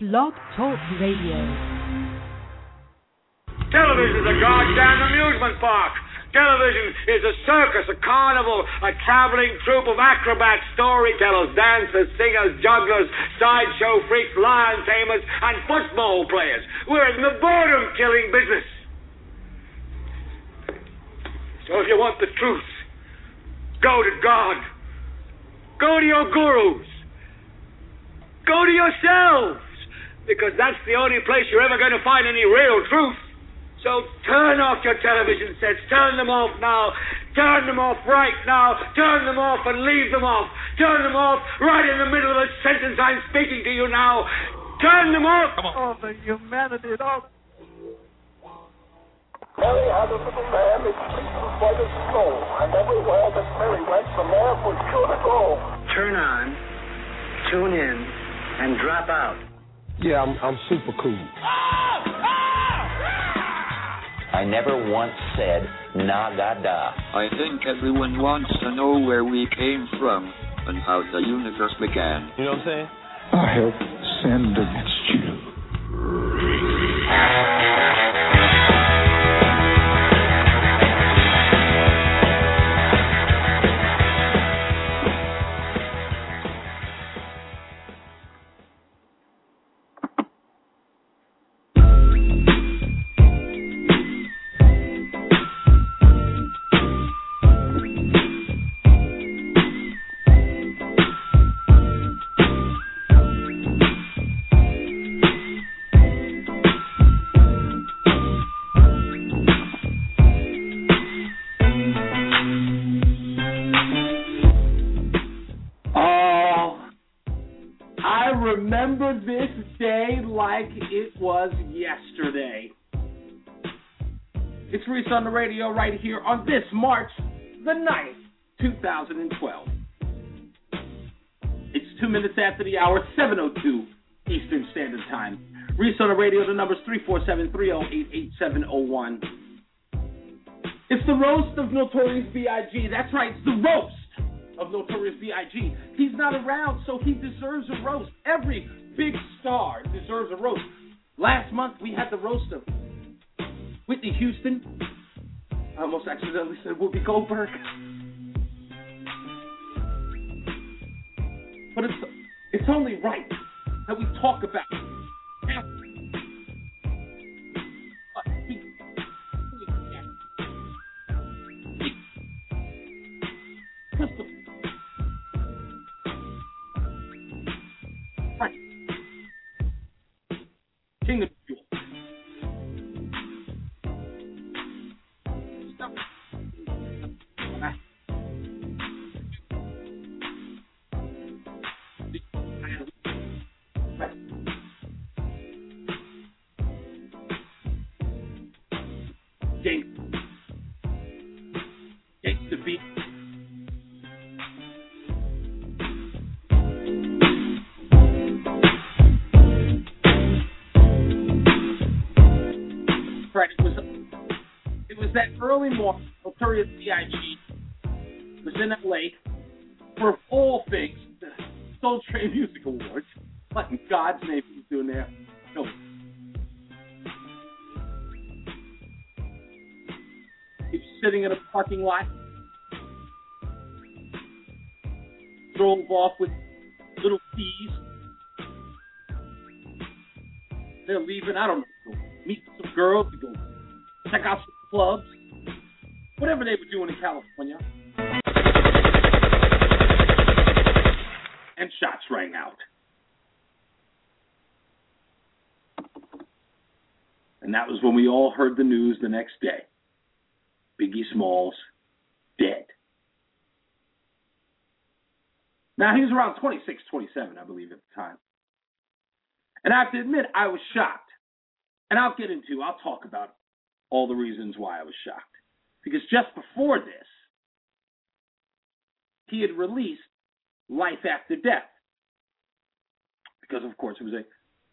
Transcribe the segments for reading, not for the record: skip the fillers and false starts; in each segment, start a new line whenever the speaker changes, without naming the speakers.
Blog Talk Radio.
Television's a goddamn amusement park. Television is a circus, a carnival, a traveling troupe of acrobats, storytellers, dancers, singers, jugglers, sideshow freaks, lion tamers, and football players. We're in the boredom-killing business. So if you want the truth, go to God. Go to your gurus. Go to yourselves. Because that's the only place you're ever going to find any real truth. So turn off your television sets. Turn them off now. Turn them off right now. Turn them off and leave them off. Turn them off right in the middle of a sentence I'm speaking to you now. Turn them off.
Come on.
All the humanity and all the...
Mary had a little lamb, its fleece was white as snow, and everywhere that Mary went, the lamb was sure to go.
Turn on, tune in, and drop out.
Yeah, I'm super cool.
I never once said nagada.
I think everyone wants to know where we came from and how the universe began.
You know what I'm saying?
I have sinned against you.
It's Reese on the radio right here on this March the 9th, 2012. It's 2 minutes after the hour, 7:02 Eastern Standard Time. Reese on the radio, the number's 347-308-8701. It's the roast of Notorious B.I.G. That's right, it's the roast of Notorious B.I.G. He's not around, so he deserves a roast. Every big star deserves a roast. Last month, we had the roast of Whitney Houston. I almost accidentally said Whoopi Goldberg. But it's only right that we talk about King of Jewel. That early morning, Notorious B.I.G. was in L.A. for, of all things, the Soul Train Music Awards. What in God's name he's doing there? No. He was sitting in a parking lot, drove off with little keys. They're leaving, I don't know, to go meet some girls, to go check out some clubs, whatever they were doing in California. And shots rang out. And that was when we all heard the news the next day. Biggie Smalls dead. Now, he was around 26, 27, I believe, at the time. And I have to admit, I was shocked. And I'll talk about all the reasons why I was shocked. Because just before this, he had released Life After Death. Because, of course, it was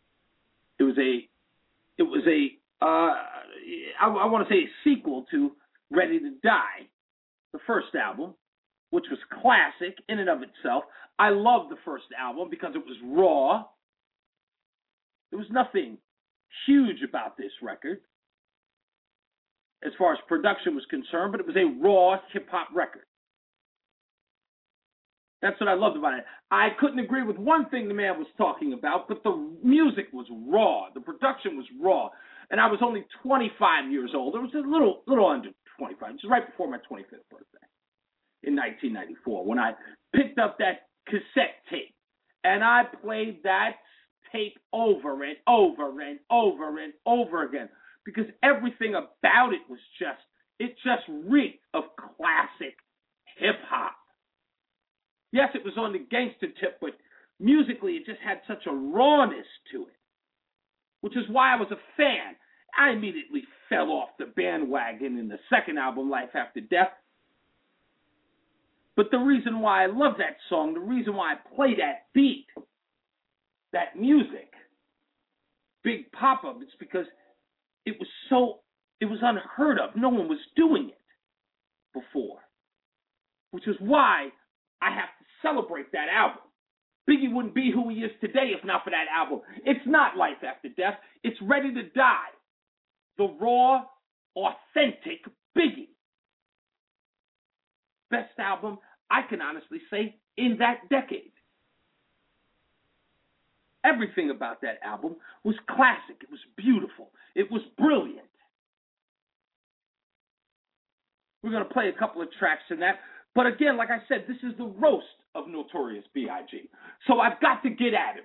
a sequel to Ready to Die, the first album, which was classic in and of itself. I loved the first album because it was raw. There was nothing huge about this record as far as production was concerned, but it was a raw hip-hop record. That's what I loved about it. I couldn't agree with one thing the man was talking about, but the music was raw. The production was raw. And I was only 25 years old. It was a little under 25, just right before my 25th birthday in 1994, when I picked up that cassette tape. And I played that tape over and over and over and over again, because everything about it was it just reeked of classic hip-hop. Yes, it was on the gangster tip, but musically it just had such a rawness to it, which is why I was a fan. I immediately fell off the bandwagon in the second album, Life After Death. But the reason why I love that song, the reason why I play that beat, that music, Big Papa, it's because it was unheard of. No one was doing it before, which is why I have to celebrate that album. Biggie wouldn't be who he is today if not for that album. It's not Life After Death. It's Ready to Die. The raw, authentic Biggie. Best album, I can honestly say, in that decade. Everything about that album was classic. It was beautiful. It was brilliant. We're going to play a couple of tracks in that. But again, like I said, this is the roast of Notorious B.I.G. So I've got to get at him.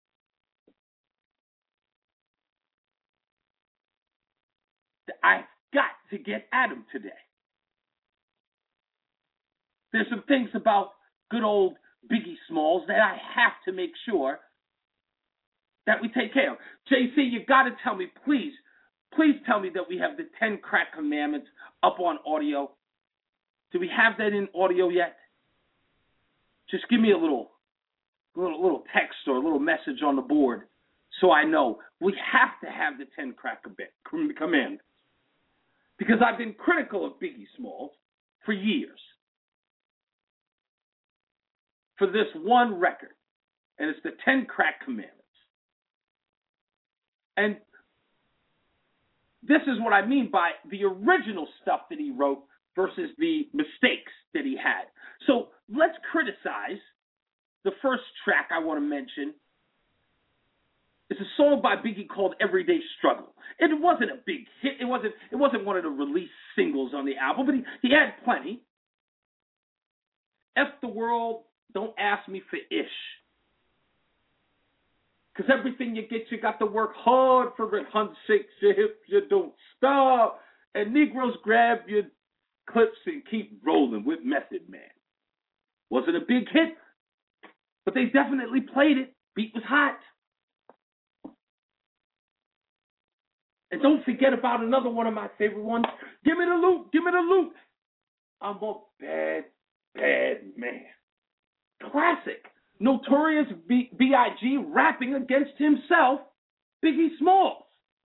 I've got to get at him today. There's some things about good old Biggie Smalls that I have to make sure that we take care of. JC, you got to tell me, please tell me that we have the 10 Crack Commandments up on audio. Do we have that in audio yet? Just give me a little text or a little message on the board so I know. We have to have the 10 Crack Commandments. Because I've been critical of Biggie Smalls for years. For this one record. And it's the 10 Crack Commandments. And this is what I mean by the original stuff that he wrote versus the mistakes that he had. So let's criticize the first track I want to mention. It's a song by Biggie called Everyday Struggle. It wasn't a big hit. It wasn't one of the release singles on the album, but he had plenty. F the world, don't ask me for ish. Because everything you get, you got to work hard for it. 106 your hips, you don't stop. And Negroes grab your clips and keep rolling with Method Man. Wasn't a big hit, but they definitely played it. Beat was hot. And don't forget about another one of my favorite ones. Give me the loot, give me the loot. I'm a bad, bad man. Classic. Notorious B.I.G. rapping against himself, Biggie Smalls.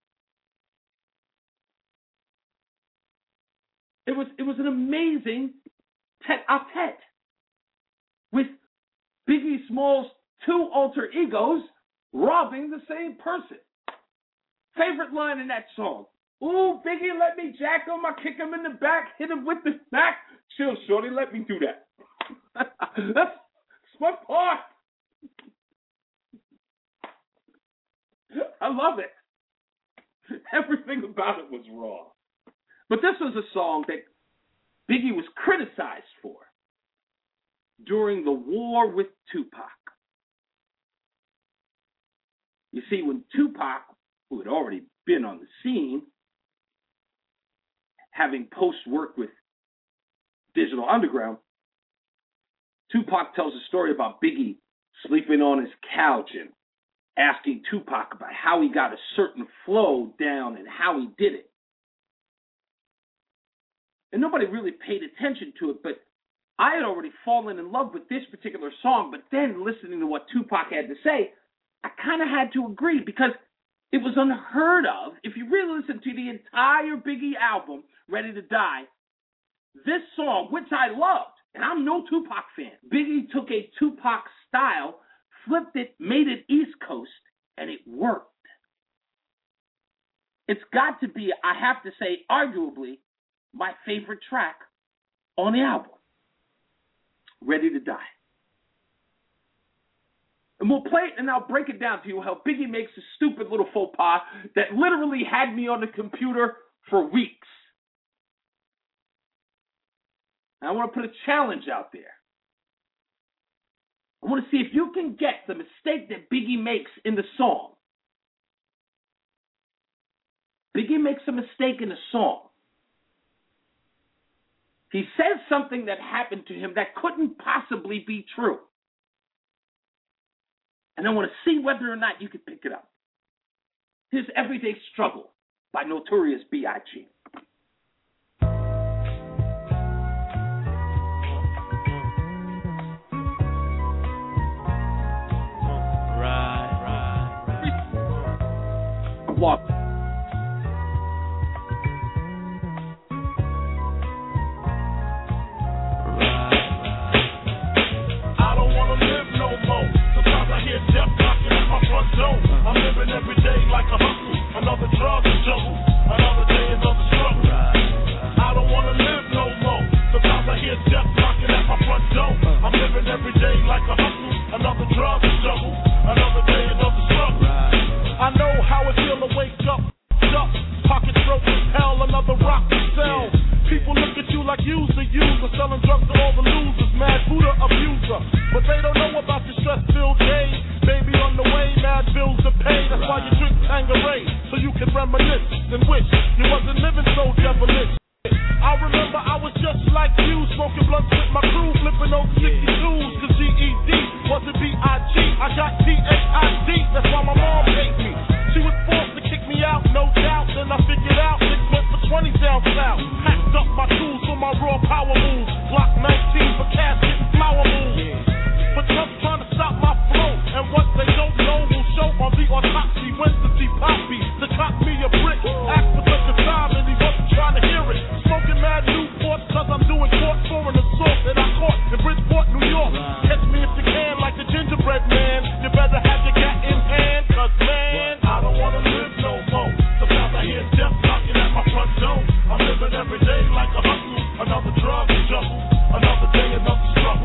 It was an amazing tete-a-tete with Biggie Smalls' two alter egos robbing the same person. Favorite line in that song. Ooh, Biggie, let me jack him. I kick him in the back, hit him with the back. Chill, shorty, let me do that. That's my part. I love it. Everything about it was raw. But this was a song that Biggie was criticized for during the war with Tupac. You see, when Tupac, who had already been on the scene, having post-work with Digital Underground, Tupac tells a story about Biggie sleeping on his couch and asking Tupac about how he got a certain flow down and how he did it. And nobody really paid attention to it, but I had already fallen in love with this particular song, but then listening to what Tupac had to say, I kind of had to agree because it was unheard of. If you really listen to the entire Biggie album, Ready to Die, this song, which I loved, and I'm no Tupac fan, Biggie took a Tupac style, flipped it, made it East Coast, and it worked. it's got to be, I have to say, arguably, my favorite track on the album, Ready to Die. And we'll play it, and I'll break it down to you how Biggie makes a stupid little faux pas that literally had me on the computer for weeks. And I want to put a challenge out there. I want to see if you can get the mistake that Biggie makes in the song. Biggie makes a mistake in the song. He says something that happened to him that couldn't possibly be true. And I want to see whether or not you can pick it up. Here's Everyday Struggle by Notorious B.I.G. Walk.
Death knocking at my front door. I'm living every day like a hustle. Another drug juggle. Another day, another struggle. I don't want to live no more. Sometimes I hear death knocking at my front door. I'm living every day like a hustle. Another drug juggle. Another day, another struggle. I know how it feel to wake up. Pocket broke as hell. Another rock to sell. People look at you like you's the user, selling drugs to all the losers, mad Buddha abuser. But they don't know about the stress-filled day. Baby on the way, mad bills to pay. That's why you drink Tanqueray, so you can reminisce and wish you wasn't living so devilish. I remember I was just like you, smoking blunts with my crew, flipping those 62s, cause GED wasn't B.I.G. I got T-H-I-D, that's why my mom paid me. She was forced to kick me out, no doubt. Then I figured out it went for 20 down south. Packed up my tools for my raw power moves. Glock 19 for casket and flower moves. But Trump's trying to stop my flow. And what they don't know will show on the autopsy. Went to see Poppy to cop me a brick. Asked for such a time and he wasn't trying to hear it. Smoking mad Newport cause I'm doing court for an assault that I caught in Bridgeport, New York. Catch me if you can like the gingerbread man. You better have your gat in hand, cause man, I don't wanna live no more. Sometimes I hear death knocking at my front door. I'm living every day like a hustle. Another drug juggle. Another day, another struggle.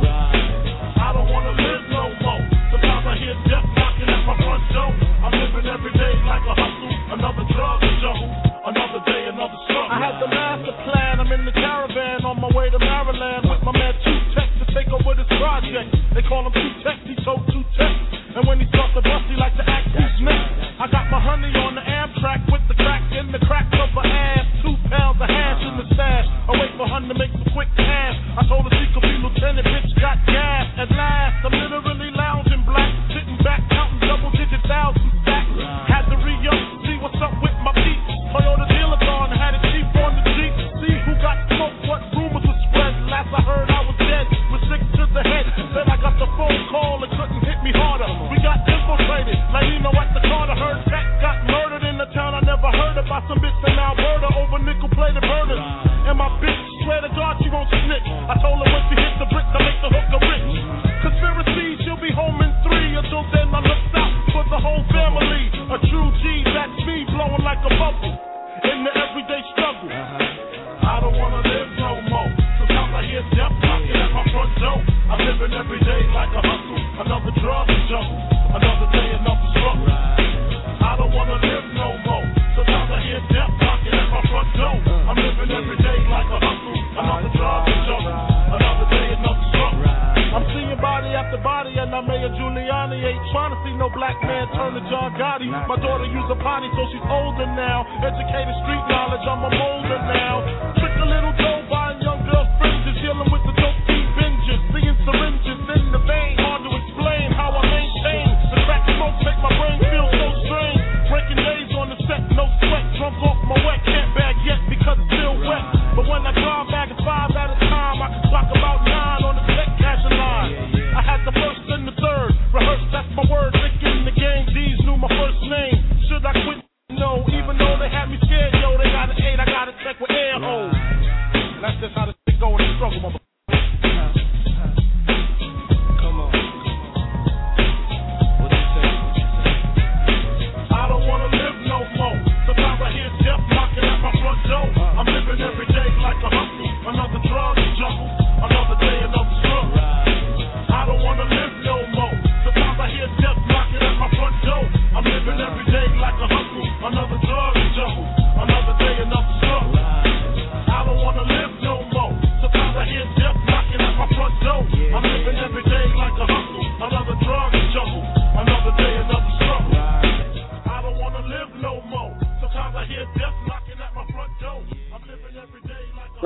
I don't wanna live no more. Sometimes I hear death knocking at my front door. I'm living every day like a hustle. Another drug juggle. Another day, another struggle. I had the master plan. I'm in the caravan on my way to Maryland with my man Two-Tech to take over this project. They call him Two-Tech. He told Two-Tech. And when he starts to bust, he like to act who's next. I got my honey on the Amtrak with the crack in the crack of her ass. 2 pounds of hash in the stash. I wait for her to make some quick cash. I told her she could be lieutenant, bitch got gas. At last, I'm literally lounging black, sitting back, counting double-digit thousand stacks. Had to re-up, see what's up with my beat. Toyota dealer gone, had it cheap on the Jeep. See who got smoked, what rumors were spread. Last I heard I was dead, with 6 to the head. Then I got the phone call, it couldn't hit me harder. We got infiltrated, like you know at the Carter. Heard Jack got murdered in the town I never heard about. Some bitch in Alberta over nickel-plated burners. And my bitch, swear to God she won't snitch. I told her when she hit the brick to make the hooker rich. Conspiracy, she'll be home in 3. Until then I look out for the whole family. A true G, that's me, blowing like a bubble in the everyday struggle. I don't wanna live no more. Sometimes I hear death knocking at my front door. I'm living every day like a hustle. Another drug juggle. Another day, another struggle. I don't wanna live no more. Sometimes I hear death knocking at my front door. I'm living every day like a hustle. Another drug juggle. Another day, another struggle. I'm seeing body after body, and I'm Mayor Giuliani. Ain't trying to see no black man turn to John Gotti. My daughter use a potty, so she's older now. Educated street knowledge, I'm a molder now. Trick a little dough, buying young girls fringes, dealing with the dope team binges, seeing syringes in the vein. Hard to explain how I maintain. The crack smoke make my brain feel so strange. Breaking days on the set, no sweat. Drunk off my wet, can't bag yet because it's still wet. But when I drive back, it's 5 at a time. I can clock about 9 on the set, cashing line. I had the first and the third. Rehearsed, that's my word. Thinking the game, D's knew my first name. Should I quit? No, even though they had me scared, yo, they got an 8, I gotta check with air holes.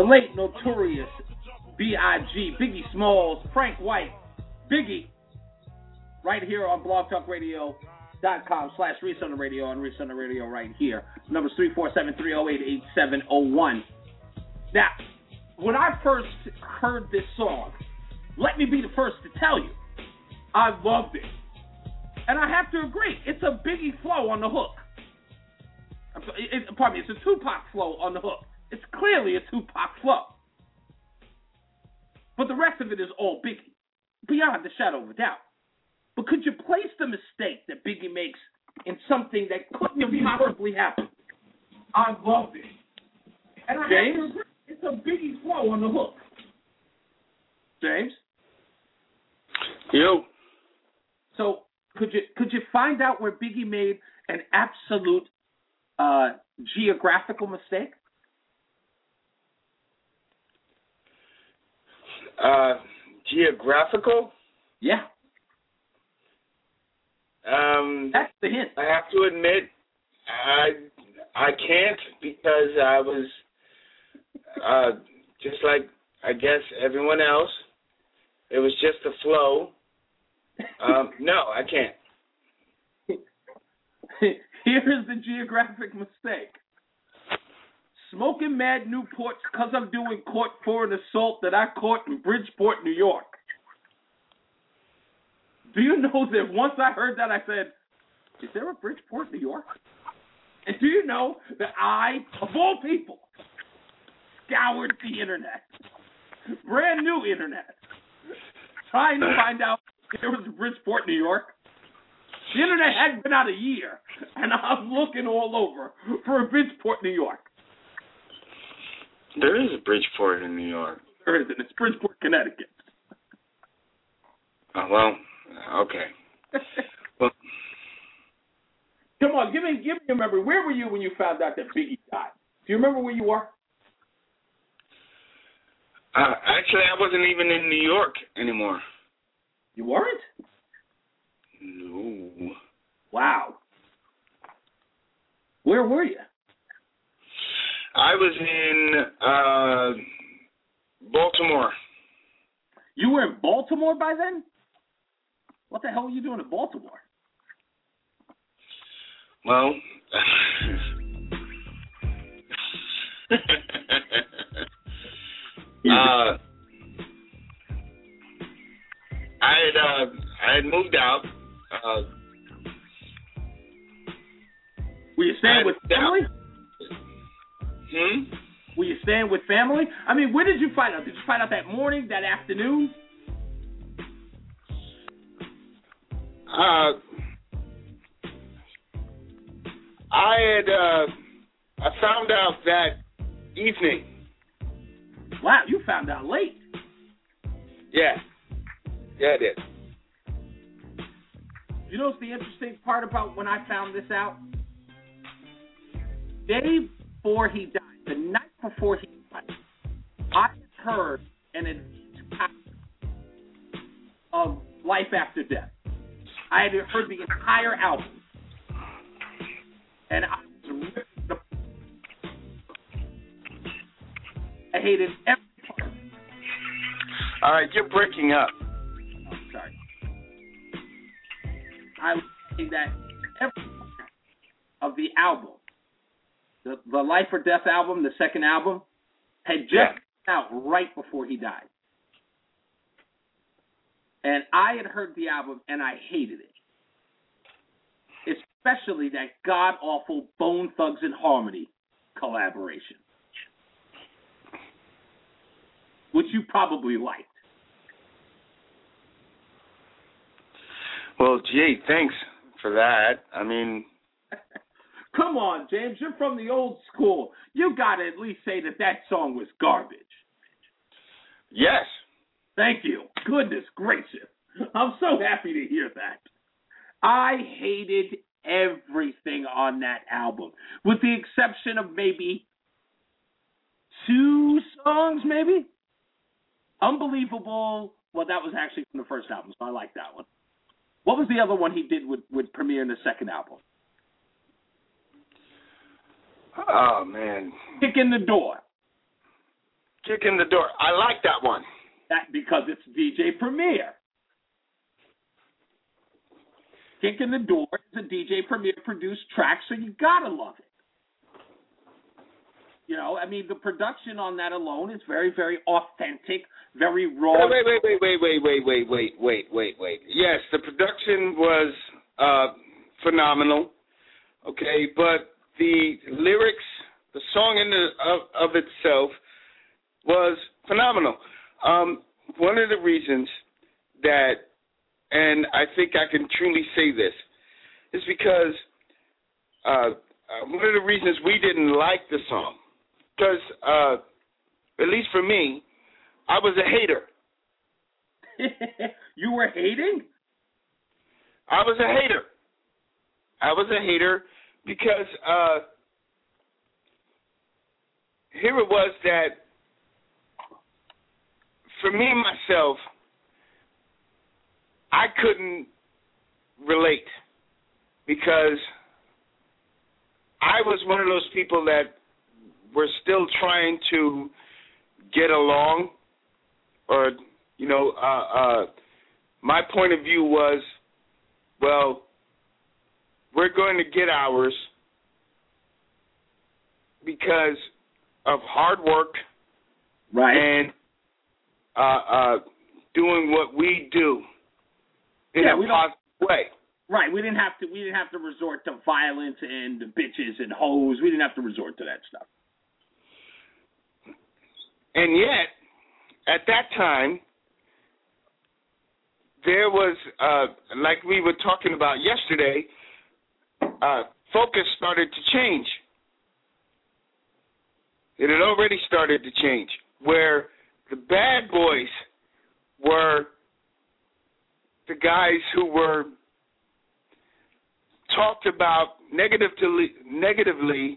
late Notorious B.I.G., Biggie Smalls, Frank White, Biggie, right here on blogtalkradio.com/Reese on the Radio, on Reese on the Radio right here. Number's 347-308-8701. Now, when I first heard this song, let me be the first to tell you, I loved it. And I have to agree, it's a Biggie flow on the hook. Pardon me, it's a Tupac flow on the hook. It's clearly a Tupac flow. But the rest of it is all Biggie, beyond the shadow of a doubt. But could you place the mistake that Biggie makes in something that couldn't have possibly happened? I loved it. And I have to agree, it's a Biggie flow on the hook. James?
Yo.
So could you find out where Biggie made an absolute geographical mistake?
Geographical?
Yeah. That's the hint.
I have to admit, I can't, because I was just like, I guess, everyone else. It was just a flow. No, I can't.
Here's the geographic mistake. Smoking mad Newports because I'm doing court for an assault that I caught in Bridgeport, New York. Do you know that once I heard that, I said, is there a Bridgeport, New York? And do you know that I, of all people, scoured the internet, brand new internet, trying to find out if there was a Bridgeport, New York? The internet hadn't been out a year, and I'm looking all over for a Bridgeport, New York.
There is a Bridgeport in New York.
There isn't. It's Bridgeport, Connecticut.
Oh, well, okay. Well,
come on, give me a memory. Where were you when you found out that Biggie died? Do you remember where you were?
Actually, I wasn't even in New York anymore.
You weren't?
No.
Wow. Where were you?
I was in Baltimore.
You were in Baltimore by then? What the hell were you doing in Baltimore?
Well, I had moved out.
Were you staying with family? Were you staying with family? I mean, when did you find out? Did you find out that morning, that afternoon?
I found out that evening.
Wow, you found out late.
Yeah. Yeah, I did.
You know what's the interesting part about when I found this out? Day before he died, the night before he died, I heard an account of Life After Death. I had heard the entire album. And I hated every part of it.
All right, you're breaking up.
Oh, sorry. I was saying that every part of the album, the Life or Death album, the second album, had just come out right before he died. And I had heard the album, and I hated it. Especially that god-awful Bone Thugs and Harmony collaboration, which you probably liked.
Well, gee, thanks for that. I mean...
Come on, James, you're from the old school. You got to at least say that song was garbage.
Yes.
Thank you. Goodness gracious. I'm so happy to hear that. I hated everything on that album, with the exception of maybe 2 songs, maybe. Unbelievable. Well, that was actually from the first album, so I like that one. What was the other one he did with premiere in the second album?
Oh, man.
Kick in the Door.
Kick in the Door. I like that one.
That because it's DJ Premier. Kick in the Door is a DJ Premier produced track, so you gotta love it. You know, I mean, the production on that alone is very, very authentic, very raw.
Wait. Yes, the production was phenomenal. Okay, but the lyrics, the song of itself was phenomenal. One of the reasons that, and I think I can truly say this, is because one of the reasons we didn't like the song, because at least for me, I was a hater.
You were hating?
I was a hater because here it was that for me, myself, I couldn't relate because I was one of those people that were still trying to get along, or, you know, my point of view was, well, we're going to get ours because of hard work,
right,
and doing what we do in a positive way.
Right, we didn't have to resort to violence and bitches and hoes. We didn't have to resort to that stuff.
And yet, at that time, there was, like we were talking about yesterday, focus started to change. It had already started to change, where the bad boys were the guys who were talked about negatively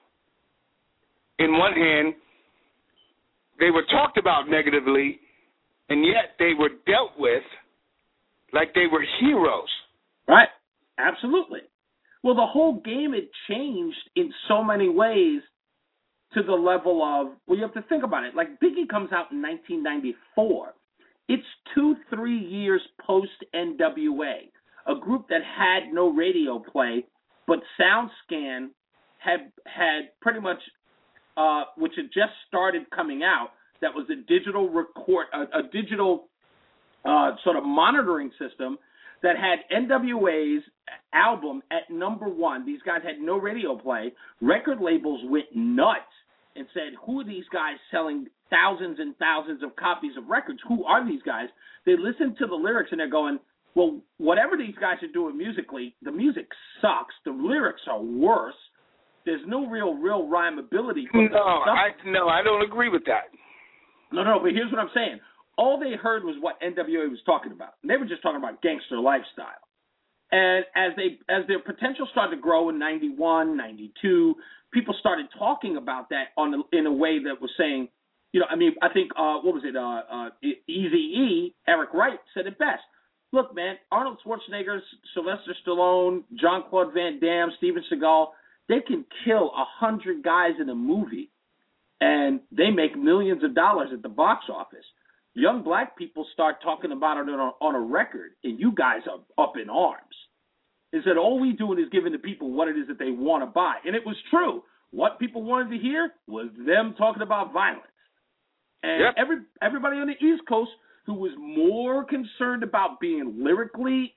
in one hand. They were talked about negatively, and yet they were dealt with like they were heroes.
Right, absolutely. Well, the whole game had changed in so many ways to the level of, well, you have to think about it. Like, Biggie comes out in 1994. It's 2-3 years post-NWA, a group that had no radio play, but SoundScan had pretty much, which had just started coming out, that was a digital digital sort of monitoring system that had NWA's album at number one. These guys had no radio play. Record labels went nuts and said, who are these guys selling thousands and thousands of copies of records? Who are these guys? They listened to the lyrics and they're going, well, whatever these guys are doing musically, the music sucks. The lyrics are worse. There's no real rhymeability.
No, I don't agree with that.
No, but here's what I'm saying. All they heard was what NWA was talking about. They were just talking about gangster lifestyle. And as their potential started to grow in 91, 92, people started talking about that in a way that was saying, you know, I mean, I think, what was it, Eazy-E, Eric Wright said it best. Look, man, Arnold Schwarzenegger, Sylvester Stallone, Jean-Claude Van Damme, Steven Seagal, they can kill 100 guys in a movie, and they make millions of dollars at the box office. Young black people start talking about it on a record, and you guys are up in arms. They said all we doing is giving the people what it is that they want to buy. And it was true. What people wanted to hear was them talking about violence. And everybody on the East Coast who was more concerned about being lyrically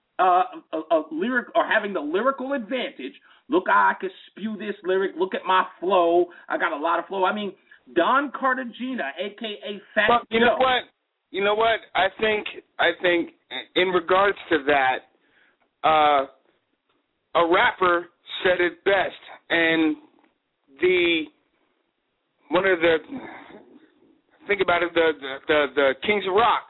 lyric or having the lyrical advantage. Look, I can spew this lyric. Look at my flow. I got a lot of flow. I mean, Don Cartagena, a.k.a. Fat Joe.
You know what? I think in regards to that, a rapper said it best, and think about it, the Kings of Rock,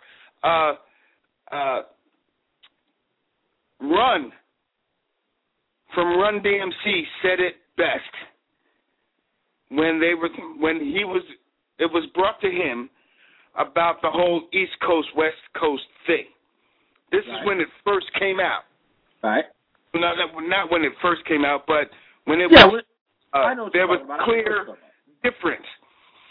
Run from Run DMC said it best when it was brought to him about the whole East Coast, West Coast thing. This is when it first came out.
Right.
Not when it first came out, but when it was,
I know
there was clear difference.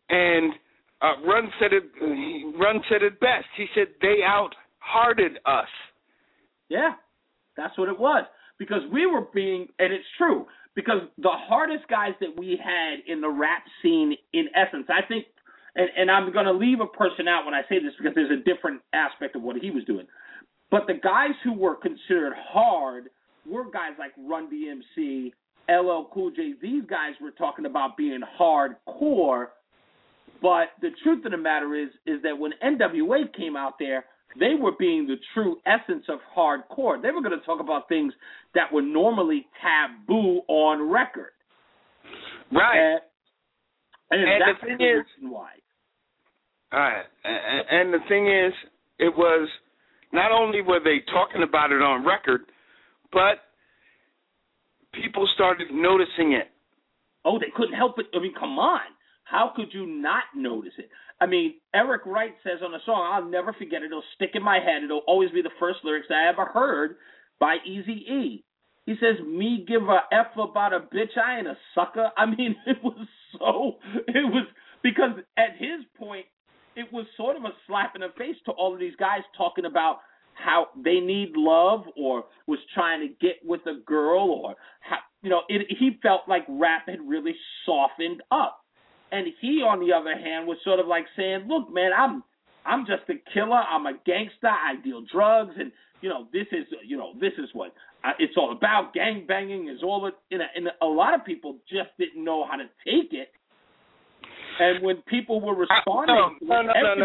And Run said it best. He said they out-hearted us.
Yeah, that's what it was. Because we were being, and it's true, because the hardest guys that we had in the rap scene, in essence, I think, and I'm going to leave a person out when I say this because there's a different aspect of what he was doing. But the guys who were considered hard were guys like Run DMC, LL Cool J. These guys were talking about being hardcore. But the truth of the matter is that when NWA came out there, they were being the true essence of hardcore. They were going to talk about things that were normally taboo on record.
Right.
And that's
the thing
the reason why.
All right. And the thing is, it was not only were they talking about it on record, but people started noticing it.
Oh, they couldn't help it. I mean, come on. How could you not notice it? I mean, Eric Wright says on the song, I'll never forget it. It'll stick in my head. It'll always be the first lyrics I ever heard by Eazy-E. He says, me give a F about a bitch, I ain't a sucker. I mean, it was because at his point, it was sort of a slap in the face to all of these guys talking about how they need love or was trying to get with a girl or, how, he felt like rap had really softened up. And he, on the other hand, was sort of like saying, look, man, I'm just a killer. I'm a gangster. I deal drugs. And, this is what it's all about. Gang banging is all it. And a lot of people just didn't know how to take it. And when people were responding,
no.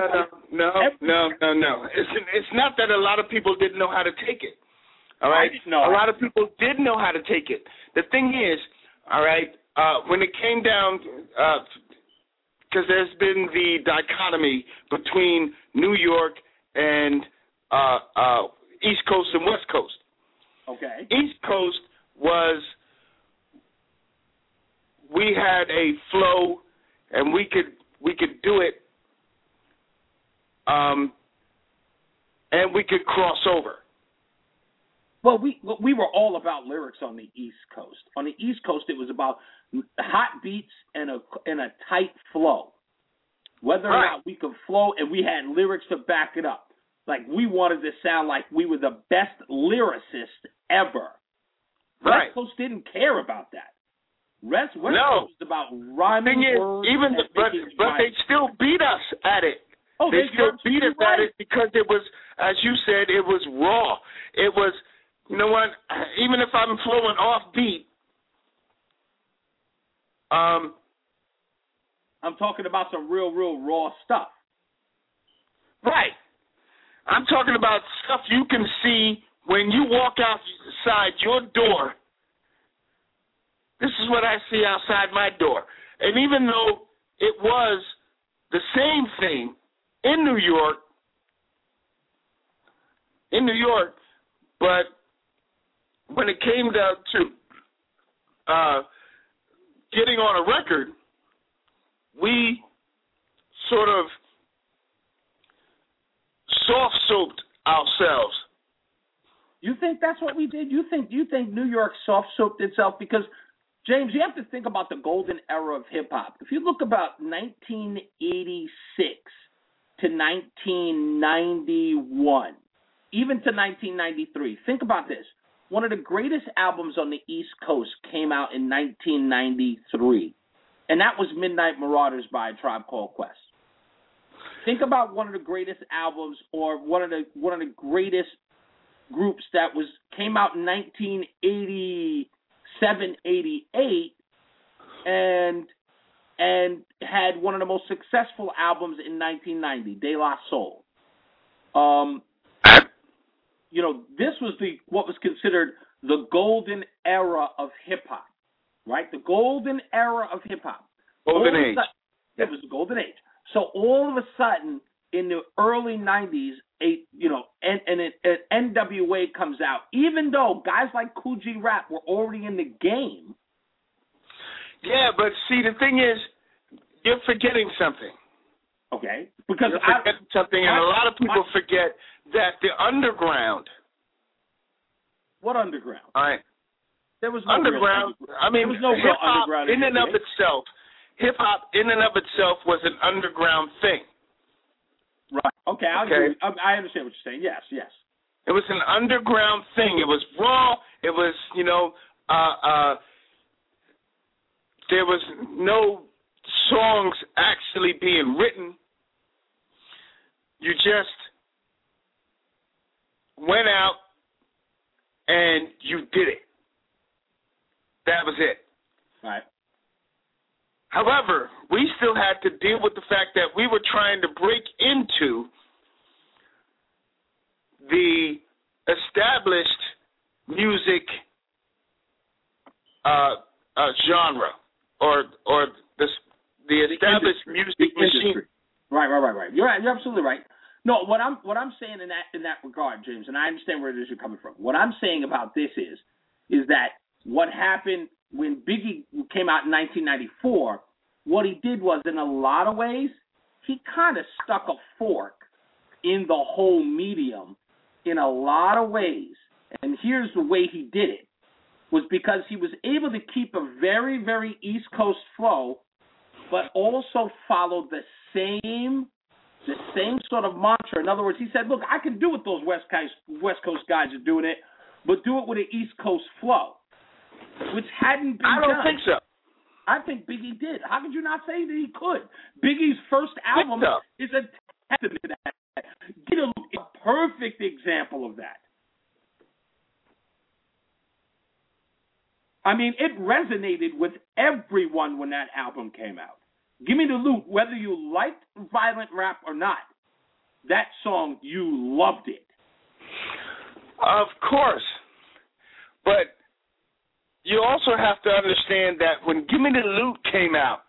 It's not that a lot of people didn't know how to take it. All right? A lot of people did know how to take it. The thing is, all right, when it came down, because there's been the dichotomy between New York and East Coast and West Coast.
Okay.
East Coast was, we had a flow, and we could do it, and we could cross over.
Well, we were all about lyrics on the East Coast. On the East Coast, it was about hot beats and a tight flow. Whether or not we could flow, and we had lyrics to back it up. Like, we wanted to sound like we were the best lyricist ever.
Right.
West Coast didn't care about that. West Coast was about rhyming words.
But they still beat us at it.
Oh,
they still beat us at it because it was, as you said, it was raw. It was, you know what? Even if I'm flowing off beat,
I'm talking about some real raw stuff.
Right. I'm talking about stuff you can see when you walk outside your door. This is what I see outside my door. And even though it was the same thing in New York, but when it came down to getting on a record, we sort of soft-soaped ourselves.
You think that's what we did? You think New York soft-soaped itself? Because, James, you have to think about the golden era of hip-hop. If you look about 1986 to 1991, even to 1993, think about this. One of the greatest albums on the East Coast came out in 1993, and that was Midnight Marauders by A Tribe Called Quest. Think about one of the greatest albums or one of the greatest groups that came out in 1987, 88, and had one of the most successful albums in 1990, De La Soul. This was what was considered the golden era of hip hop, right? The golden era of hip hop.
Golden age.
It was the golden age. So all of a sudden, in the early 90s, NWA comes out, even though guys like Kool G Rap were already in the game.
Yeah, but see, the thing is, you're forgetting something.
Okay, because
you're forgetting something, and a lot of people forget that the underground.
What underground?
All right.
There was no
underground. I mean,
there was no
hip hop
underground
in and of itself. hip-hop in and of itself was an underground thing.
Right. Okay, I agree. I understand what you're saying. Yes, yes.
It was an underground thing. It was raw. It was, there was no songs actually being written. You just went out and you did it. That was it.
Right.
However, we still had to deal with the fact that we were trying to break into the established music genre or the established music machine.
Right. You're absolutely right. No, what I'm saying in that regard, James, and I understand where it is you're coming from. What I'm saying about this is that what happened when Biggie came out in 1994, what he did was, in a lot of ways, he kind of stuck a fork in the whole medium in a lot of ways. And here's the way he did it, was because he was able to keep a very, very East Coast flow, but also follow the same sort of mantra. In other words, he said, look, I can do what those West Coast guys are doing it, but do it with an East Coast flow, which hadn't been done.
I don't think so.
I think Biggie did. How could you not say that he could? Biggie's first album is a testament to that. Get a perfect example of that. I mean, it resonated with everyone when that album came out. Give Me the Loot, whether you liked violent rap or not, that song, you loved it.
Of course. But you also have to understand that when Give Me the Loot came out,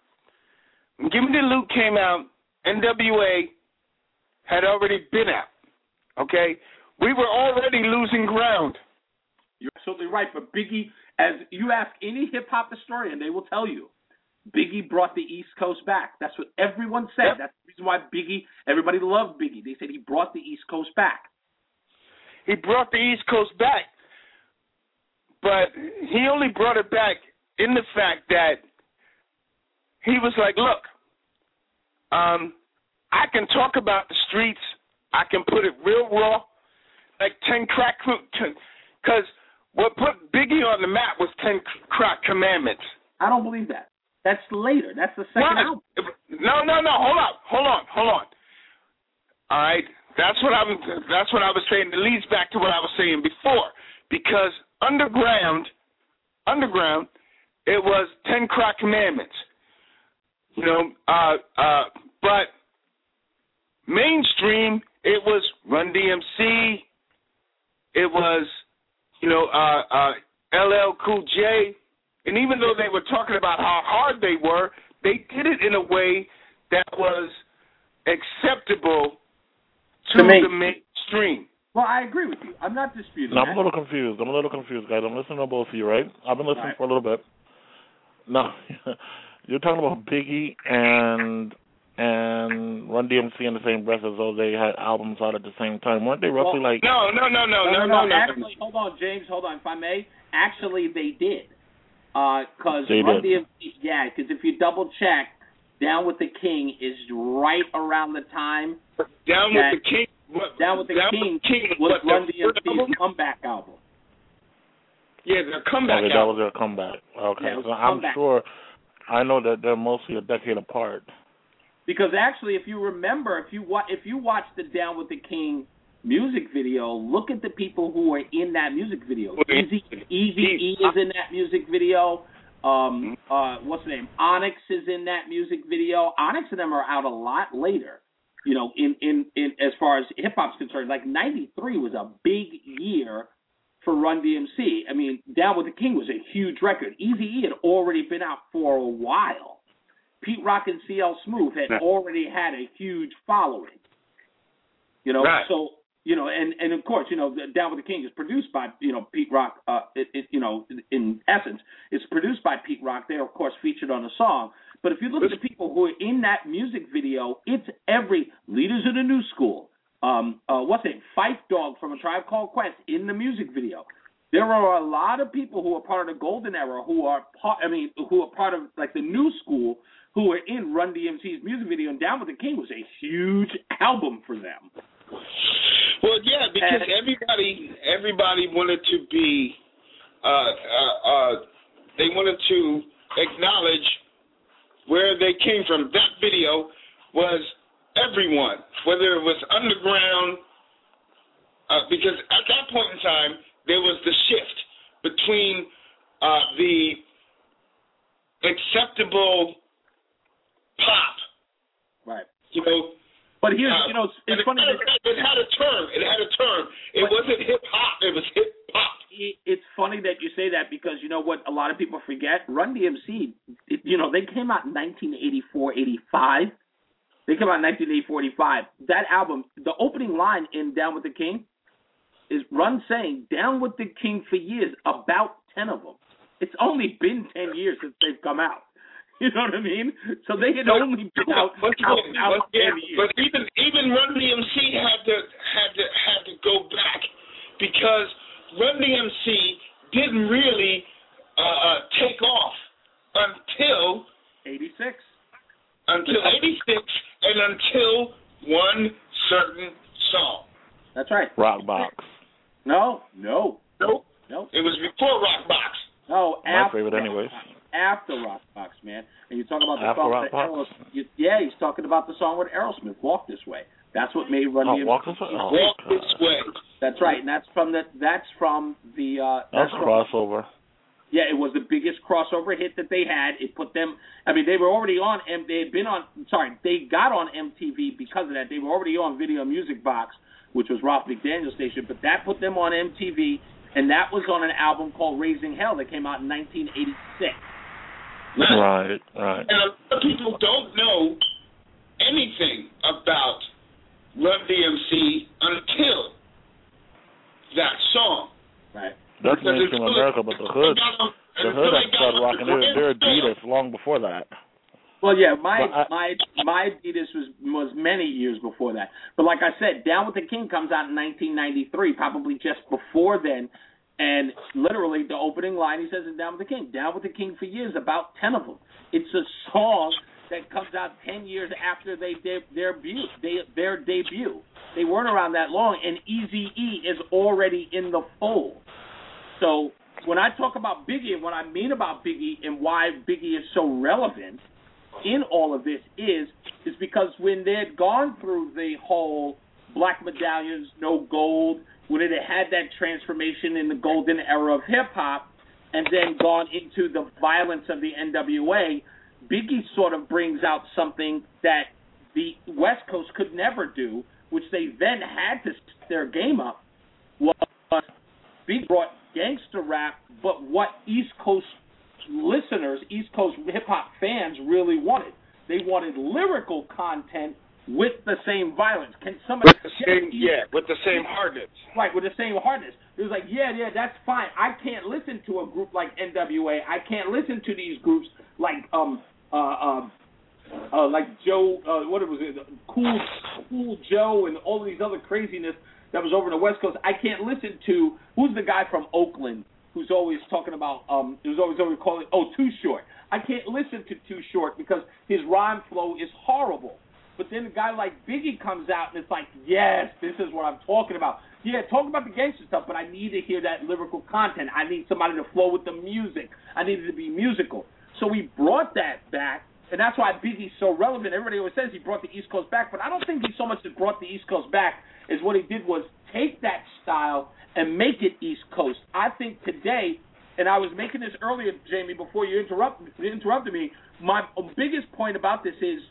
NWA had already been out, okay? We were already losing ground.
You're absolutely right, but Biggie, as you ask any hip-hop historian, they will tell you, Biggie brought the East Coast back. That's what everyone said.
Yep.
That's the reason why everybody loved Biggie. They said he brought the East Coast back.
He brought the East Coast back, but he only brought it back in the fact that he was like, look, I can talk about the streets. I can put it real raw, like 10 crack, because what put Biggie on the map was 10 crack commandments.
I don't believe that. That's later. That's the second album.
No. Hold on. All right. That's what I was saying. It leads back to what I was saying before. Because underground, it was 10 crack commandments. But mainstream, it was Run DMC. It was, LL Cool J. And even though they were talking about how hard they were, they did it in a way that was acceptable to the mainstream.
Well, I agree with you. I'm not disputing
that.
I'm
a little confused, guys. I'm listening to both of you, right? I've been listening for a little bit. Now, you're talking about Biggie and Run DMC in the same breath as though they had albums out at the same time. Weren't they roughly like...
No.
Actually, hold on, James. Hold on, if I may. Actually, they did. Because Run DMC, because if you double check, Down with the King is right around the time.
Down with the King
was Run DMC's comeback album.
Yeah, their comeback album.
That was their comeback. Okay,
yeah,
so I'm sure. I know that they're mostly a decade apart.
Because actually, if you remember, if you watch the Down with the King music video, look at the people who are in that music video. Eazy-E is in that music video. What's the name? Onyx is in that music video. Onyx and them are out a lot later. In as far as hip hop's concerned, like '93 was a big year for Run DMC. I mean, Down with the King was a huge record. Eazy-E had already been out for a while. Pete Rock and CL Smooth had already had a huge following.
Right.
So. And of course, Down with the King is produced by, Pete Rock. In essence, it's produced by Pete Rock. They're, of course, featured on the song. But if you look at the people who are in that music video, it's every Leaders of the New School. What's it? Phife Dawg from A Tribe Called Quest in the music video. There are a lot of people who are part of the golden era who are part of like the new school who are in Run DMC's music video, and Down with the King was a huge album for them.
Well, yeah, because everybody wanted to be, they wanted to acknowledge where they came from. That video was everyone, whether it was underground, because at that point in time, there was the shift between the acceptable pop.
Right.
You know.
But here's, it's funny.
It had a term. It wasn't hip hop. It was hip hop.
It's funny that you say that because you know what a lot of people forget. Run DMC, they came out in 1984, 85. They came out in 1984, 85. That album, the opening line in Down with the King is Run saying, "Down with the King for years, about 10 of them." It's only been 10 years since they've come out. You know what I mean? So they had only been out 10 years.
But even Run DMC had to go back because Run DMC didn't really take off until
86.
Until 86 and until one certain song.
That's right.
Rockbox.
No.
It was before Rockbox.
No,
my favorite anyways.
After Rockbox, man. And you talk about the
after
song
Rockbox?
with Aerosmith. He's talking about the song with Aerosmith, Walk This Way. That's what made Run DMC.
Walk This Way?
Walk This Way.
That's right, and that's from the
crossover.
Yeah, it was the biggest crossover hit that they had. It put them. I mean, they were already on. They got on MTV because of that. They were already on Video Music Box, which was Ralph McDaniel's station. But that put them on MTV, and that was on an album called Raising Hell that came out in 1986.
Right.
And a lot of people don't know anything about Run DMC until that song.
Right.
That's mainstream America, but the hood started rocking their Adidas long before that.
Well, yeah, my Adidas was many years before that. But like I said, Down with the King comes out in 1993, probably just before then. And literally, the opening line, he says, is Down with the King. Down with the King for years, about 10 of them. It's a song that comes out 10 years after their debut. They weren't around that long, and Eazy-E is already in the fold. So when I talk about Biggie, and what I mean about Biggie and why Biggie is so relevant in all of this is because when they had gone through the whole Black Medallions, no gold, when it had that transformation in the golden era of hip-hop and then gone into the violence of the NWA, Biggie sort of brings out something that the West Coast could never do, which they then had to step their game up, was Biggie brought gangster rap, but what East Coast listeners, East Coast hip-hop fans really wanted. They wanted lyrical content with the same violence. Can somebody
with the same hardness.
Right, with the same hardness. It was like, yeah, that's fine. I can't listen to a group like NWA. I can't listen to these groups like Joe, what was it, Cool Joe, and all of these other craziness that was over in the West Coast. I can't listen to who's the guy from Oakland who's always talking about who's always calling Too Short. I can't listen to Too Short because his rhyme flow is horrible. But then a guy like Biggie comes out and it's like, yes, this is what I'm talking about. Yeah, talk about the gangster stuff, but I need to hear that lyrical content. I need somebody to flow with the music. I need it to be musical. So we brought that back, and that's why Biggie's so relevant. Everybody always says he brought the East Coast back, but I don't think he so much as brought the East Coast back as what he did was take that style and make it East Coast. I think today, and I was making this earlier, Jamie, before you interrupted me, my biggest point about this is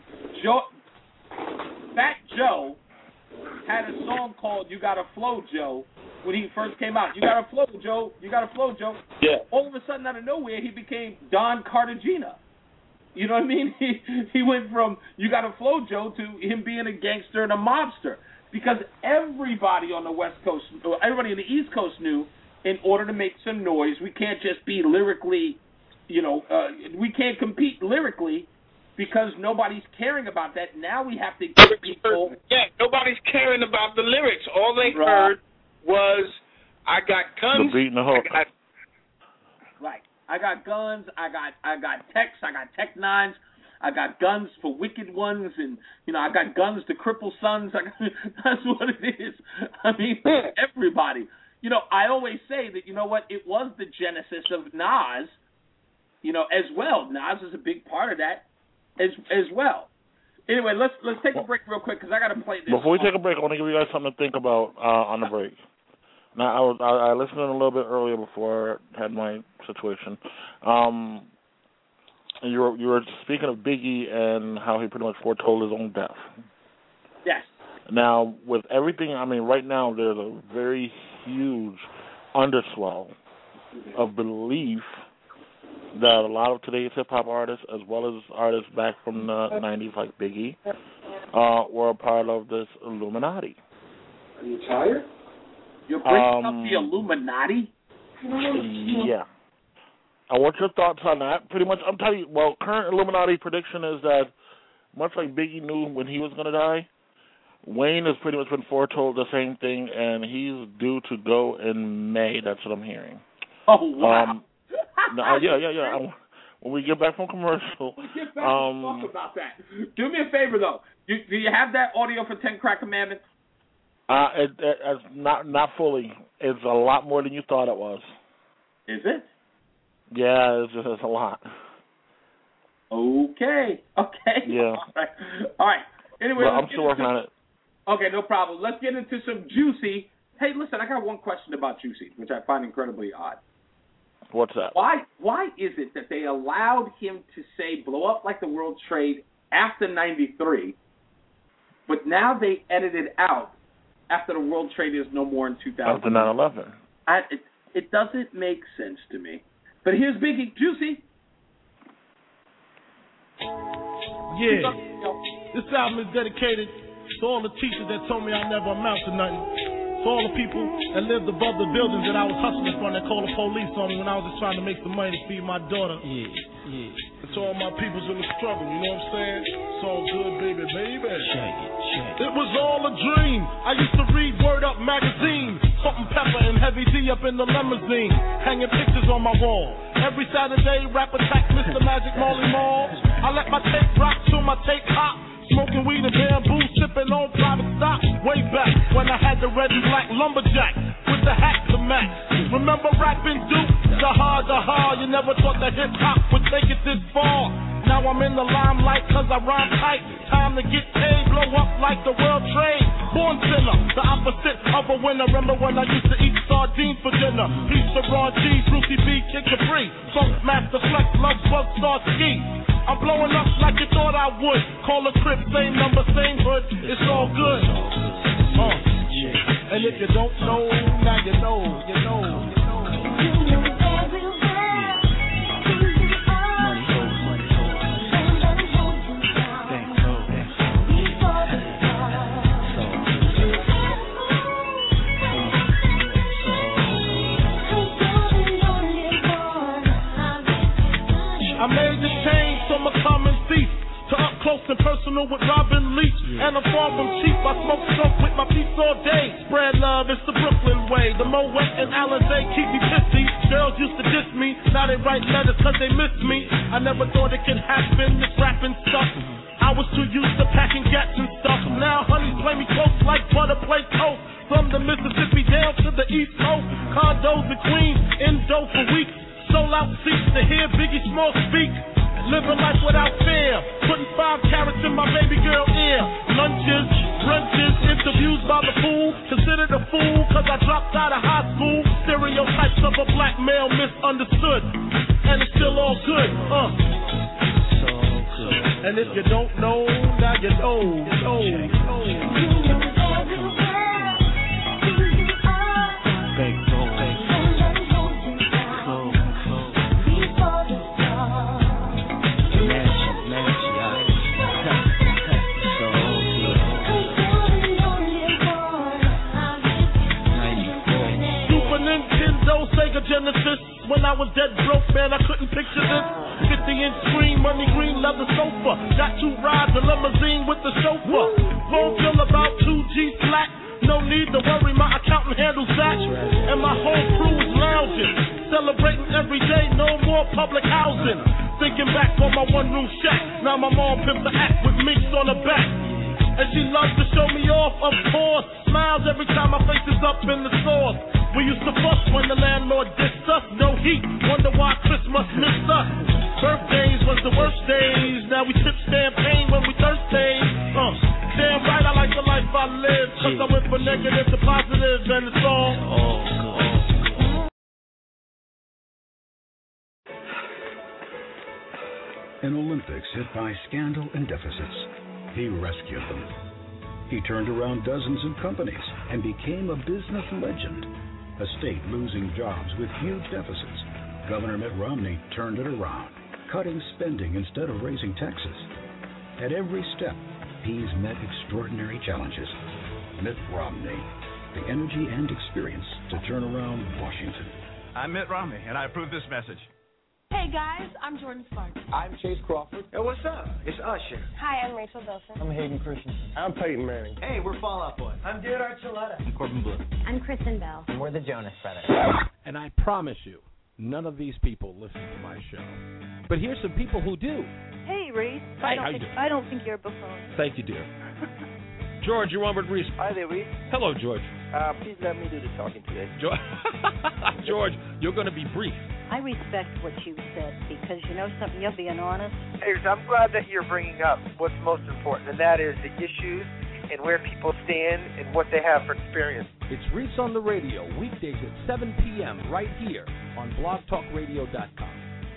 Fat Joe had a song called You Gotta Flow, Joe, when he first came out. You gotta flow, Joe. You gotta flow, Joe.
Yeah.
All of a sudden, out of nowhere, he became Don Cartagena. You know what I mean? He went from You Gotta Flow, Joe, to him being a gangster and a mobster. Because everybody on the West Coast, everybody in the East Coast knew, in order to make some noise, we can't just be lyrically, we can't compete lyrically because nobody's caring about that. Now we have to get people.
Yeah, nobody's caring about the lyrics. All they heard was I got guns.
The beat and the hook.
Right. I got guns. I got techs. I got Tech 9s. I got guns for wicked ones, and I got guns to cripple sons. That's what it is. I mean, everybody. I always say that it was the genesis of Nas. As well. Nas is a big part of that, as well. Anyway, let's take a break real quick because I got to play this.
Before we take a break, I want to give you guys something to think about on the break. Now, I listened in a little bit earlier before I had my situation. You were speaking of Biggie and how he pretty much foretold his own death.
Yes.
Now, with everything, right now there's a very huge underswell of belief that a lot of today's hip-hop artists, as well as artists back from the 90s like Biggie, were a part of this Illuminati.
Are you tired? You're bringing up the Illuminati?
Yeah. I want your thoughts on that. Pretty much, I'm telling you, current Illuminati prediction is that much like Biggie knew when he was going to die, Wayne has pretty much been foretold the same thing, and he's due to go in May. That's what I'm hearing.
Oh, wow.
Yeah. When we get back from commercial,
we'll talk about that. Do me a favor, though. Do you have that audio for 10 Crack Commandments?
It's not fully. It's a lot more than you thought it was.
Is it?
Yeah, it's a lot.
Okay.
Yeah.
All right. Anyway,
I'm still working on it.
Okay, no problem. Let's get into some Juicy. Hey, listen, I got one question about Juicy, which I find incredibly odd.
What's that?
Why is it that they allowed him to say blow up like the World Trade after 93, but now they edited out after the World Trade is no more in 2000?
After 9/11.
It doesn't make sense to me. But here's Biggie. Juicy.
Yeah. This album is dedicated to all the teachers that told me I never amount to nothing. To all the people that lived above the buildings that I was hustling from that called the police on me when I was just trying to make some money to feed my daughter. Yeah. And to all my peoples in the struggle, you know what I'm saying? It's all good, baby. It was all a dream. I used to read Word Up magazine, Salt and Pepper and Heavy D up in the limousine, hanging pictures on my wall. Every Saturday, rap attack Mr. Magic Marley Marl. I let my tape rock till my tape hop. Smoking weed and bamboo, sipping on private stock. Way back when I had the red and black lumberjack with the hat to match. Remember rapping Duke? Zahar, you never thought that hip-hop would take it this far. Now I'm in the limelight cause I rhyme tight. Time to get paid, blow up like the World Trade. Born sinner, the opposite of a winner. Remember when I used to eat sardines for dinner? Piece of Ron G, Brucey B, Kid Capri, Funk Master Flex, Love Bug, Star Ski. I'm blowing up like you thought I would. Call a crib, same number, same hood. It's all good. And if you don't know, now you know, you know. I made the change from a common thief to up close and personal with Robin Leach. And I'm far from cheap, I smoke smoke with my peeps all day. Spread love, it's the Brooklyn way. The Moet and Alizé keep me pissy. Girls used to diss me, now they write letters cause they miss me. I never thought it could happen, this rapping stuff. I was too used to packing gats and stuff. Now honeys play me close like butter play toast. From the Mississippi down to the East Coast. Condos in Queens, indo for weeks. Sold out seats to hear Biggie Small speak. Living life without fear. Putting 5 carats in my baby girl ear. Lunches, brunches, interviews by the fool. Considered a fool cause I dropped out of high school. Stereotypes of a black male misunderstood. And it's still all good, And if you don't know, now you know, Sega Genesis. When I was dead broke, man, I couldn't picture this. 50-inch screen, money green, leather sofa. Got 2 rides, a limousine with the chauffeur. Won't feel about 2 G slack. No need to worry, my accountant handles that. And my whole crew is lounging, celebrating every day, no more public housing. Thinking back on my one-room shack, now my mom pimps the act with minks on her back. And she loves to show me off, of course. Smiles every time my face is up in the stores. We used to fuss when the landlord dissed us. No heat, wonder why Christmas missed us. Birthdays was the worst days. Now we sip champagne when we thirsty. Damn right, I like the life I live. Cause I went from negative to positive, and it's all.
An Olympics hit by scandal and deficits, he rescued them. He turned around dozens of companies and became a business legend. A state losing jobs with huge deficits. Governor Mitt Romney turned it around, cutting spending instead of raising taxes. At every step, he's met extraordinary challenges. Mitt Romney, the energy and experience to turn around Washington.
I'm Mitt Romney, and I approve this message.
Hey guys, I'm Jordan Sparks.
I'm Chase Crawford.
Hey, what's up? It's Usher.
Hi, I'm Rachel Bilson.
I'm Hayden Christensen.
I'm Peyton Manning.
Hey, we're Fall Out Boy.
I'm Jared Archuleta.
I'm Corbin Bleu.
I'm Kristen Bell.
And we're the Jonas Brothers.
And I promise you, none of these people listen to my show. But here's some people who do.
Hey, Reese.
Hey, how you doing?
I don't think you're a buffoon.
Thank you, dear. George, you're on with Reese.
Hi there, Reese.
Hello, George.
Please let me do the talking today.
George, you're going to be brief.
I respect what you said because you know something, you're being honest.
Hey, I'm glad that you're bringing up what's most important, and that is the issues and where people stand and what they have for experience.
It's Reese on the Radio, weekdays at 7 p.m. right here on blogtalkradio.com.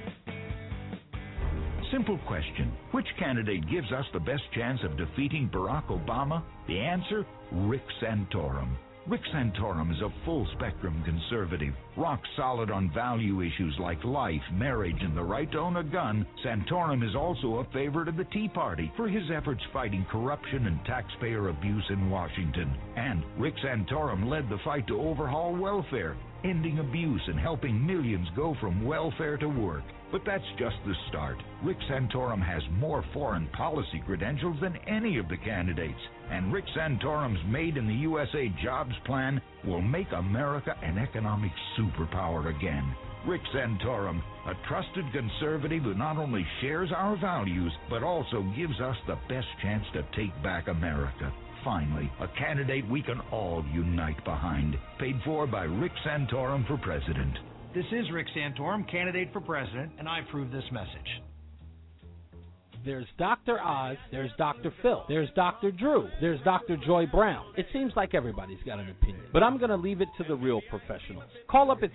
Simple question. Which candidate gives us the best chance of defeating Barack Obama? The answer? Rick Santorum. Rick Santorum is a full-spectrum conservative. Rock solid on value issues like life, marriage, and the right to own a gun, Santorum is also a favorite of the Tea Party for his efforts fighting corruption and taxpayer abuse in Washington. And Rick Santorum led the fight to overhaul welfare, ending abuse and helping millions go from welfare to work. But that's just the start. Rick Santorum has more foreign policy credentials than any of the candidates. And Rick Santorum's Made in the USA jobs plan will make America an economic superpower again. Rick Santorum, a trusted conservative who not only shares our values, but also gives us the best chance to take back America. Finally, a candidate we can all unite behind. Paid for by Rick Santorum for president.
This is Rick Santorum, candidate for president, and I approve this message.
There's Dr. Oz, there's Dr. Phil, there's Dr. Drew, there's Dr. Joy Brown. It seems like everybody's got an opinion, but I'm going to leave it to the real professionals. Call up at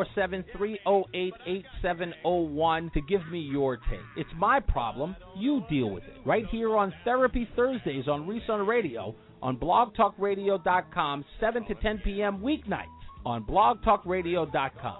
347-308-8701 to give me your take. It's my problem. You deal with it. Right here on Therapy Thursdays on Reese on the Radio on blogtalkradio.com, 7 to 10 p.m. weeknights on blogtalkradio.com.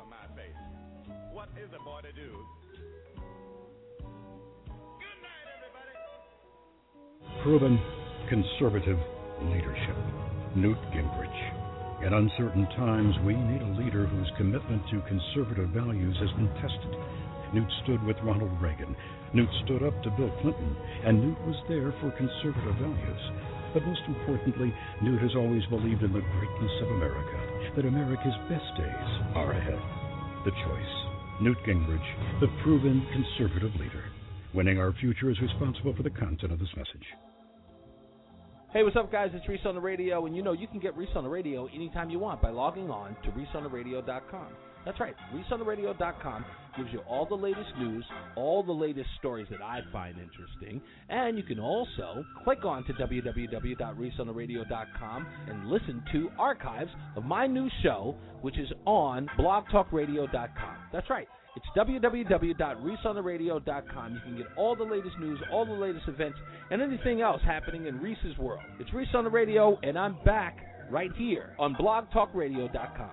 Proven conservative leadership. Newt Gingrich. In uncertain times, we need a leader whose commitment to conservative values has been tested. Newt stood with Ronald Reagan. Newt stood up to Bill Clinton. And Newt was there for conservative values. But most importantly, Newt has always believed in the greatness of America, that America's best days are ahead. The choice. Newt Gingrich, the proven conservative leader. Winning our future is responsible for the content of this message.
Hey, what's up, guys? It's Reese on the Radio, and you know you can get Reese on the Radio anytime you want by logging on to ReeseOnTheRadio.com. That's right, ReeseOnTheRadio.com gives you all the latest news, all the latest stories that I find interesting, and you can also click on to www.ReeseOnTheRadio.com and listen to archives of my new show, which is on BlogTalkRadio.com. That's right. It's www.ReeseOnTheRadio.com. You can get all the latest news, all the latest events, and anything else happening in Reese's world. It's Reese on the Radio, and I'm back right here on BlogTalkRadio.com.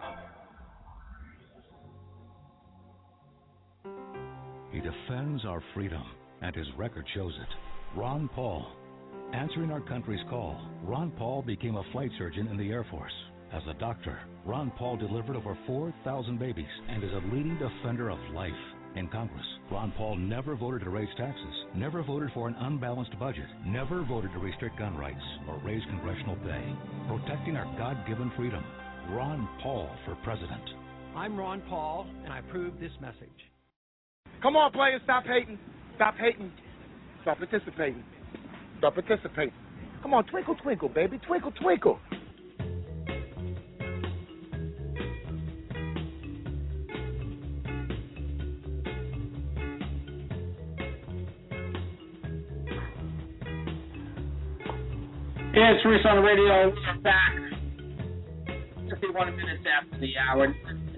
He defends our freedom, and his record shows it. Ron Paul. Answering our country's call, Ron Paul became a flight surgeon in the Air Force. As a doctor, Ron Paul delivered over 4,000 babies and is a leading defender of life. In Congress, Ron Paul never voted to raise taxes, never voted for an unbalanced budget, never voted to restrict gun rights or raise congressional pay. Protecting our God-given freedom. Ron Paul for president.
I'm Ron Paul, and I approve this message.
Come on, players, stop hating. Stop hating. Start participating. Start participating. Come on, twinkle, twinkle, baby. Twinkle, twinkle.
It's Reese on the radio. We're back. 51 minutes after the hour.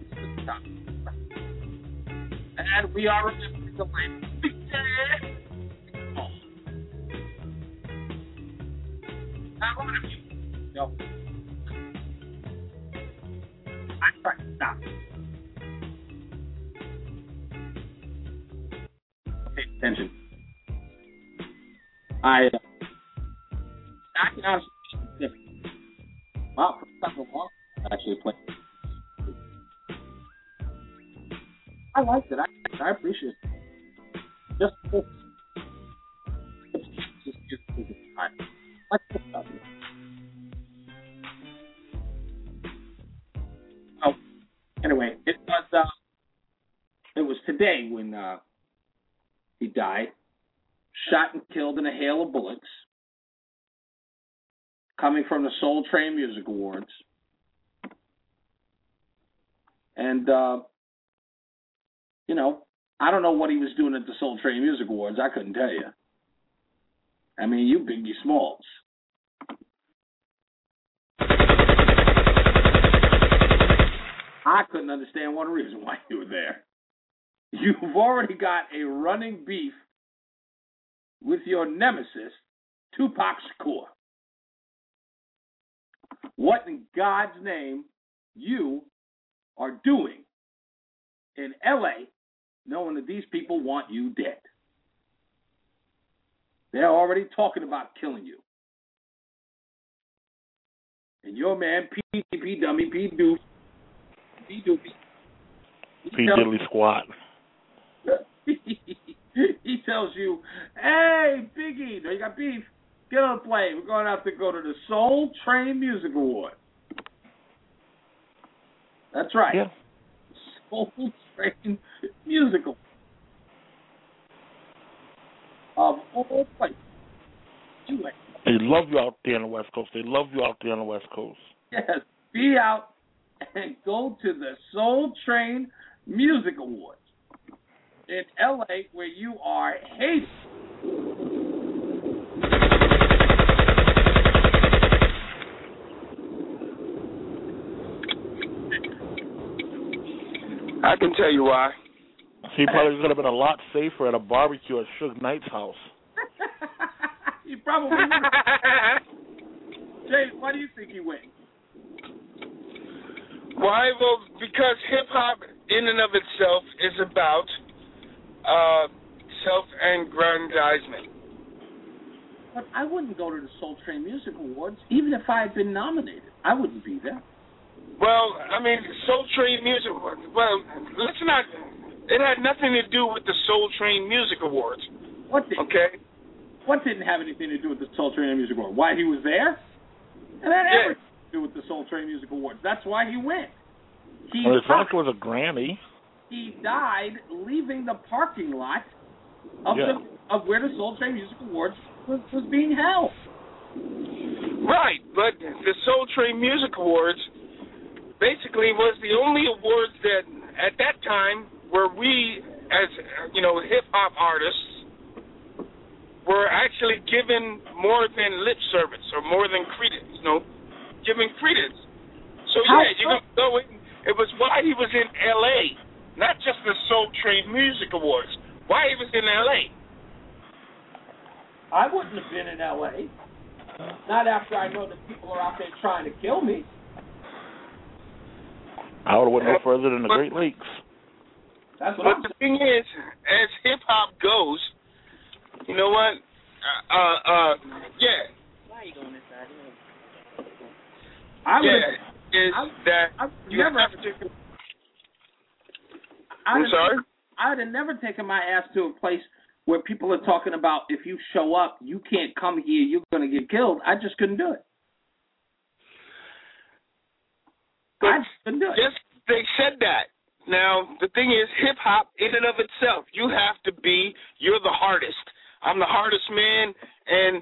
And we are remembering the line. How long have you? No. I'm trying to stop. Pay attention. I can honestly different. Well, for such a long time, I actually played. I liked it. I appreciate it. Just time. Let's talk about it. Oh, anyway, it was today when he died, shot and killed in a hail of bullets, coming from the Soul Train Music Awards. And, I don't know what he was doing at the Soul Train Music Awards. I couldn't tell you. I mean, you Biggie Smalls. I couldn't understand one reason why you were there. You've already got a running beef with your nemesis, Tupac Shakur. What in God's name you are doing in L.A. knowing that these people want you dead? They're already talking about killing you. And your man, P. Dummy, P. Doofy, P.
Diddly Squat.
He tells you, hey, Biggie, you got beef? Get on the plane. We're going to have to go to the Soul Train Music Award. That's right.
Yeah.
Soul Train Musical. Of all places.
They love you out there on the West Coast. They love you out there on the West Coast.
Yes. Be out and go to the Soul Train Music Awards in L.A. where you are hated.
I can tell you why.
He probably could have been a lot safer at a barbecue at Suge Knight's house.
He probably would. James, why do you think he went?
Why? Well, because hip-hop in and of itself is about self-aggrandizement.
But I wouldn't go to the Soul Train Music Awards, even if I had been nominated. I wouldn't be there.
Well, I mean, Soul Train Music Awards. Well, let's not. It had nothing to do with the Soul Train Music Awards.
What did?
Okay.
What didn't have anything to do with the Soul Train Music Awards? Why he was there? And that had everything to do with the Soul Train Music Awards. That's why he went.
Well, his first was a Grammy.
He died leaving the parking lot of where the Soul Train Music Awards was being held.
Right, but the Soul Train Music Awards basically was the only awards that, at that time, where we, as, hip-hop artists, were actually given more than lip service or more than credence, giving credence. So, you can go in. It was why he was in L.A., not just the Soul Train Music Awards, why he was in L.A.
I wouldn't have been in L.A. Not after I know that people are out there trying to kill me.
I would have went no further than the Great Lakes.
That's what
but the thing is, as hip-hop goes, you know what? Yeah.
Why are you going inside?
You have a particular... I'm sorry?
I would have never taken my ass to a place where people are talking about if you show up, you can't come here, you're going to get killed. I just couldn't do it.
But yes, they said that. Now, the thing is, hip-hop, in and of itself, you're the hardest. I'm the hardest man, and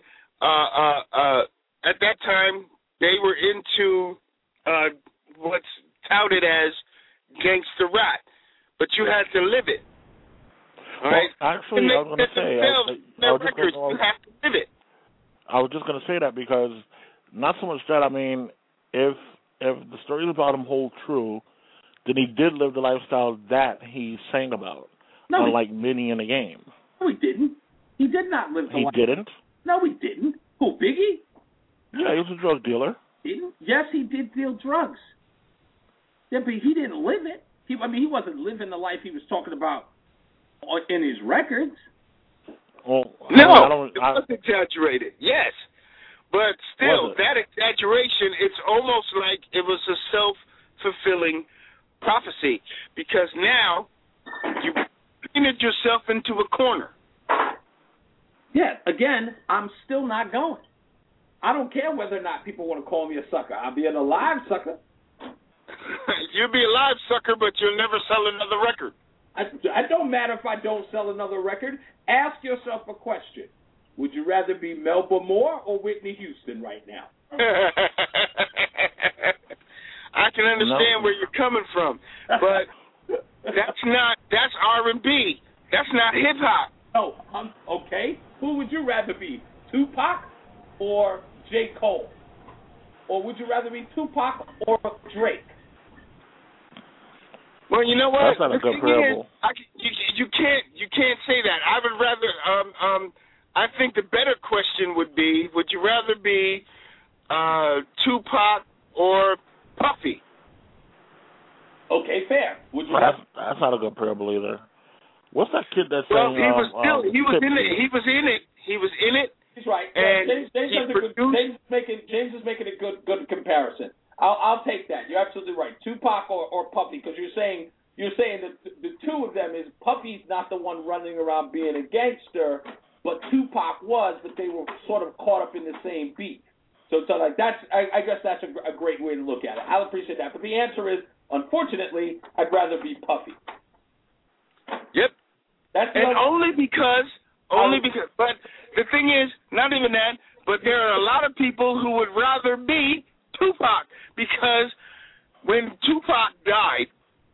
at that time, they were into what's touted as gangster rap, but you had to live it. All right?
Actually, I was going to say,
you have to live it.
I was just going to say that because not so much that, I mean, if the stories about him hold true, then he did live the lifestyle that he sang about, unlike many in the game.
No, he didn't. He did not live the life.
He didn't?
No, he didn't. Who, Biggie?
Yeah, he was a drug dealer.
Yes, he did deal drugs. Yeah, but he didn't live it. He wasn't living the life he was talking about in his records.
Well,
no, it was exaggerated, yes. But still, that exaggeration, it's almost like it was a self-fulfilling prophecy, because now you painted yourself into a corner.
Yeah, again, I'm still not going. I don't care whether or not people want to call me a sucker. I'll be an alive sucker.
You'll be a live sucker, but you'll never sell another record.
It don't matter if I don't sell another record. Ask yourself a question. Would you rather be Melba Moore or Whitney Houston right now?
I can understand where you're coming from, but that's R&B. That's not hip-hop.
Oh, okay. Who would you rather be, Tupac or J. Cole? Or would you rather be Tupac or Drake?
Well, you know what?
That's not a good parable.
You can't say that. I would rather. I think the better question would be: would you rather be Tupac or Puffy?
Okay, fair. Would you?
That's not a good parable either. What's that kid that
sang? Well,
he was in it.
He's right.
And
James is making a good comparison. I'll take that. You're absolutely right. Tupac or Puffy, because you're saying that the two of them is Puffy's not the one running around being a gangster, but Tupac was, but they were sort of caught up in the same beat. So like that's I guess that's a great way to look at it. I'll appreciate that. But the answer is, unfortunately, I'd rather be Puffy.
Yep. Only because. But the thing is, not even that, but there are a lot of people who would rather be Tupac, because when Tupac died,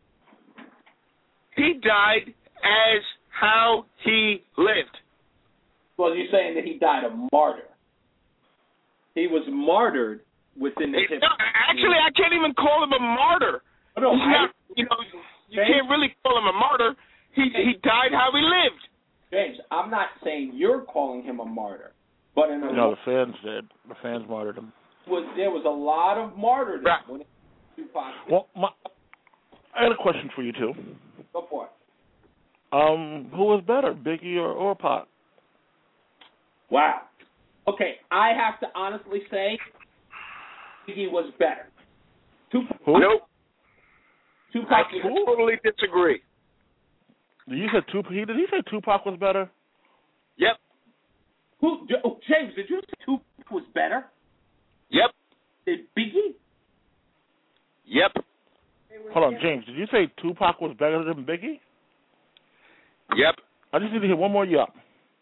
he died as how he lived.
Well, you're saying that he died a martyr. He was martyred within the hip.
Actually, I can't even call him a martyr.
No,
you can't really call him a martyr. He died how he lived.
James, I'm not saying you're calling him a martyr, but
the fans did. The fans martyred him.
There was a lot of martyrdom when Tupac.
Well, I had a question for you too.
Go for it.
Who was better, Biggie or Pac?
Wow. Okay, I have to honestly say Biggie was better. Tupac.
Who?
Nope.
Tupac.
I totally disagree.
Did he say Tupac was better?
Yep.
James, did you say Tupac was better?
Yep.
Did Biggie?
Yep.
Hold on, James, did you say Tupac was better than Biggie?
Yep.
I just need to hear one more yup.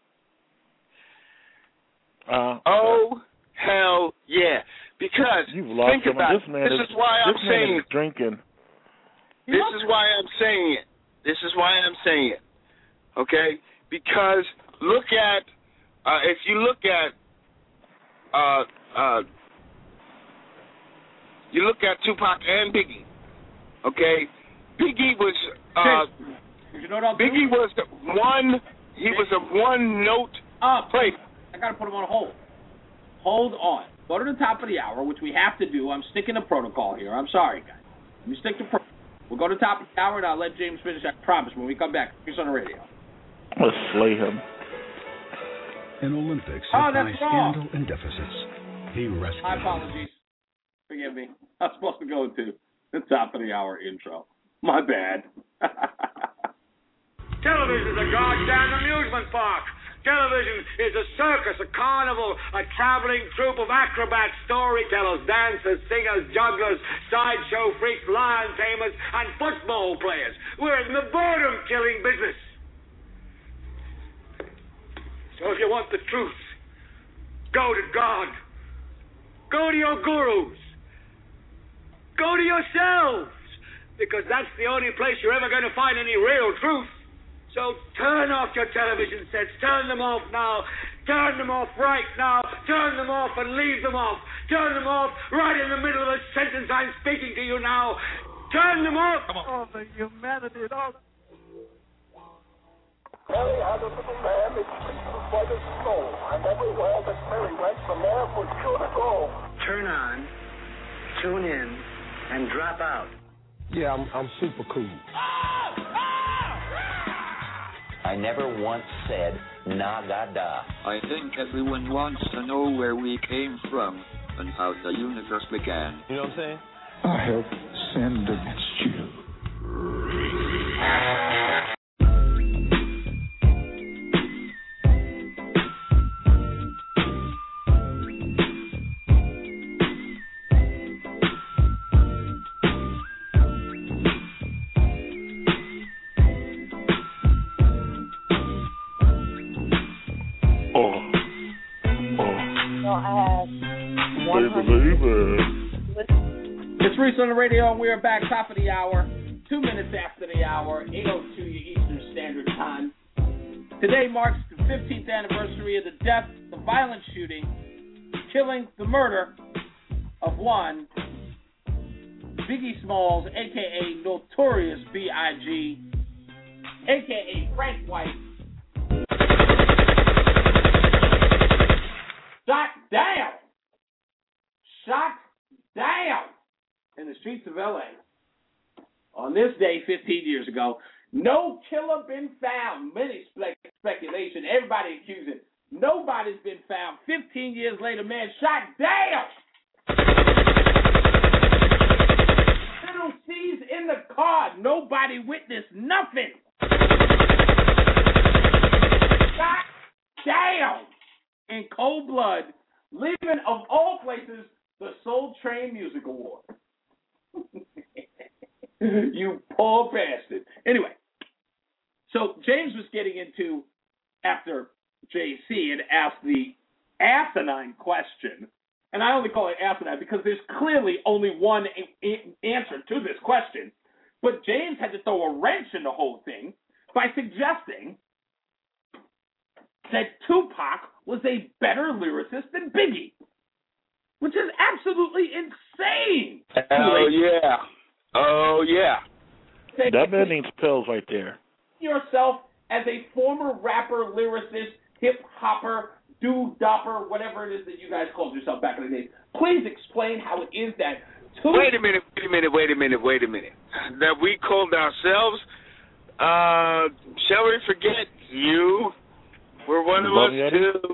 Hell yeah. Because think about it. This is why I'm saying it.
Drinking.
This is why I'm saying it. Okay? Because look at if you look at Tupac and Biggie. Okay? Biggie was Biggie was a one note player.
I gotta put him on hold. Hold on. Go to the top of the hour, which we have to do. I'm sticking to protocol here. I'm sorry, guys. Let me stick to protocol. We'll go to the top of the hour, and I'll let James finish. I promise when we come back. He's on the radio.
Let's slay him.
In Olympics, by scandal and deficits, he rescued.
My apologies. Forgive me. I was supposed to go to the top of the hour intro. My bad.
Television's a goddamn amusement park. Television is a circus, a carnival, a traveling troupe of acrobats, storytellers, dancers, singers, jugglers, sideshow freaks, lion tamers, and football players. We're in the boredom-killing business. So if you want the truth, go to God. Go to your gurus. Go to yourselves. Because that's the only place you're ever going to find any real truth. So turn off your television sets. Turn them off now. Turn them off right now. Turn them off and leave them off. Turn them off right in the middle of a sentence I'm speaking to you now. Turn them off. Come on.
All the humanity and all the... Mary had a little lamb, its feet was white as snow, and everywhere that Mary went, the lamb was sure to go.
Turn on, tune in, and drop out.
Yeah, I'm super cool.
I never once said Nagada.
I think everyone wants to know where we came from and how the universe began.
You know what I'm saying? I have sinned against you.
It's Reese on the radio, and we are back top of the hour, 2 minutes after the hour, 8:02 Eastern Standard Time. Today marks the 15th anniversary of the death, the violent shooting, killing, the murder of one Biggie Smalls, a.k.a. Notorious B.I.G., a.k.a. Frank White. Shot down in the streets of L.A. On this day 15 years ago. No killer been found. Many speculation. Everybody accusing. Nobody's been found. 15 years later, man shot down. Little C's in the car. Nobody witnessed nothing. Shot down in cold blood. Leaving, of all places, the Soul Train Music Award. You poor bastard. Anyway, so James was getting into, after JC had asked the asinine question, and I only call it asinine because there's clearly only one answer to this question, but James had to throw a wrench in the whole thing by suggesting that Tupac was a better lyricist than Biggie, which is absolutely insane.
Oh, yeah. Oh, yeah.
That man needs pills right there.
Yourself as a former rapper, lyricist, hip-hopper, dude-dopper, whatever it is that you guys called yourself back in the day. Please explain how it is that...
Wait a minute. That we called ourselves, shall we forget you? We're one of us, too.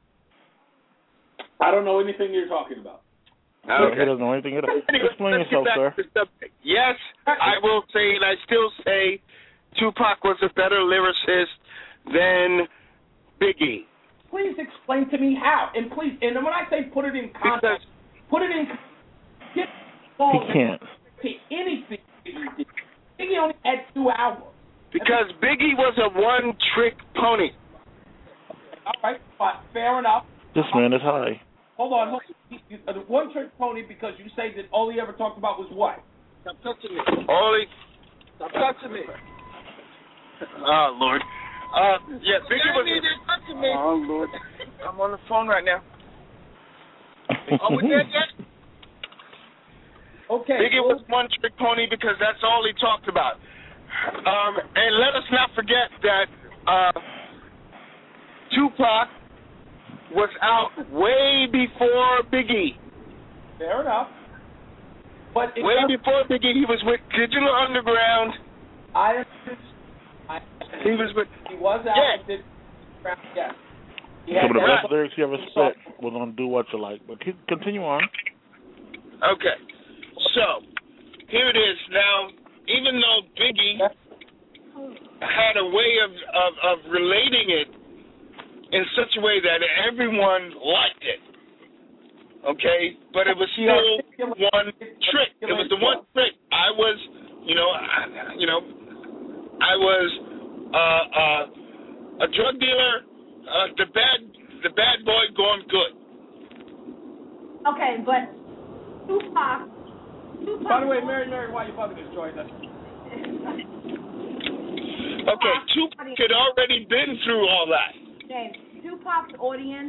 I don't know anything you're talking about.
Okay.
He doesn't know anything at all. Explain yourself, sir.
Yes, I will say, and I still say, Tupac was a better lyricist than Biggie.
Please explain to me how. And please, and when I say put it in context, put it in... Get
he can't.
To anything Biggie did. Biggie only had 2 albums.
Because Biggie was a one-trick pony.
All right, fine, fair enough.
This man is high.
Hold on. The one-trick pony, because you say that all he ever talked about was what?
Stop touching me.
Stop touching me.
Oh, Lord. Yeah, Biggie was... touching me. Oh, Lord. I'm on the phone right now. Are we dead yet?
Okay.
Biggie was one-trick pony because that's all he talked about. And let us not forget that Tupac was out way before Biggie.
Fair enough. But
way before Biggie, he was with Digital Underground. He was out.
Yeah. Yes.
Some of the best lyrics you ever spit was on Do What You Like. But continue on.
Okay. So, here it is. Now, even though Biggie had a way of relating it in such a way that everyone liked it. Okay, but it was still one trick. It was the one trick. I was, I was a drug dealer, the bad boy gone good.
Okay, but Tupac.
By the way, Mary, why you bugging us, Joy?
Okay, Tupac had already been through all that.
James, Tupac's audience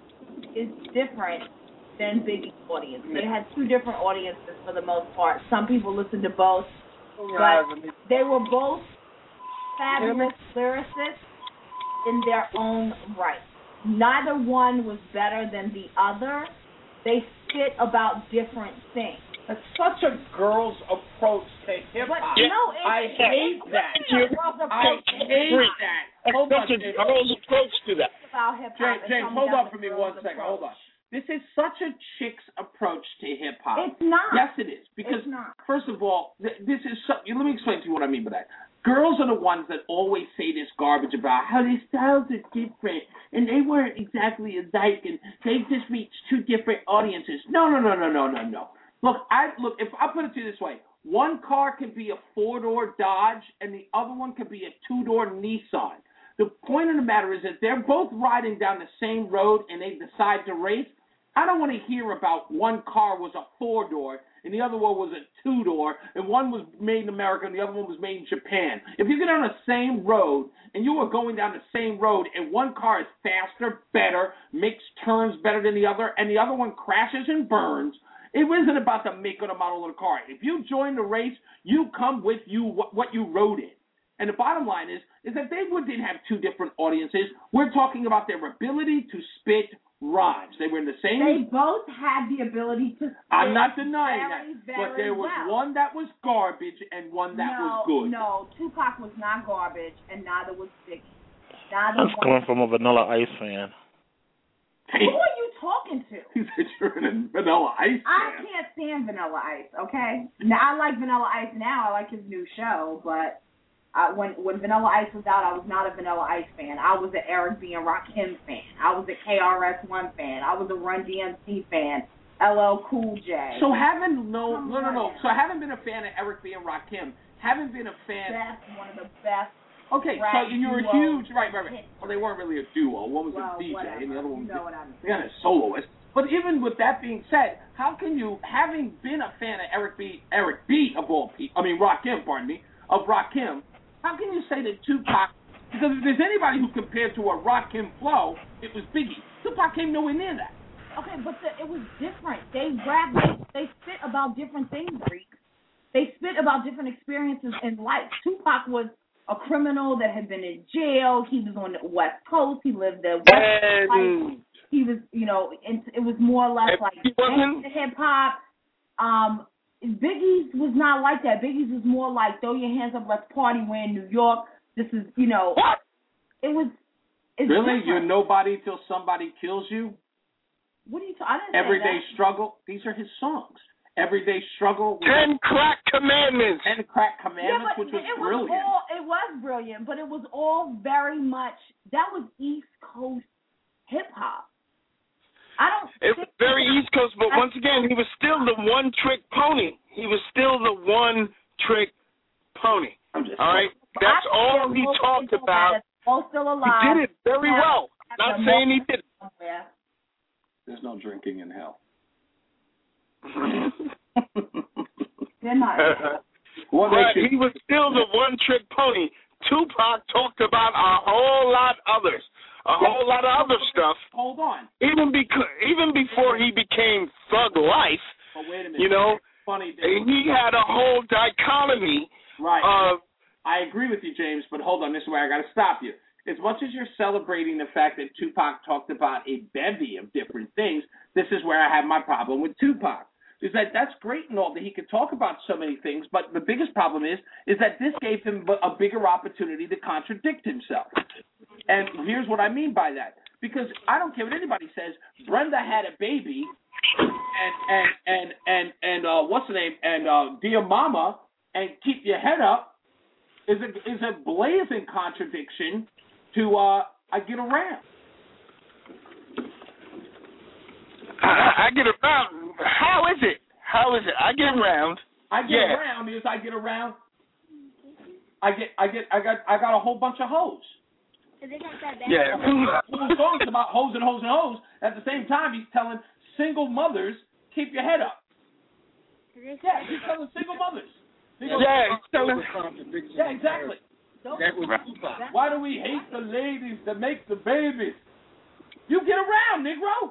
is different than Biggie's audience. They had two different audiences for the most part. Some people listened to both, but they were both fabulous lyricists in their own right. Neither one was better than the other. They spit about different things.
That's such a girl's approach to hip-hop. I hate that. I hate that. Hold on,
such a girl's approach to that.
James, hold on for me 1 second. Hold on. This is such a chick's approach to hip-hop.
It's not.
Yes, it is. Because, first of all, this is let me explain to you what I mean by that. Girls are the ones that always say this garbage about how their styles are different and they weren't exactly alike and they just reached two different audiences. No. Look, if I put it to you this way, one car can be a four-door Dodge and the other one could be a two-door Nissan. The point of the matter is that they're both riding down the same road and they decide to race. I don't want to hear about one car was a four-door and the other one was a two-door, and one was made in America and the other one was made in Japan. If you get on the same road and you are going down the same road and one car is faster, better, makes turns better than the other, and the other one crashes and burns, it isn't about the make or the model of the car. If you join the race, you come with you what you rode in. And the bottom line is that they didn't have two different audiences. We're talking about their ability to spit rhymes. They were in the same.
They both had the ability to spit.
I'm not denying
very,
that. But there was one that was garbage and one that was good.
No, Tupac was not garbage and neither was Biggie.
That's coming from a Vanilla Ice fan.
Who are you talking to?
You said you're a Vanilla Ice fan.
I can't stand Vanilla Ice, okay? Now, I like Vanilla Ice now. I like his new show, but when Vanilla Ice was out, I was not a Vanilla Ice fan. I was an Eric B. and Rakim fan. I was a KRS-One fan. I was a Run DMC fan. LL Cool J.
So haven't So I haven't been a fan of Eric B. and Rakim. Haven't been a fan.
That's one of the best.
Okay, so you were huge, right. Well, they weren't really a duo. One was a DJ,
whatever.
and the other one was
a
soloist. But even with that being said, how can you, having been a fan of Rakim, how can you say that Tupac? Because if there's anybody who compared to a Rakim flow, it was Biggie. Tupac came nowhere near that.
Okay, but it was different. They spit about different things, Greek. They spit about different experiences in life. Tupac was a criminal that had been in jail. He was on the West Coast. He lived the West Coast. He was, and it was more or less like hip-hop. Biggie's was not like that. Biggie's was more like, throw your hands up, let's party, we're in New York. This is,
What?
It was. It's
really?
different.
You're nobody till somebody kills you?
What are you talking about?
Everyday Struggle. These are his songs. Everyday Struggle.
10 Crack Commandments.
10 Crack Commandments, which was brilliant.
It was brilliant, but it was all very much, that was East Coast hip-hop.
It was very East Coast, but once again, he was still the one-trick pony. He was still the one-trick pony. All right? That's all he talked about.
Still alive.
He did it very well. Not saying he didn't.
There's no drinking in hell.
They're not.
But he was still the one-trick pony. Tupac talked about a whole lot of others. A whole lot of other stuff.
Hold on.
Even before he became Thug Life,
wait a minute. Funny
he had a whole dichotomy of...
I agree with you, James, but hold on. This is where I got to stop you. As much as you're celebrating the fact that Tupac talked about a bevy of different things, this is where I have my problem with Tupac. Is that's great and all that he could talk about so many things, but the biggest problem is that this gave him a bigger opportunity to contradict himself. And here's what I mean by that. Because I don't care what anybody says, Brenda had a baby, and what's the name, and Dear Mama, and Keep Your Head Up. is a blazing contradiction to I Get Around.
I get around. How is it? I get around.
I get around is I get around. I got a whole bunch of hoes.
Yeah.
The whole song's about hoes and hoes and hoes. At the same time, he's telling single mothers, keep your head up. Yeah, he's telling single mothers.
He's telling.
Yeah, exactly. Why do we hate the ladies that make the babies? You get around, Negro.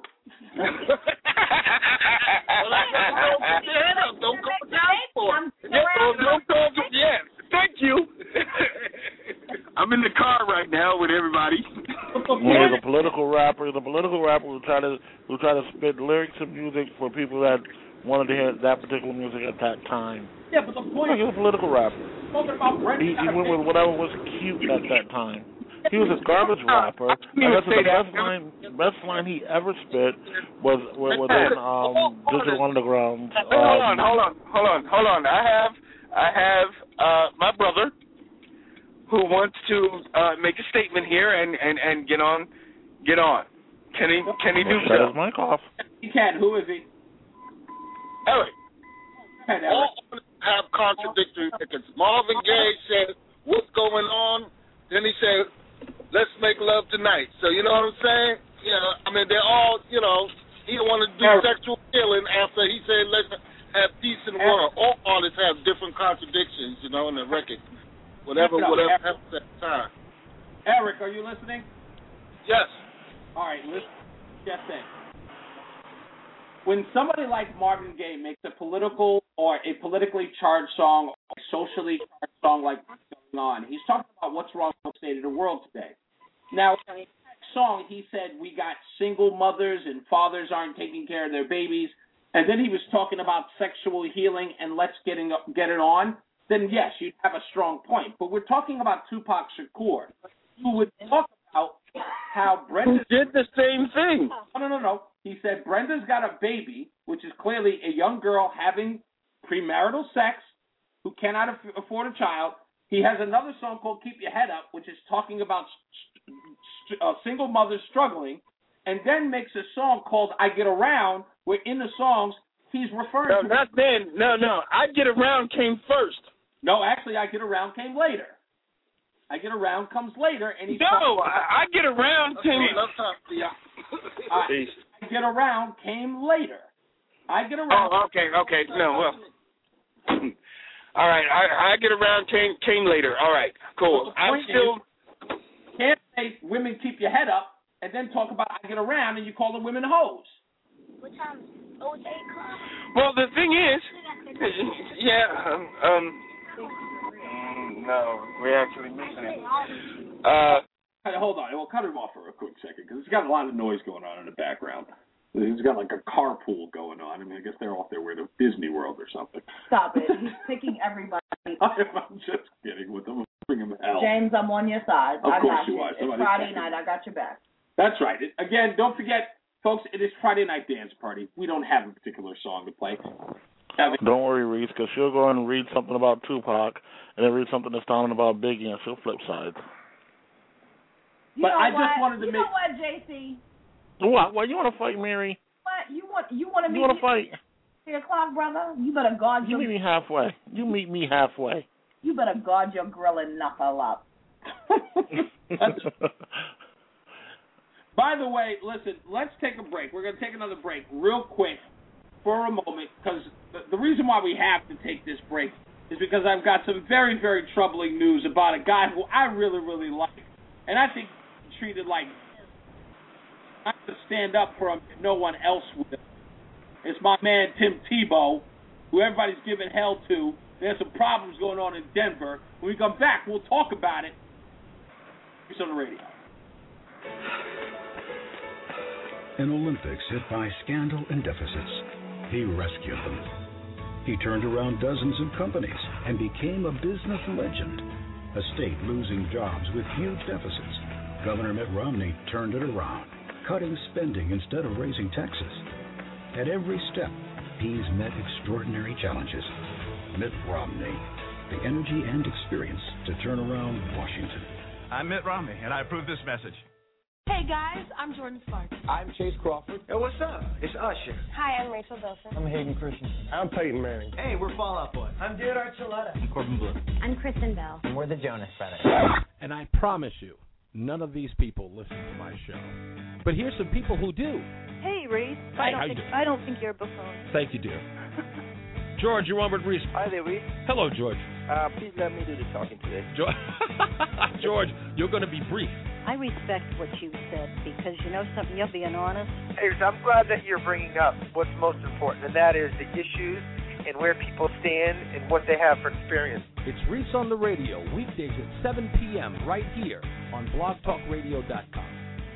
Don't go down for it. Don't go. Yeah, thank you. I'm in the car right now with everybody.
The political rapper will try to spit lyrics and music for people that wanted to hear that particular music at that time.
Yeah, but the point
he's a political rapper.
Talking about
he went with whatever was cute at that time. He was a garbage rapper. The best line he ever spit was within Digital Underground.
Hold on. I have my brother who wants to make a statement here and get on. Can he do so?
Shut his mic off.
He can. Who is he?
Eric.
Hey,
all have contradictory tickets. Marvin Gaye said, "What's going on?" Then he said, "Let's make love tonight." So you know what I'm saying? I mean they're all, he don't want to do sexual healing after he said let's have peace in the world. All artists have different contradictions, in the record. Whatever happens at the time.
Eric, are you listening?
Yes.
All right, listen. Just saying. When somebody like Marvin Gaye makes a political or a politically charged song or a socially charged song like What's Going On, he's talking about what's wrong with the state of the world today. Now, in that song, he said we got single mothers and fathers aren't taking care of their babies, and then he was talking about sexual healing and let's get it on, then yes, you'd have a strong point. But we're talking about Tupac Shakur, who would talk about how Brenda
did the same thing.
No. He said Brenda's got a baby, which is clearly a young girl having premarital sex who cannot afford a child. He has another song called Keep Your Head Up, which is talking about single mothers struggling, and then makes a song called I Get Around, where in the songs he's referring to...
Not then. No. I Get Around came first.
No, actually, I Get Around came later. I Get Around comes later, and he's...
No, I Get Around came...
I Get Around came later. I Get Around...
Oh, okay. No, well... All right, I Get Around came later. All right, cool. I'm still...
Can't say women keep your head up and then talk about I Get Around and you call the women hoes.
What time? Oh, it's 8 o'clock.
Well, the thing is... no, we're actually missing it.
Hold on. We'll cut him off for a quick second because he's got a lot of noise going on in the background. He's got like a carpool going on. I mean, I guess they're off their way to Disney World or something.
Stop it. He's picking everybody.
I'm just kidding with him. Bring him hell.
James, I'm on your side.
Of course you
are.
It's
Friday night. I got your back.
That's right. Again, don't forget, folks, it is Friday Night Dance Party. We don't have a particular song to play.
Don't worry, Reese, because she'll go and read something about Tupac and then read something that's talking about Biggie, and she'll flip sides.
But I just wanted to
make... You know what, JC?
What? Well, you want to fight, Mary?
What? You want to meet me?
You want to fight?
3 o'clock, brother? You better guard your...
You meet me halfway. You meet me halfway.
You better guard your grill and knuckle up.
By the way, listen, let's take a break. We're going to take another break real quick for a moment because the reason why we have to take this break is because I've got some very, very troubling news about a guy who I really, really like. And I think he's treated like I have to stand up for him if no one else will. It's my man Tim Tebow, who everybody's giving hell to. There's some problems going on in Denver. When we come back, we'll talk about it. It's on the radio.
In Olympics hit by scandal and deficits, he rescued them. He turned around dozens of companies and became a business legend. A state losing jobs with huge deficits. Governor Mitt Romney turned it around, cutting spending instead of raising taxes. At every step, he's met extraordinary challenges. Mitt Romney, the energy and experience to turn around Washington.
I'm Mitt Romney, and I approve this message.
Hey guys, I'm Jordan Sparks.
I'm Chase Crawford.
Hey, what's up? It's Usher.
Hi, I'm Rachel Bilson.
I'm Hayden Christensen. I'm Peyton Manning.
Hey, we're Fall Out Boy. I'm Jared Archuleta.
I'm Corbin Bleu.
I'm Kristen Bell.
And we're the Jonas Brothers.
And I promise you, none of these people listen to my show. But here's some people who do.
Hey, Reese.
Hi,
I don't think you're a buffoon.
Thank you, dear. George, you're on with Reese.
Hi there, Reese.
Hello, George.
Please let me do the talking today.
George, you're going to be brief.
I respect what you said because you know something, you're being honest.
Hey, I'm glad that you're bringing up what's most important, and that is the issues and where people stand and what they have for experience.
It's Reese on the Radio, weekdays at 7 p.m. right here on blogtalkradio.com.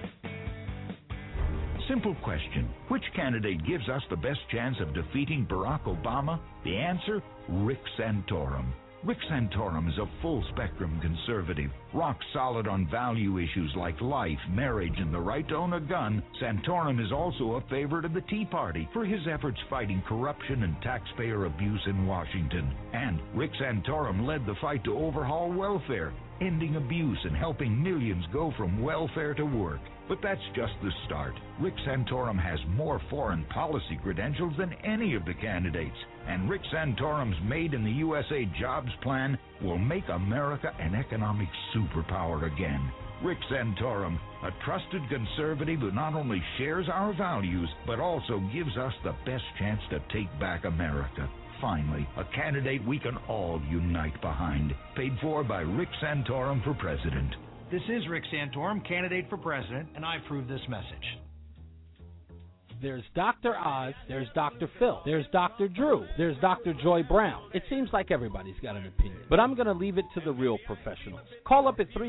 Simple question. Which candidate gives us the best chance of defeating Barack Obama? The answer? Rick Santorum. Rick Santorum is a full-spectrum conservative, rock solid on value issues like life, marriage, and the right to own a gun. Santorum is also a favorite of the Tea Party for his efforts fighting corruption and taxpayer abuse in Washington. And Rick Santorum led the fight to overhaul welfare, ending abuse and helping millions go from welfare to work. But that's just the start. Rick Santorum has more foreign policy credentials than any of the candidates. And Rick Santorum's Made in the USA jobs plan will make America an economic superpower again. Rick Santorum, a trusted conservative who not only shares our values, but also gives us the best chance to take back America. Finally, a candidate we can all unite behind. Paid for by Rick Santorum for president.
This is Rick Santorum, candidate for president, and I approve this message.
There's Dr. Oz, there's Dr. Phil, there's Dr. Drew, there's Dr. Joy Brown. It seems like everybody's got an opinion, but I'm going to leave it to the real professionals. Call up at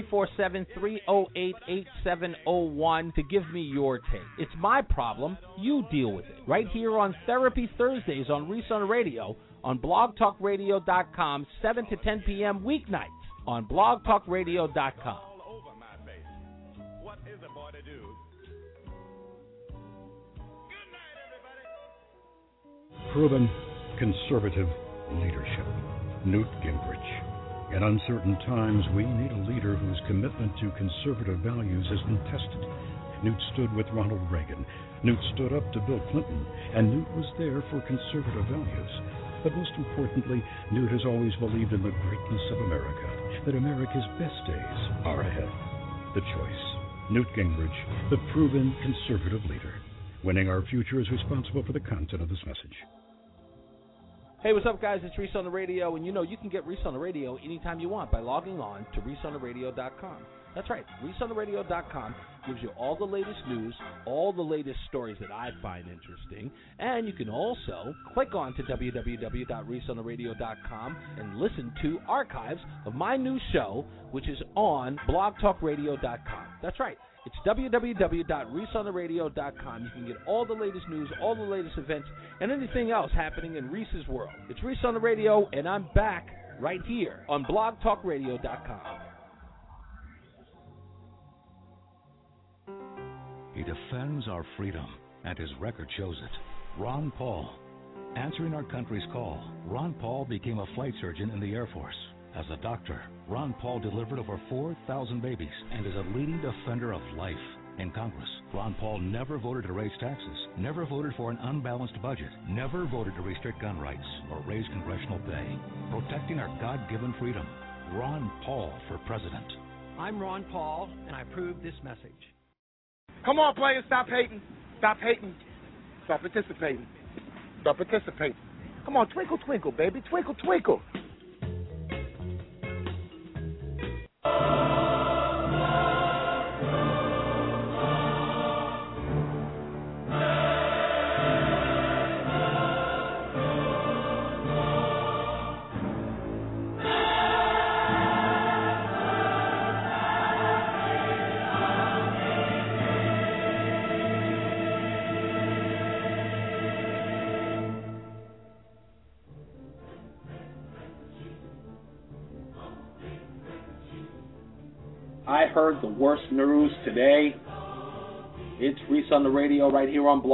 347-308-8701 to give me your take. It's my problem. You deal with it. Right here on Therapy Thursdays on Reese on the Radio on blogtalkradio.com, 7 to 10 p.m. weeknights on blogtalkradio.com.
Proven conservative leadership. Newt Gingrich. In uncertain times, we need a leader whose commitment to conservative values has been tested. Newt stood with Ronald Reagan. Newt stood up to Bill Clinton. And Newt was there for conservative values. But most importantly, Newt has always believed in the greatness of America, that America's best days are ahead. The choice. Newt Gingrich, the proven conservative leader. Winning our future is responsible for the content of this message.
Hey, what's up, guys? It's Reese on the Radio, and you know you can get Reese on the Radio anytime you want by logging on to ReeseOnTheRadio.com. That's right, ReeseOnTheRadio.com gives you all the latest news, all the latest stories that I find interesting, and you can also click on to www.ReeseOnTheRadio.com and listen to archives of my new show, which is on BlogTalkRadio.com. That's right. It's www.ReeseOnTheRadio.com. You can get all the latest news, all the latest events, and anything else happening in Reese's world. It's Reese on the Radio, and I'm back right here on BlogTalkRadio.com.
He defends our freedom, and his record shows it. Ron Paul. Answering our country's call, Ron Paul became a flight surgeon in the Air Force. As a doctor, Ron Paul delivered over 4,000 babies and is a leading defender of life. In Congress, Ron Paul never voted to raise taxes, never voted for an unbalanced budget, never voted to restrict gun rights or raise congressional pay. Protecting our God-given freedom. Ron Paul for president.
I'm Ron Paul, and I approve this message.
Come on, players, stop hating. Stop hating. Start participating. Start participating. Come on, twinkle, twinkle, baby. Twinkle, twinkle.
I heard the worst news today. It's Reese on the Radio right here on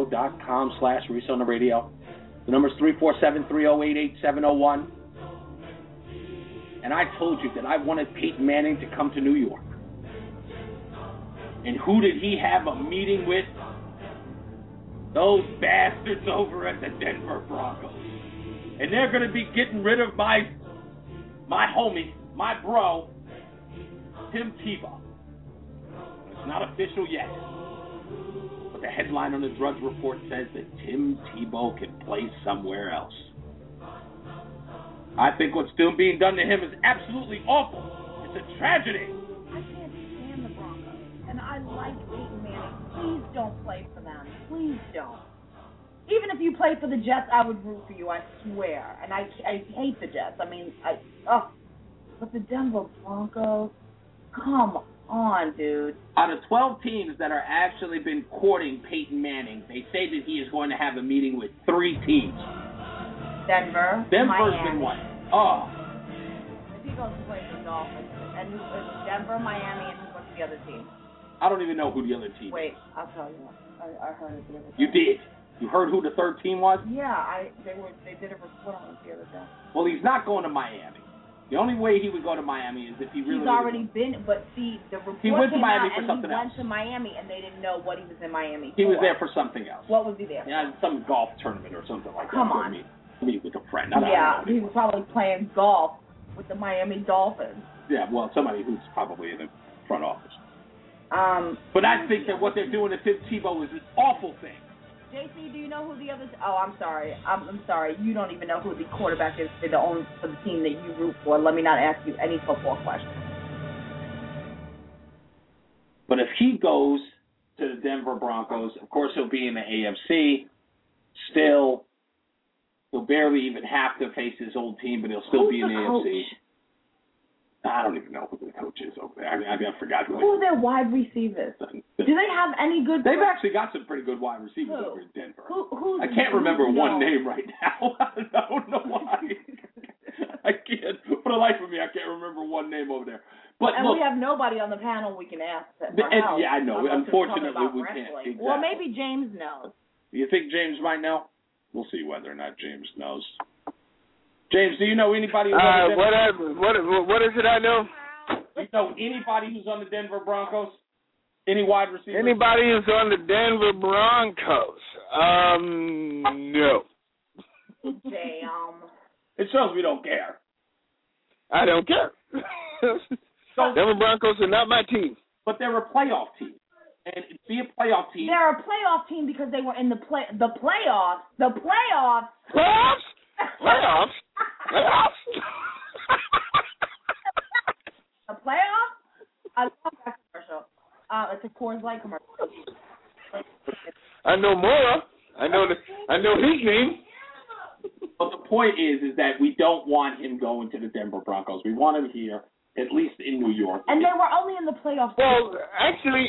blogtalkradio.com/Reese on the Radio. The number's 347-308-8701. and I told you that I wanted Peyton Manning to come to New York. And who did he have a meeting with? Those bastards over at the Denver Broncos. And they're going to be getting rid of my homie, my bro, Tim Tebow. It's not official yet. But the headline on the Drudge Report says that Tim Tebow can play somewhere else. I think what's still being done to him is absolutely awful. It's a tragedy.
I can't stand the Broncos. And I like Peyton Manning. Please don't play for them. Please don't. Even if you played for the Jets, I would root for you, I swear. And I hate the Jets. I mean, but the Denver Broncos, come on, dude.
Out of 12 teams that are actually been courting Peyton Manning, they say that he is going to have a meeting with 3 teams.
Denver's
Miami. Been one. Oh.
If he goes to play for the Dolphins, and Denver, Miami, and what's the other team?
I don't even know who the other team is.
Wait, I'll tell you. I heard it the other day.
You did? You heard who the third team was?
Yeah, they did a report on it the other day.
Well, he's not going to Miami. The only way he would go to Miami is if he really.
He's already been, but see, the report
he went to
came
Miami
out
for
and
something
he
else.
went to Miami, and they didn't know what he was in Miami for.
He was there for something else.
What was he there for?
Yeah, some golf tournament or something like that.
Come on.
Meet with a friend.
Yeah, he was probably playing golf with the Miami Dolphins.
Yeah, well, somebody who's probably in the front office. But I think that what they're doing to Tim Tebow is an awful thing.
JC, do you know who the others? Oh, I'm sorry. I'm sorry. You don't even know who the quarterback is for the team that you root for. Let me not ask you any football questions.
But if he goes to the Denver Broncos, of course he'll be in the AFC. Still, he'll barely even have to face his old team, but he'll still be in the AFC. I don't even know who the coach is over there. I mean, I forgot who
are their wide receivers? Do they have any good?
They've actually got some pretty good wide receivers over in Denver.
Who's
I can't remember one name right now. I don't know why. I can't. For the life of me, I can't remember one name over there. But
and
look,
we have nobody on the panel we can ask.
Yeah, I know. Unfortunately, we can't. Exactly.
Well, maybe James knows.
You think James might know? We'll see whether or not James knows. James, do you know anybody who's on the Denver?
What is it I know?
Do you know anybody who's on the Denver Broncos? Any wide receivers?
Anybody who's on the Denver Broncos? No.
Damn.
It shows we don't care.
I don't care. Denver Broncos are not my team.
But they're a playoff team. And to be a playoff team.
They're a playoff team because they were in the playoffs. The playoffs?
Playoffs? Playoffs? Playoffs?
The playoffs? I love that commercial. It's a Coors Light commercial.
I know Mora. I know his name.
But the point is that we don't want him going to the Denver Broncos. We want him here, at least in New York.
And they were only in the playoffs.
Well, actually,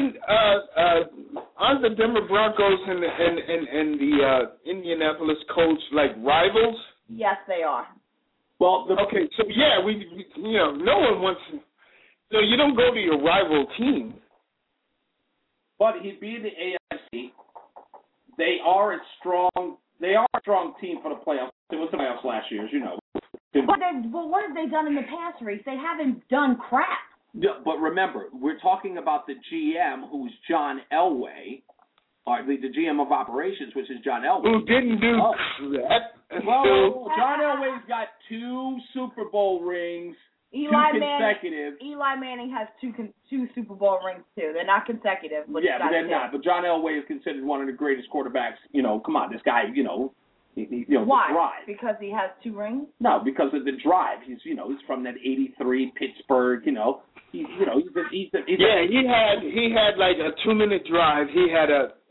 aren't the Denver Broncos and the Indianapolis Colts like rivals?
Yes, they are.
Well,
okay, so yeah, we no one wants. So you don't go to your rival team.
But he'd be in the AFC. They are a strong team for the playoffs. It was the playoffs last year, as you know.
But what have they done in the past, Reese? They haven't done crap.
Yeah, but remember, we're talking about the GM, who's John Elway, or the GM of operations, which is John Elway.
Who didn't do that.
Well, John Elway's got 2 Super Bowl rings.
Eli
Manning
has two Super Bowl rings too. They're not consecutive. But
yeah, but they're not. But John Elway is considered one of the greatest quarterbacks. Come on, this guy.
Why?
The drive.
Because he has 2 rings?
No, because of the drive. He's from that '83 Pittsburgh. He
had like a 2-minute drive. He had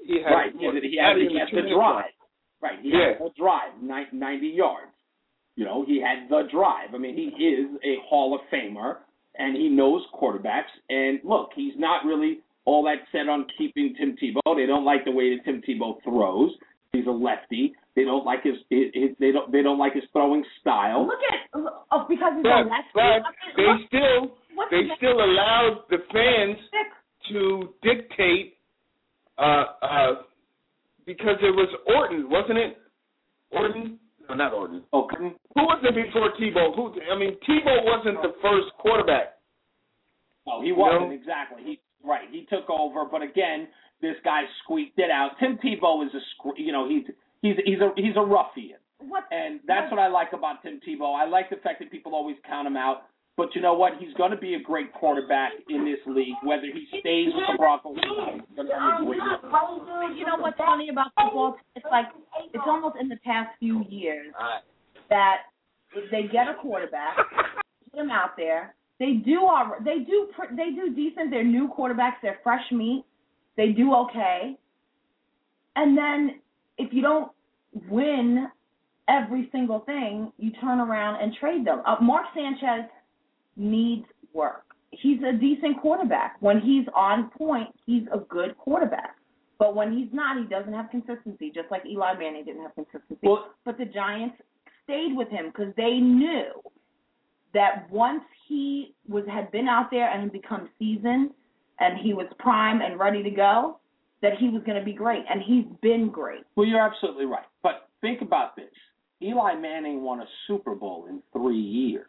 the drive. Right. He had the drive, 90 yards. He had the drive. I mean, he is a Hall of Famer, and he knows quarterbacks. And look, he's not really all that set on keeping Tim Tebow. They don't like the way that Tim Tebow throws. He's a lefty. They don't like his they don't like his throwing style.
Because he's a lefty.
But they still allowed the fans to dictate because it was Orton, wasn't it? Orton. not Orton.
Okay.
Who was it before Tebow? Tebow wasn't the first quarterback.
No, he wasn't exactly. He took over, but again, this guy squeaked it out. Tim Tebow is he's a ruffian, and that's what I like about Tim Tebow. I like the fact that people always count him out. But you know what? He's going to be a great quarterback in this league, whether he stays with the Broncos or not. He's going to be a great quarterback.
You know what's funny about football? It's it's almost in the past few years that if they get a quarterback, put him out there. They do decent. They're new quarterbacks. They're fresh meat. They do okay. And then if you don't win every single thing, you turn around and trade them. Mark Sanchez needs work. He's a decent quarterback. When he's on point, he's a good quarterback. But when he's not, he doesn't have consistency, just like Eli Manning didn't have consistency. But the Giants stayed with him because they knew that once he had been out there and had become seasoned and he was prime and ready to go, that he was going to be great. And he's been great.
Well, you're absolutely right. But think about this. Eli Manning won a Super Bowl in 3 years.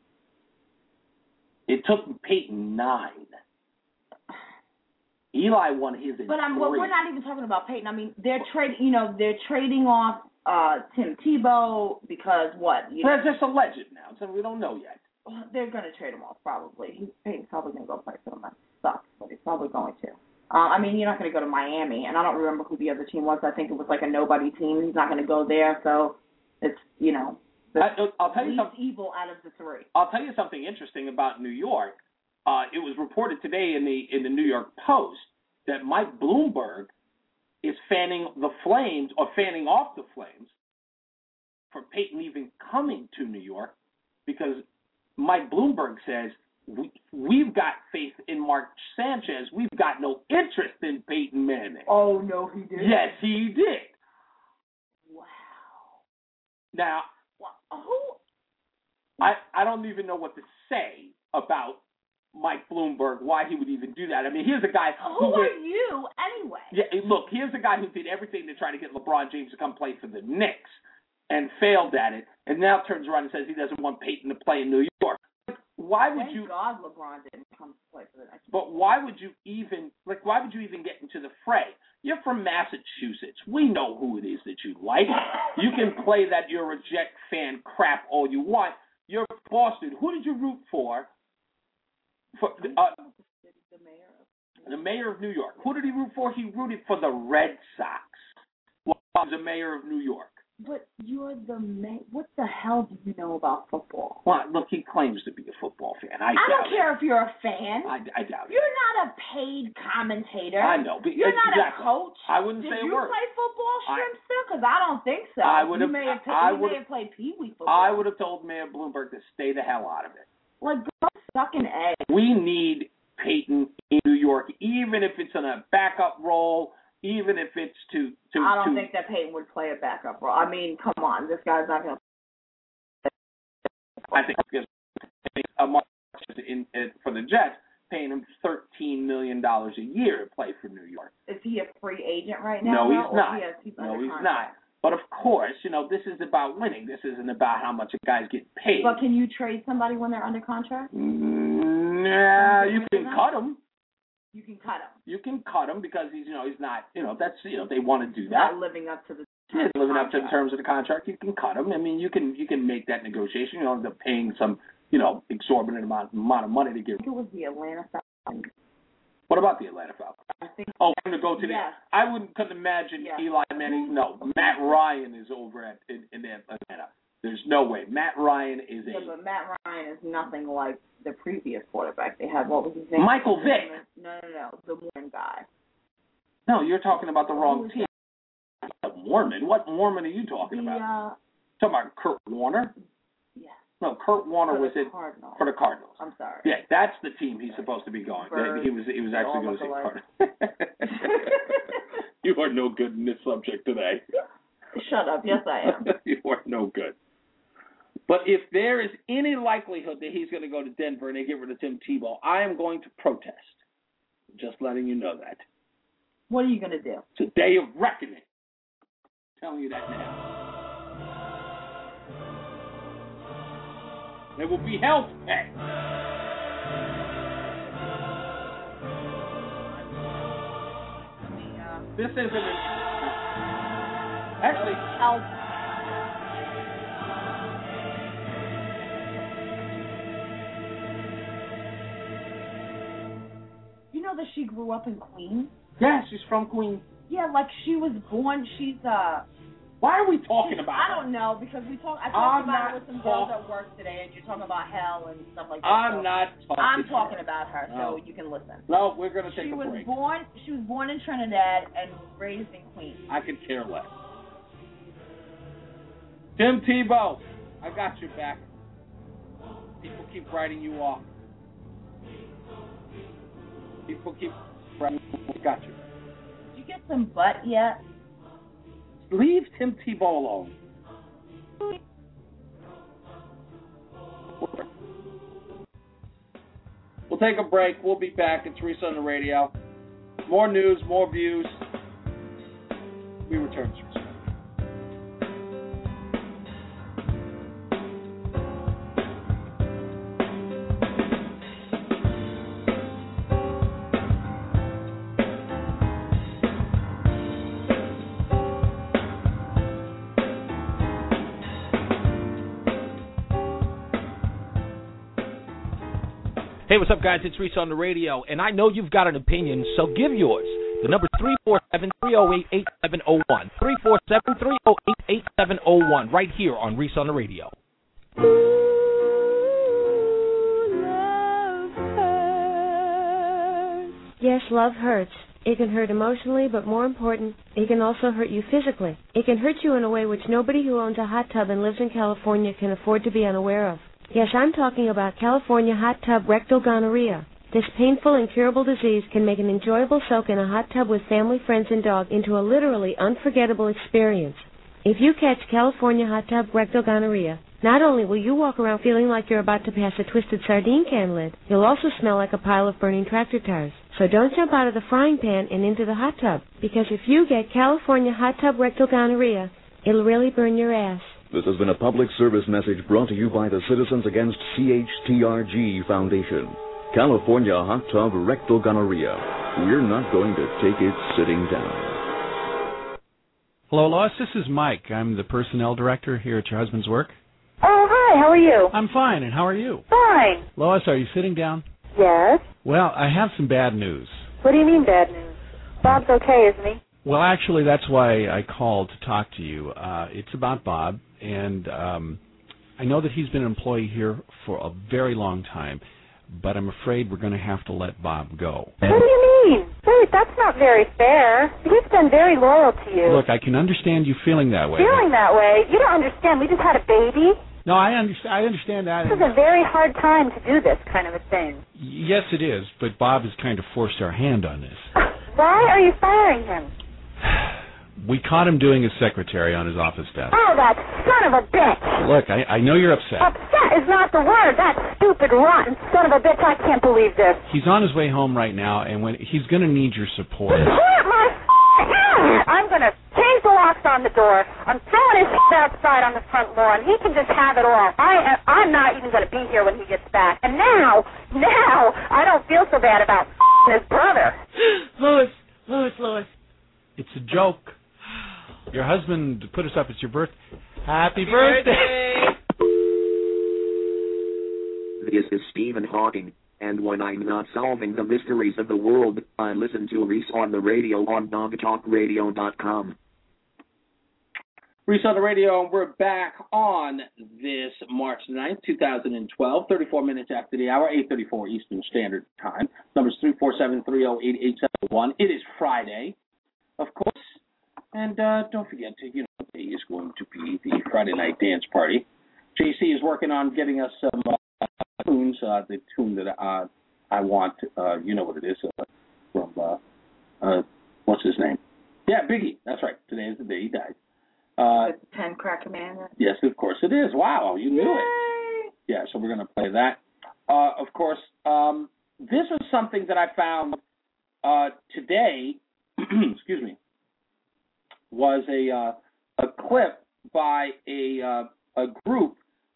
It took Peyton 9. Eli won his in 3.
But we're not even talking about Peyton. I mean, they're trading off Tim Tebow because what?
That's just a legend now, so we don't know yet.
They're going to trade him off probably. Peyton's probably going to go play for them. That sucks, but he's probably going to. You're not going to go to Miami, and I don't remember who the other team was. I think it was like a nobody team. He's not going to go there, so it's
I'll tell you something
evil out of the three.
I'll tell you something interesting about New York. It was reported today in the New York Post that Mike Bloomberg is fanning off the flames for Peyton even coming to New York, because Mike Bloomberg says we've got faith in Mark Sanchez. We've got no interest in Peyton Manning.
Oh no, he did.
Yes, he did.
Wow.
Now, I don't even know what to say about Mike Bloomberg, why he would even do that. I mean, here's a guy
who are you anyway?
Yeah, look, here's a guy who did everything to try to get LeBron James to come play for the Knicks and failed at it, and now turns around and says he doesn't want Peyton to play in New York. Why would
Thank God LeBron didn't come to play for the Knicks.
But why would you even get into the fray? You're from Massachusetts. We know who it is that you like. You can play that you're a Jet fan crap all you want. You're Boston. Who did you root for? The mayor of New York. Who did he root for? He rooted for the Red Sox while he was the mayor of New York.
But you're the mayor. What the hell do you know about football?
Well, look, he claims to be a football fan. I
don't care if you're a fan.
I doubt it.
You're not a paid commentator.
I know. But
you're not a coach.
I wouldn't say a word.
Did you play football, Shrimpster? Because I don't think so. You may have played Pee-wee football.
I would have told Mayor Bloomberg to stay the hell out of it.
Like, go suck an egg.
We need Peyton in New York, even if it's in a backup role, even if it's to
I don't think that Peyton would play a backup role. I mean, come on, this guy's not going to.
I think because for the Jets, paying him $13 million a year to play for New York.
Is he a free agent right now?
No, he's not. No, he's not. But of course, this is about winning. This isn't about how much a guy's getting paid.
But can you trade somebody when they're under contract?
Yeah, you can cut him.
You can cut him.
You can cut him because he's not, that's, they want to do that.
Not living up to the
living up to the terms of the contract. You can cut him. I mean, you can make that negotiation. You don't end up paying some, exorbitant amount of money to get.
I think it was the Atlanta Falcons.
What about the Atlanta Falcons?
I think.
Oh, we're going to go to I couldn't imagine Eli Manning. No, Matt Ryan is over in Atlanta. There's no way. Matt Ryan is
but Matt Ryan is nothing like the previous quarterback they had. What was his name?
Michael Vick.
No. The Mormon guy.
No, you're talking about the wrong team. Mormon? What Mormon are you talking about? Talking about Kurt Warner?
Yeah.
No, Kurt Warner was for the Cardinals.
I'm sorry.
Yeah, that's the team he's supposed to be going. He was actually going to say Cardinals. You are no good in this subject today.
Shut up. Yes, I am.
You are no good. But if there is any likelihood that he's going to go to Denver and they get rid of Tim Tebow, I am going to protest. Just letting you know that.
What are you going to do?
It's a day of reckoning. I'm telling you that now. There will be hell to pay. This isn't actually
hell. You know that she grew up in Queens?
Yeah, she's from Queens.
Yeah, like she was born. She's
Why are we talking about
I
her?
don't know because I talked
I'm
about
not
it with some girls at work today, and you're talking about hell and stuff like that.
I'm not talking.
I'm talking about her,
No.
so you can listen.
No, we're gonna take a break.
She was born in Trinidad and raised in Queens.
I could care less. Tim Tebow, I got your back. People keep writing you off. People keep writing you off. Got you.
Did you get some butt yet?
Leave Tim Tebow alone. We'll take a break. We'll be back. It's Teresa on the radio. More news, more views. We return, Teresa.
Hey, what's up, guys? It's Reese on the radio, and I know you've got an opinion, so give yours. The number's 347-308-8701. 347-308-8701, right here on Reese on the radio.
Yes, love hurts. It can hurt emotionally, but more important, it can also hurt you physically. It can hurt you in a way which nobody who owns a hot tub and lives in California can afford to be unaware of. Yes, I'm talking about California hot tub rectal gonorrhea. This painful, incurable disease can make an enjoyable soak in a hot tub with family, friends, and dog into a literally unforgettable experience. If you catch California hot tub rectal gonorrhea, not only will you walk around feeling like you're about to pass a twisted sardine can lid, you'll also smell like a pile of burning tractor tires. So don't jump out of the frying pan and into the hot tub, because if you get California hot tub rectal gonorrhea, it'll really burn your ass.
This has been a public service message brought to you by the Citizens Against CHTRG Foundation. California hot tub rectal gonorrhea. We're not going to take it sitting down.
Hello, Lois. This is Mike. I'm the personnel director here at your husband's work.
Oh, hi. How are you?
I'm fine, and how are you?
Fine.
Lois, are you sitting down?
Yes.
Well, I have some bad news.
What do you mean bad news? Bob's okay, isn't he?
Well, actually, that's why I called to talk to you. It's about Bob, and I know that he's been an employee here for a very long time, but I'm afraid we're going to have to let Bob go.
What do you mean? Wait, that's not very fair. He's been very loyal to you.
Look, I can understand you feeling that way.
Feeling that way? You don't understand. We just had a baby.
No, I understand that.
This is a very hard time to do this kind of a thing.
Yes, it is, but Bob has kind of forced our hand on this.
Why are you firing him?
We caught him doing his secretary on his office desk.
Oh, that son of a bitch!
Look, I know you're upset.
Upset is not the word. That stupid, rotten son of a bitch. I can't believe this.
He's on his way home right now, and he's going to need your support.
Support my I'm going to change the locks on the door. I'm throwing his outside on the front lawn. He can just have it all. I'm not even going to be here when he gets back. And now, I don't feel so bad about his brother.
Lois.
It's a joke. Your husband put us up. It's your birthday. Happy birthday!
This is Stephen Hawking, and when I'm not solving the mysteries of the world, I listen to Reese on the radio on blogtalkradio.com.
Reese on the radio, and we're back on this March 9th, 2012, 34 minutes after the hour, 8:34 Eastern Standard Time. Number's 347-308-8701. It is Friday, of course. And don't forget to, today is going to be the Friday night dance party. JC is working on getting us some tunes. The tune that I want, you know what it is, from, what's his name? Yeah, Biggie. That's right. Today is the day he died.
Ten Cracker Man.
Yes, of course it is. Wow, you knew it. Yeah, so we're going to play that. Of course, this was something that I found today. Excuse me. Was a clip by a group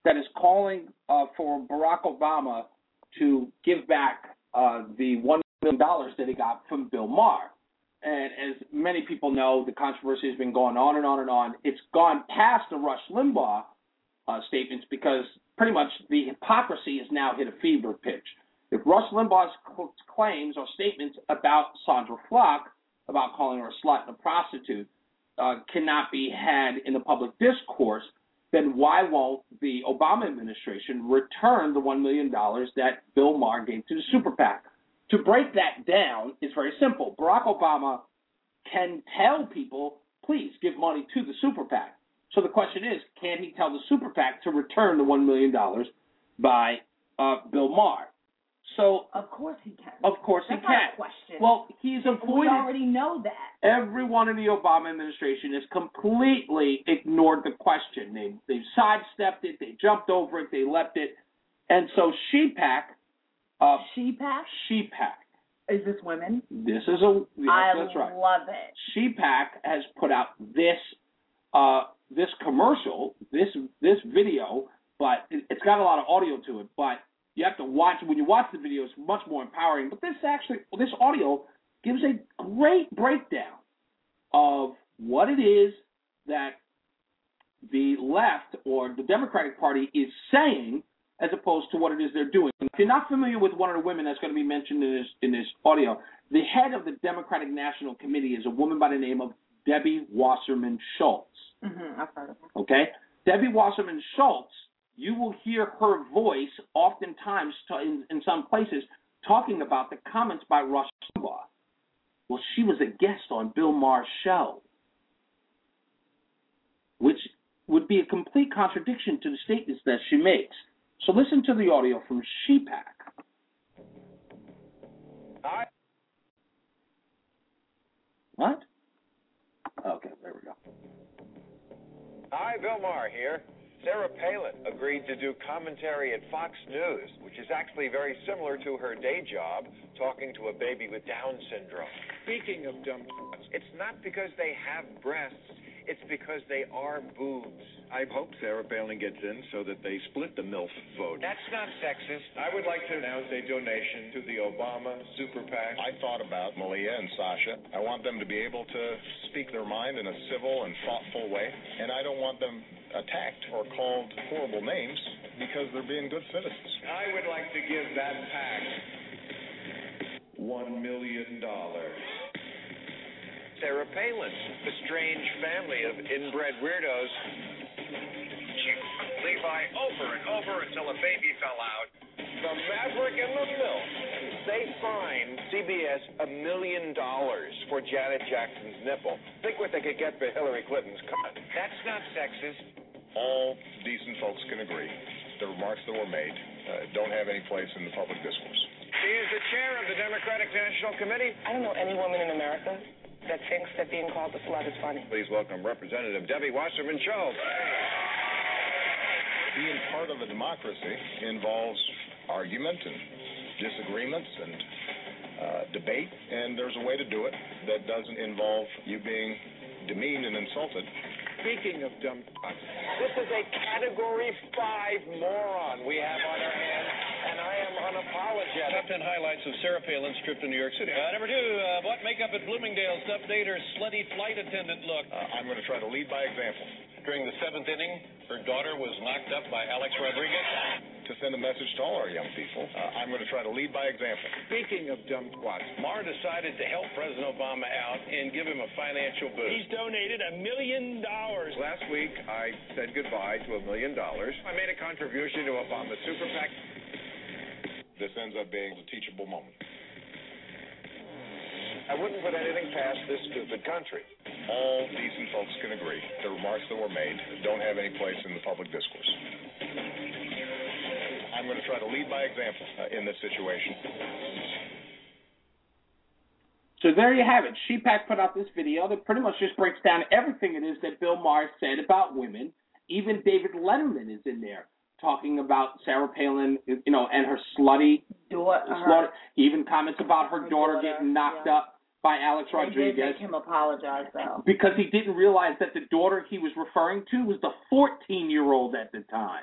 that is calling for Barack Obama to give back the $1 million that he got from Bill Maher. And as many people know, the controversy has been going on and on and on. It's gone past the Rush Limbaugh statements because pretty much the hypocrisy has now hit a fever pitch. If Rush Limbaugh's claims or statements about Sandra Flock, about calling her a slut and a prostitute, cannot be had in the public discourse, then why won't the Obama administration return the $1 million that Bill Maher gave to the super PAC? To break that down is very simple. Barack Obama can tell people, please give money to the super PAC. So the question is, can he tell the super PAC to return the $1 million by Bill Maher? So
of course he can.
Of course
That's
he can.
Not a question.
Well, he's avoided.
We already know that.
Everyone in the Obama administration has completely ignored the question. They've sidestepped it. They jumped over it. They left it. And so ShePAC.
ShePAC?
ShePAC.
Is this women?
This is that's right.
I love it.
ShePAC has put out this commercial, this video, but it's got a lot of audio to it. But you have to watch it. When you watch the video, it's much more empowering. But this audio gives a great breakdown of what it is that the left or the Democratic Party is saying as opposed to what it is they're doing. If you're not familiar with one of the women that's going to be mentioned in this audio, the head of the Democratic National Committee is a woman by the name of Debbie Wasserman Schultz.
Mm-hmm, I've heard of her.
Okay? Debbie Wasserman Schultz, you will hear her voice oftentimes in some places talking about the comments by Rush Limbaugh. Well, she was a guest on Bill Maher's show, which would be a complete contradiction to the statements that she makes. So listen to the audio from ShePAC.
Hi.
What? Okay, there we go.
Hi, Bill Maher here. Sarah Palin agreed to do commentary at Fox News, which is actually very similar to her day job, talking to a baby with Down syndrome. Speaking of dumb butts, it's not because they have breasts, it's because they are boobs.
I hope Sarah Palin gets in so that they split the MILF vote.
That's not sexist.
I would like to announce a donation to the Obama Super PAC.
I thought about Malia and Sasha. I want them to be able to speak their mind in a civil and thoughtful way, and I don't want them attacked or called horrible names because they're being good citizens.
I would like to give that PAC $1 million.
Sarah Palin, the strange family of inbred weirdos. She fucked Levi over and over until a baby fell out. The Maverick and the MILF. They fined CBS $1 million for Janet Jackson's nipple. Think what they could get for Hillary Clinton's cut. That's not sexist.
All decent folks can agree the remarks that were made don't have any place in the public discourse.
She is the chair of the Democratic National Committee.
I don't know any woman in America that thinks that being called a slut is funny.
Please welcome Representative Debbie Wasserman Schultz.
Being part of a democracy involves argument and disagreements and debate, and there's a way to do it that doesn't involve you being demeaned and insulted.
Speaking of dumb butts, this is a Category 5 moron we have on our hands, and I am unapologetic.
Top 10 highlights of Sarah Palin's trip to New York City.
Number 2, what makeup at Bloomingdale's to update her slutty flight attendant look.
I'm going to try to lead by example.
During the 7th inning, her daughter was knocked up by Alex Rodriguez.
To send a message to all our young people, I'm going to try to lead by example.
Speaking of dumb twats,
Maher decided to help President Obama out and give him a financial boost. He's donated $1 million.
Last week, I said goodbye to $1 million. I made a contribution to Obama's Super PAC.
This ends up being a teachable moment.
I wouldn't put anything past this stupid country.
All decent folks can agree the remarks that were made don't have any place in the public discourse. I'm going to try to lead by example in this situation.
So there you have it. ShePAC put out this video that pretty much just breaks down everything it is that Bill Maher said about women. Even David Letterman is in there talking about Sarah Palin, and her slutty daughter. He even comments about her daughter getting knocked up by Alex Rodriguez.
They did make him apologize, though.
Because he didn't realize that the daughter he was referring to was the 14-year-old at the time.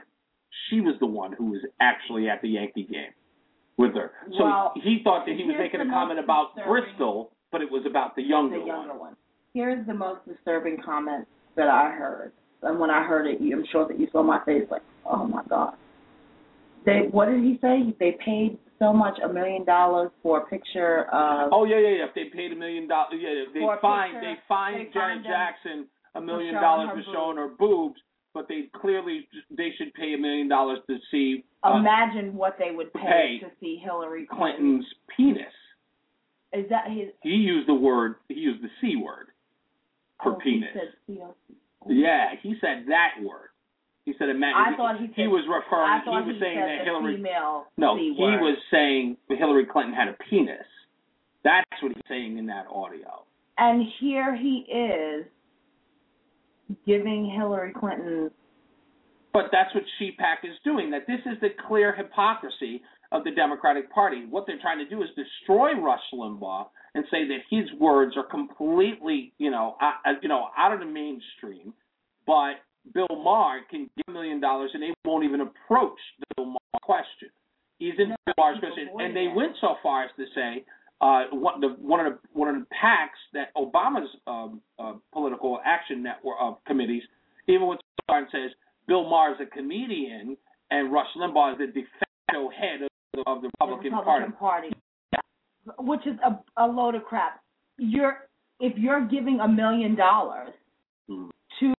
she was the one who was actually at the Yankee game with her. So he thought that he was making a comment about Bristol, but it was about the younger one.
Here's the most disturbing comment that I heard. And when I heard it, I'm sure that you saw my face like, oh, my God. What did he say? They paid so much, $1 million for a picture of...
Oh, yeah. If they paid $1 million, they fined Janet Jackson $1 million for showing her boobs, but they should pay $1 million to see...
Imagine what they would pay to see Hillary
Clinton's penis.
Is that his...
He used the C word for penis.
He said C-O-C.
Yeah, he said that word. He said he was saying that Hillary... he was saying Hillary Clinton had a penis. That's what he's saying in that audio.
And here he is giving Hillary Clinton...
But that's what CPAC is doing, that this is the clear hypocrisy of the Democratic Party. What they're trying to do is destroy Rush Limbaugh and say that his words are completely, out of the mainstream, but Bill Maher can give $1 million and they won't even approach the Bill Maher question. He's in Bill Maher's question, and they went so far as to say one of the PACs that Obama's political action network committees even went so far and says Bill Maher is a comedian and Rush Limbaugh is the de facto head of the Republican Party.
Yeah. Which is a load of crap. If you're giving $1 million to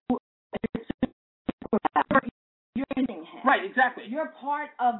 you're getting him.
Right, exactly.
You're part of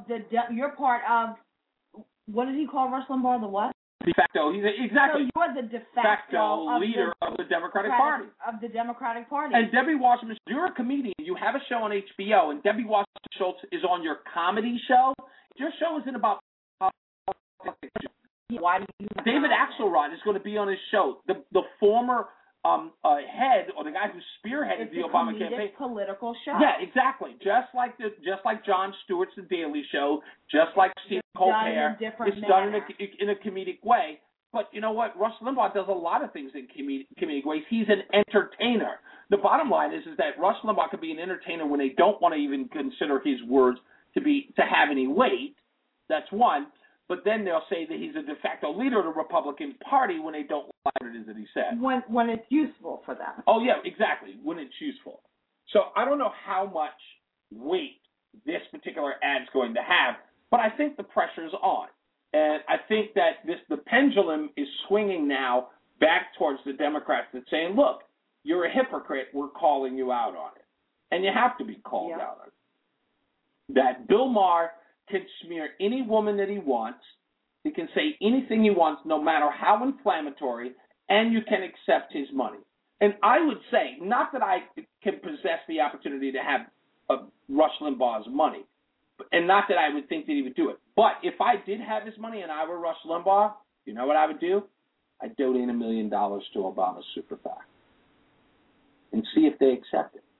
what did he call Rush Limbaugh? The what?
De facto. Exactly.
So you're the de facto
leader of the Democratic Party.
Of the Democratic Party.
And Debbie Wasserman, you're a comedian. You have a show on HBO, and Debbie Wasserman Schultz is on your comedy show. Your show isn't about politics.
Why do you?
David Axelrod is going to be on his show. The former head or the guy who spearheaded the Obama campaign.
It's a political show.
Yeah, exactly. Just like Jon Stewart's The Daily Show, just like Stephen Colbert. It's done in a comedic way. But you know what? Rush Limbaugh does a lot of things in comedic ways. He's an entertainer. The bottom line is that Rush Limbaugh can be an entertainer when they don't want to even consider his words to have any weight. That's one. But then they'll say that he's a de facto leader of the Republican Party when they don't like what it is that he said.
When it's useful for them.
Oh, yeah, exactly, when it's useful. So I don't know how much weight this particular ad's going to have, but I think the pressure's on. And I think that the pendulum is swinging now back towards the Democrats that's saying, look, you're a hypocrite, we're calling you out on it. And you have to be called out on it. That Bill Maher can smear any woman that he wants. He can say anything he wants, no matter how inflammatory, and you can accept his money. And I would say, not that I can possess the opportunity to have Rush Limbaugh's money, and not that I would think that he would do it. But if I did have his money and I were Rush Limbaugh, you know what I would do? I'd donate $1 million to Obama's super PAC and see if they accept it.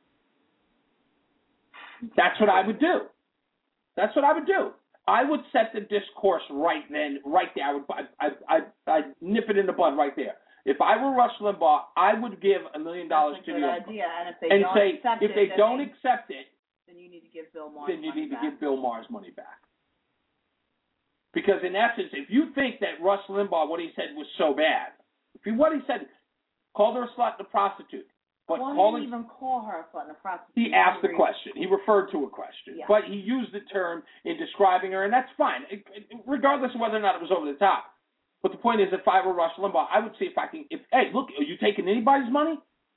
That's what I would do. That's what I would do. I would set the discourse right then, right there. I'd nip it in the bud right there. If I were Rush Limbaugh, I would give $1 million to the
idea. And
if they don't accept it,
then you need to give Bill Maher.
Then you need to give Bill Maher's money back. Because in essence, if you think that Rush Limbaugh, what he said was so bad, what he said, called her a slut and a prostitute. But
he didn't even call her a slut and a prostitute.
He asked the question. He referred to a question.
Yeah.
But he used the term in describing her, and that's fine, regardless of whether or not it was over the top. But the point is, if I were Rush Limbaugh, I would see if I can. Hey, look, are you taking anybody's money?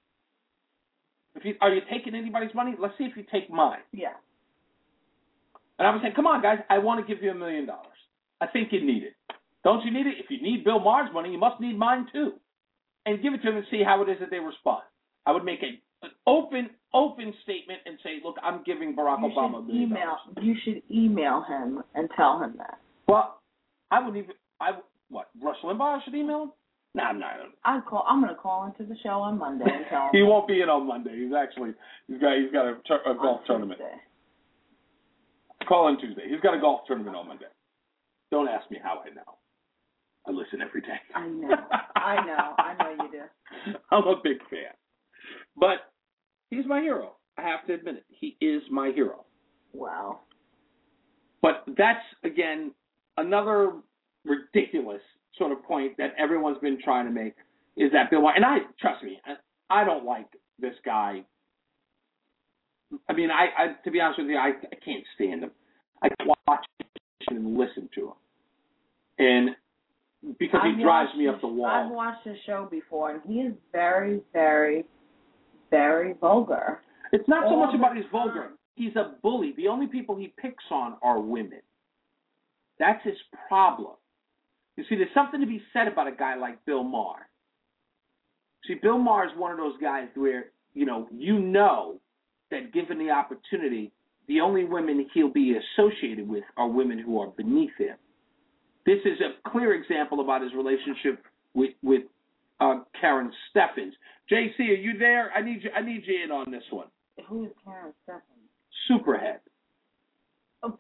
Are you taking anybody's money? Let's see if you take mine.
Yeah.
And I would say, come on, guys, I want to give you $1 million. I think you need it. Don't you need it? If you need Bill Maher's money, you must need mine too. And give it to them and see how it is that they respond. I would make an open statement and say, look, I'm giving Barack Obama $1 million.
You should email him and tell him that.
Well, I wouldn't even. Rush Limbaugh should email him? No, I'm not.
I'm going to call into the show on Monday and tell him.
He won't be in on Monday. He's got a golf tournament. Call in Tuesday. He's got a golf tournament on Monday. Don't ask me how I know. I listen every day.
I know you do.
I'm a big fan. But he's my hero. I have to admit it. He is my hero. that's, again, another ridiculous sort of point that everyone's been trying to make is that Bill Maher, and trust me, I don't like this guy. I mean, I to be honest with you, I can't stand him. I can't watch and listen to him. And because he drives me up the wall.
I've watched his show before, and he is very, very, very vulgar.
It's not so much about his vulgar. He's a bully. The only people he picks on are women. That's his problem. You see, there's something to be said about a guy like Bill Maher. See, Bill Maher is one of those guys where, you know that given the opportunity, the only women he'll be associated with are women who are beneath him. This is a clear example about his relationship with Karen Steffens. JC, are you there? I need you in on this one.
Who is Karen Steffens?
Superhead.
Oh.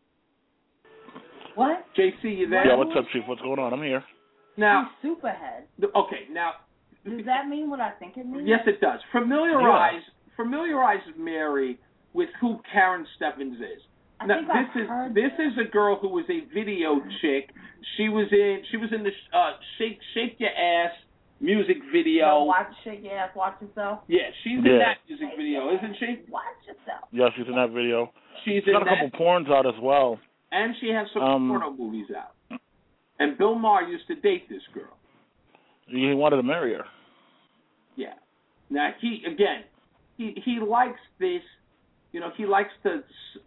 What?
JC, you there?
Yeah, what's up, Chief? What's going on? I'm here.
Now,
Superhead.
Okay, now.
Does that mean what I think it means?
Yes, it does. Familiarize Mary with who Karen Steffens is. Now, this is a girl who was a video chick. She was in the Shake Your Ass music video.
Shake Your Ass, Watch Yourself.
Yeah, she's in that music video, isn't she?
Watch Yourself.
Yeah, she's in that video.
She's
got a couple porns out as well.
And she has some porno movies out. And Bill Maher used to date this girl.
He wanted to marry her.
Yeah. Now he likes this. He likes the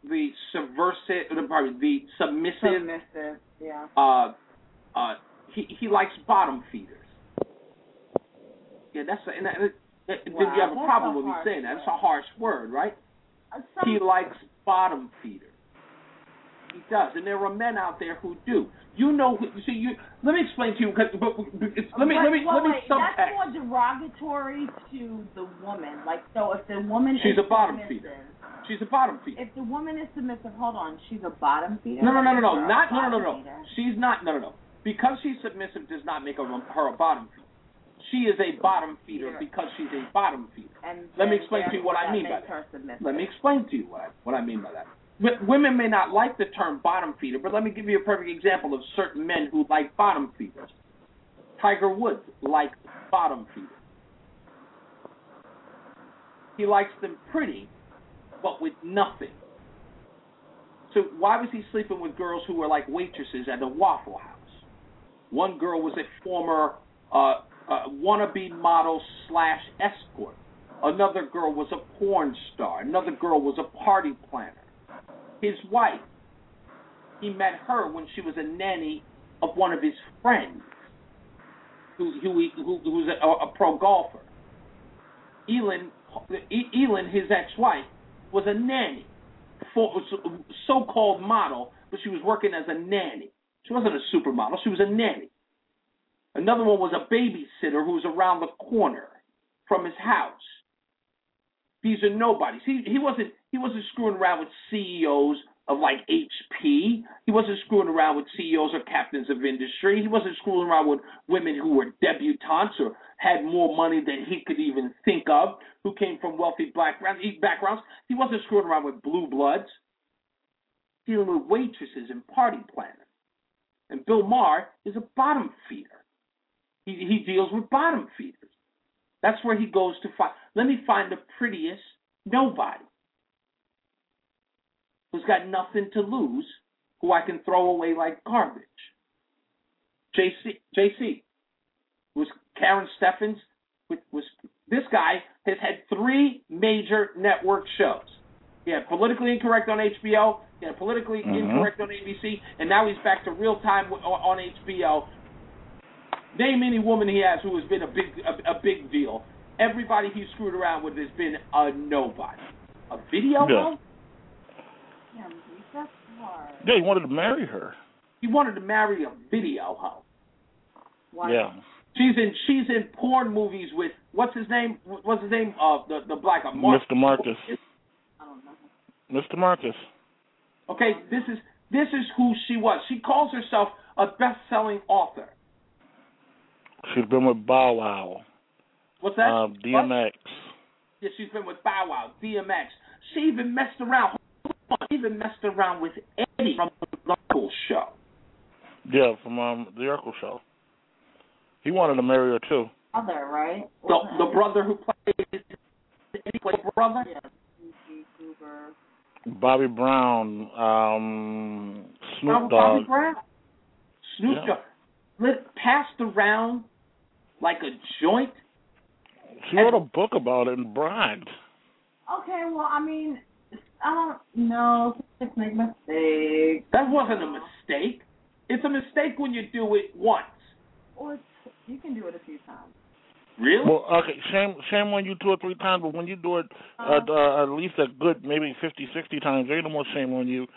submissive.
Submissive, yeah.
He likes bottom feeders. Yeah, you have a problem with me saying that. It's a harsh word, right? He likes bottom feeders. He does, and there are men out there who do. Let me explain to you. Let me subtext.
That's more derogatory to the woman. Like, so if the woman
she's a bottom feeder. She's a bottom feeder.
If the woman is submissive, hold on, she's a bottom feeder.
No. She's not. No. Because she's submissive does not make her a bottom feeder. She is a bottom feeder because she's a bottom feeder.
And
let me explain to you what I mean by that. Let me explain to you what I mean by that. Women may not like the term bottom feeder, but let me give you a perfect example of certain men who like bottom feeders. Tiger Woods likes bottom feeders. He likes them pretty, but with nothing. So why was he sleeping with girls who were like waitresses at a Waffle House? One girl was a former wannabe model / escort. Another girl was a porn star. Another girl was a party planner. His wife, he met her when she was a nanny of one of his friends, who's a pro golfer. Elin, his ex-wife, was a nanny, so-called model, but she was working as a nanny. She wasn't a supermodel. She was a nanny. Another one was a babysitter who was around the corner from his house. These are nobodies. He wasn't screwing around with CEOs of like HP. He wasn't screwing around with CEOs or captains of industry. He wasn't screwing around with women who were debutantes or had more money than he could even think of, who came from wealthy backgrounds. He wasn't screwing around with blue bloods. Dealing with waitresses and party planners. And Bill Maher is a bottom feeder. He deals with bottom feeders. That's where he goes to find. Let me find the prettiest nobody who's got nothing to lose, who I can throw away like garbage. JC was Karen Steffens. This guy has had 3 major network shows. He had Politically Incorrect on HBO. He had Politically Incorrect on ABC, and now he's back to Real Time on HBO. Name any woman he has who has been a big deal. Everybody he's screwed around with has been a nobody. A video hoe?
Yeah, that's hard.
Yeah, he wanted to marry her.
He wanted to marry a video hoe.
Why?
Yeah.
She's in porn movies with what's his name? The black guy?
Mr. Marcus.
I don't know.
Mr. Marcus.
Okay, this is who she was. She calls herself a best-selling author.
She's been with Bow Wow.
What's that?
DMX.
Yeah, she's been with Bow Wow, DMX. She even messed around. She even messed around with Eddie from show.
Yeah, from the Urkel show. He wanted to marry her too.
Brother, right?
The brother who played brother?
Yeah.
Bobby Brown, Snoop Dogg.
Bobby Brown? Snoop Dogg. Passed around like a joint.
She wrote a book about it and bragged.
Okay, well, I mean, I don't know. Just make mistakes.
That wasn't a mistake. It's a mistake when you do it once.
Or you can do it a few times.
Really?
Well, okay, shame on you 2 or 3 times, but when you do it at least a good maybe 50, 60 times, there ain't no more shame on you.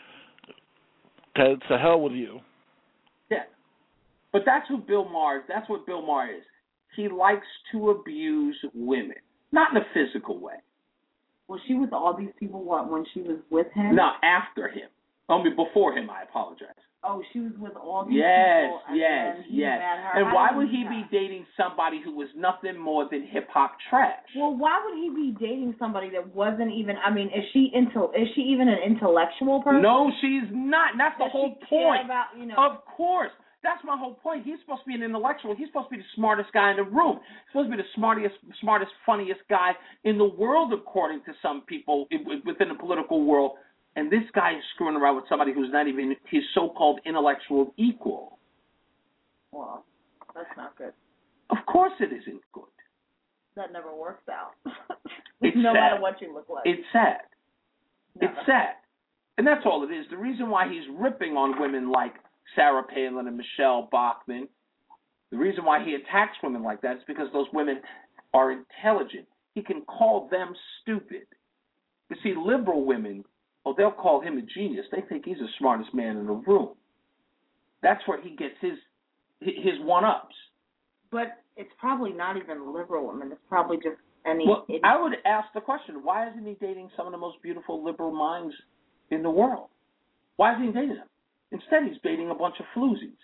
To hell with you.
Yeah. But that's what Bill Maher is. He likes to abuse women. Not in a physical way.
Was she with all these people when she was with him?
No, after him. I mean, before him, I apologize.
Oh, she was with all these people.
Yes. And why would he be dating somebody who was nothing more than hip-hop trash?
Well, why would he be dating somebody that wasn't even, I mean, is she even an intellectual person?
No, she's not. That's the whole point.
About,
Of course. That's my whole point. He's supposed to be an intellectual. He's supposed to be the smartest guy in the room. He's supposed to be the smartest, funniest guy in the world, according to some people within the political world. And this guy is screwing around with somebody who's not even his so-called intellectual equal.
Well, that's not good.
Of course it isn't good.
That never works out.
It's
no
sad.
matter what you look like.
It's sad.
Never.
It's sad. And that's all it is. The reason why he's ripping on women like Sarah Palin and Michelle Bachmann, the reason why he attacks women like that is because those women are intelligent. He can call them stupid. You see, liberal women, they'll call him a genius. They think he's the smartest man in the room. That's where he gets his one-ups.
But it's probably not even liberal women. It's probably just any idiot.
I would ask the question, why isn't he dating some of the most beautiful liberal minds in the world? Why isn't he dating them? Instead, he's dating a bunch of floozies.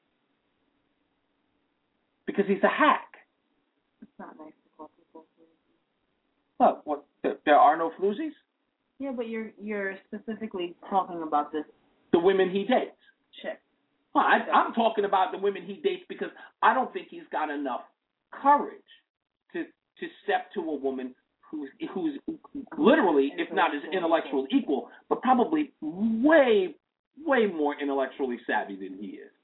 Because he's a hack.
It's not nice to call people floozies.
What? There are no floozies?
Yeah, but you're specifically talking about this.
The women he dates.
Chick.
Well, I'm talking about the women he dates because I don't think he's got enough courage to step to a woman who's literally, if not his intellectual equal, but probably way more intellectually savvy than he is.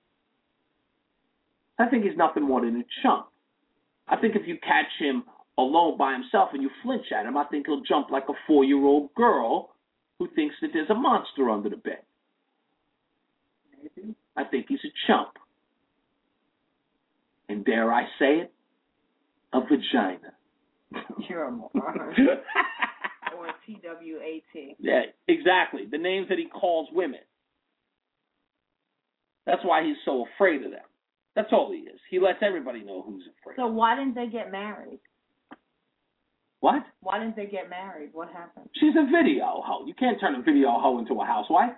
I think he's nothing more than a chump. I think if you catch him alone by himself and you flinch at him, I think he'll jump like a 4-year-old girl who thinks that there's a monster under the bed.
Maybe.
I think he's a chump. And dare I say it, a vagina.
You're a moron. Or a TWAT.
Yeah, exactly. The names that he calls women. That's why he's so afraid of them. That's all he is. He lets everybody know who's afraid.
So why didn't they get married?
What?
Why didn't they get married? What happened?
She's a video hoe. You can't turn a video hoe into a housewife.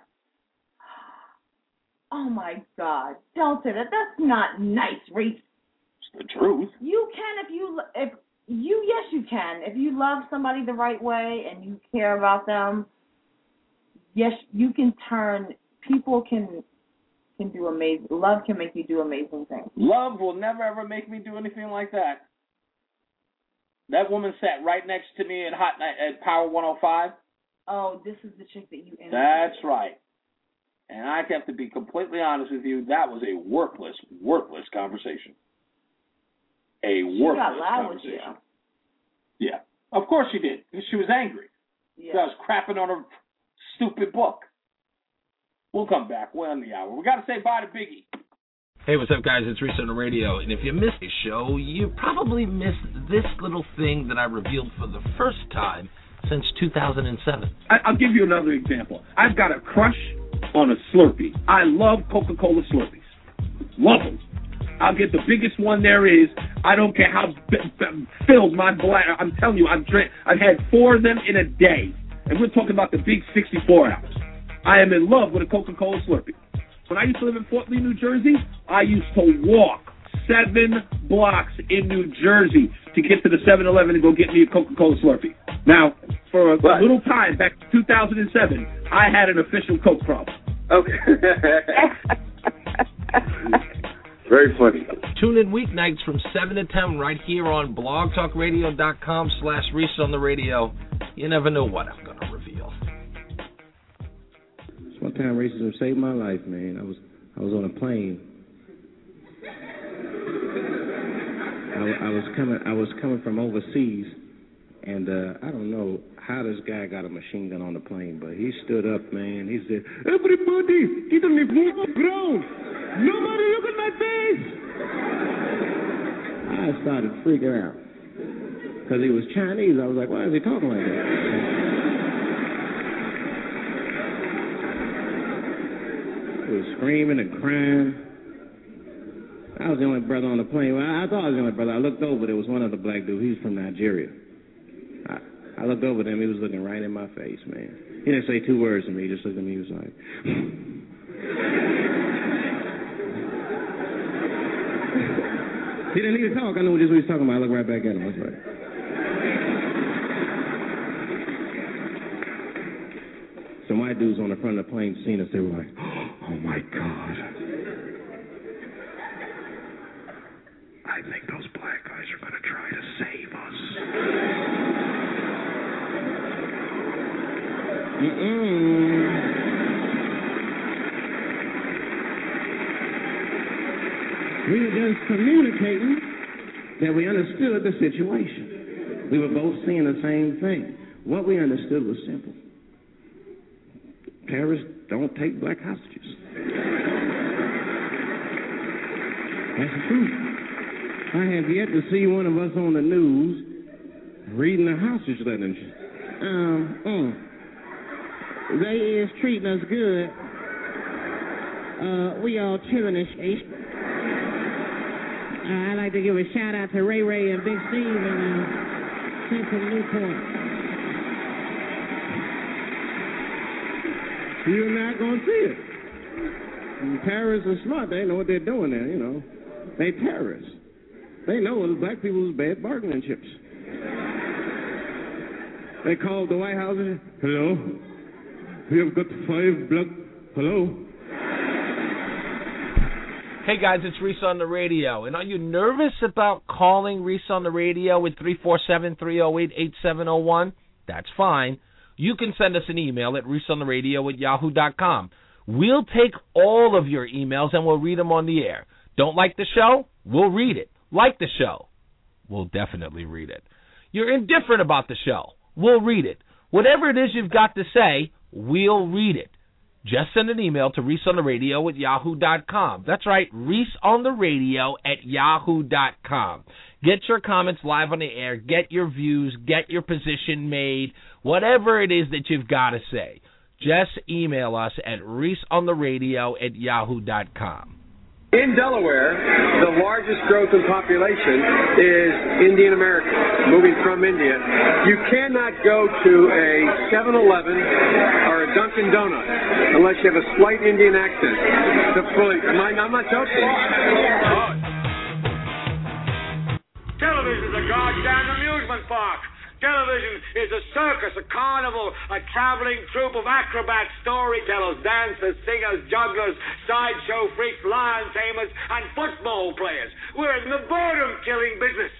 Oh, my God. Don't say that. That's not nice, Reese.
It's the truth.
You can yes, you can. If you love somebody the right way and you care about them, yes, you can turn, people can do amazing, love can make you do amazing things.
Love will never, ever make me do anything like that. That woman sat right next to me at Power 105.
Oh, this is the chick that you interviewed.
That's right. And I have to be completely honest with you, that was a worthless conversation.
She got loud with you.
Yeah. Of course she did, because she was angry.
Yeah.
I was crapping on her stupid book. We'll come back. We're on the hour. We got to say bye to Biggie.
Hey, what's up, guys? It's Reese on the radio. And if you missed the show, you probably missed this little thing that I revealed for the first time since 2007.
I'll give you another example. I've got a crush on a Slurpee. I love Coca-Cola Slurpees. Love them. I'll get the biggest one there is. I don't care how filled my bladder. I'm telling you, I've had 4 of them in a day. And we're talking about the big 64 ounce. I am in love with a Coca-Cola Slurpee. When I used to live in Fort Lee, New Jersey, I used to walk 7 blocks in New Jersey to get to the 7-Eleven and go get me a Coca-Cola Slurpee. Now, for a little time, back in 2007, I had an official Coke problem.
Okay. Very funny.
Tune in weeknights from 7 to 10 right here on blogtalkradio.com/Reese on the radio. You never know what I'm going to reveal.
One time racism saved my life, man. I was on a plane. I was coming from overseas, and I don't know how this guy got a machine gun on the plane, but he stood up, man. He said, "Everybody, get on the ground. Nobody look at my face." I started freaking out because he was Chinese. I was like, why is he talking like that? He was screaming and crying. I was the only brother on the plane. Well, I thought I was the only brother. I looked over. There was one other black dude. He's from Nigeria. I looked over at him. He was looking right in my face, man. He didn't say two words to me. He just looked at me. He was like... He didn't even talk. I knew just what he was talking about. I looked right back at him. I was like... Some white dudes on the front of the plane seen us. They were like, oh, my God. I think those black guys are going to try to save us. We were just communicating that we understood the situation. We were both seeing the same thing. What we understood was simple. Terrorists don't take black hostages. That's the truth. I have yet to see one of us on the news reading the hostage letters. They is treating us good. We all chilling and shit. I'd like to give a shout out to Ray Ray and Big Steve and Central Newport. You're not going to see it. And terrorists are smart. They know what they're doing there, you know. They terrorists. They know the black people's bad bargaining chips. They called the White House and said, hello? We have got 5 black... Hello?
Hey guys, it's Reese on the radio. And are you nervous about calling Reese on the radio with 347-308-8701? That's fine. You can send us an email at reeseontheradio@yahoo.com. We'll take all of your emails and we'll read them on the air. Don't like the show? We'll read it. Like the show? We'll definitely read it. You're indifferent about the show? We'll read it. Whatever it is you've got to say, we'll read it. Just send an email to reeseontheradio@yahoo.com. That's right, reeseontheradio@yahoo.com. Get your comments live on the air. Get your views. Get your position made. Whatever it is that you've got to say, just email us at reeseontheradio@yahoo.com.
In Delaware, the largest growth in population is Indian Americans moving from India. You cannot go to a 7-Eleven or a Dunkin' Donuts unless you have a slight Indian accent. I'm not joking.
Television's a goddamn amusement park. Television is a circus, a carnival, a traveling troupe of acrobats, storytellers, dancers, singers, jugglers, sideshow freaks, lion tamers, and football players. We're in the boredom-killing business.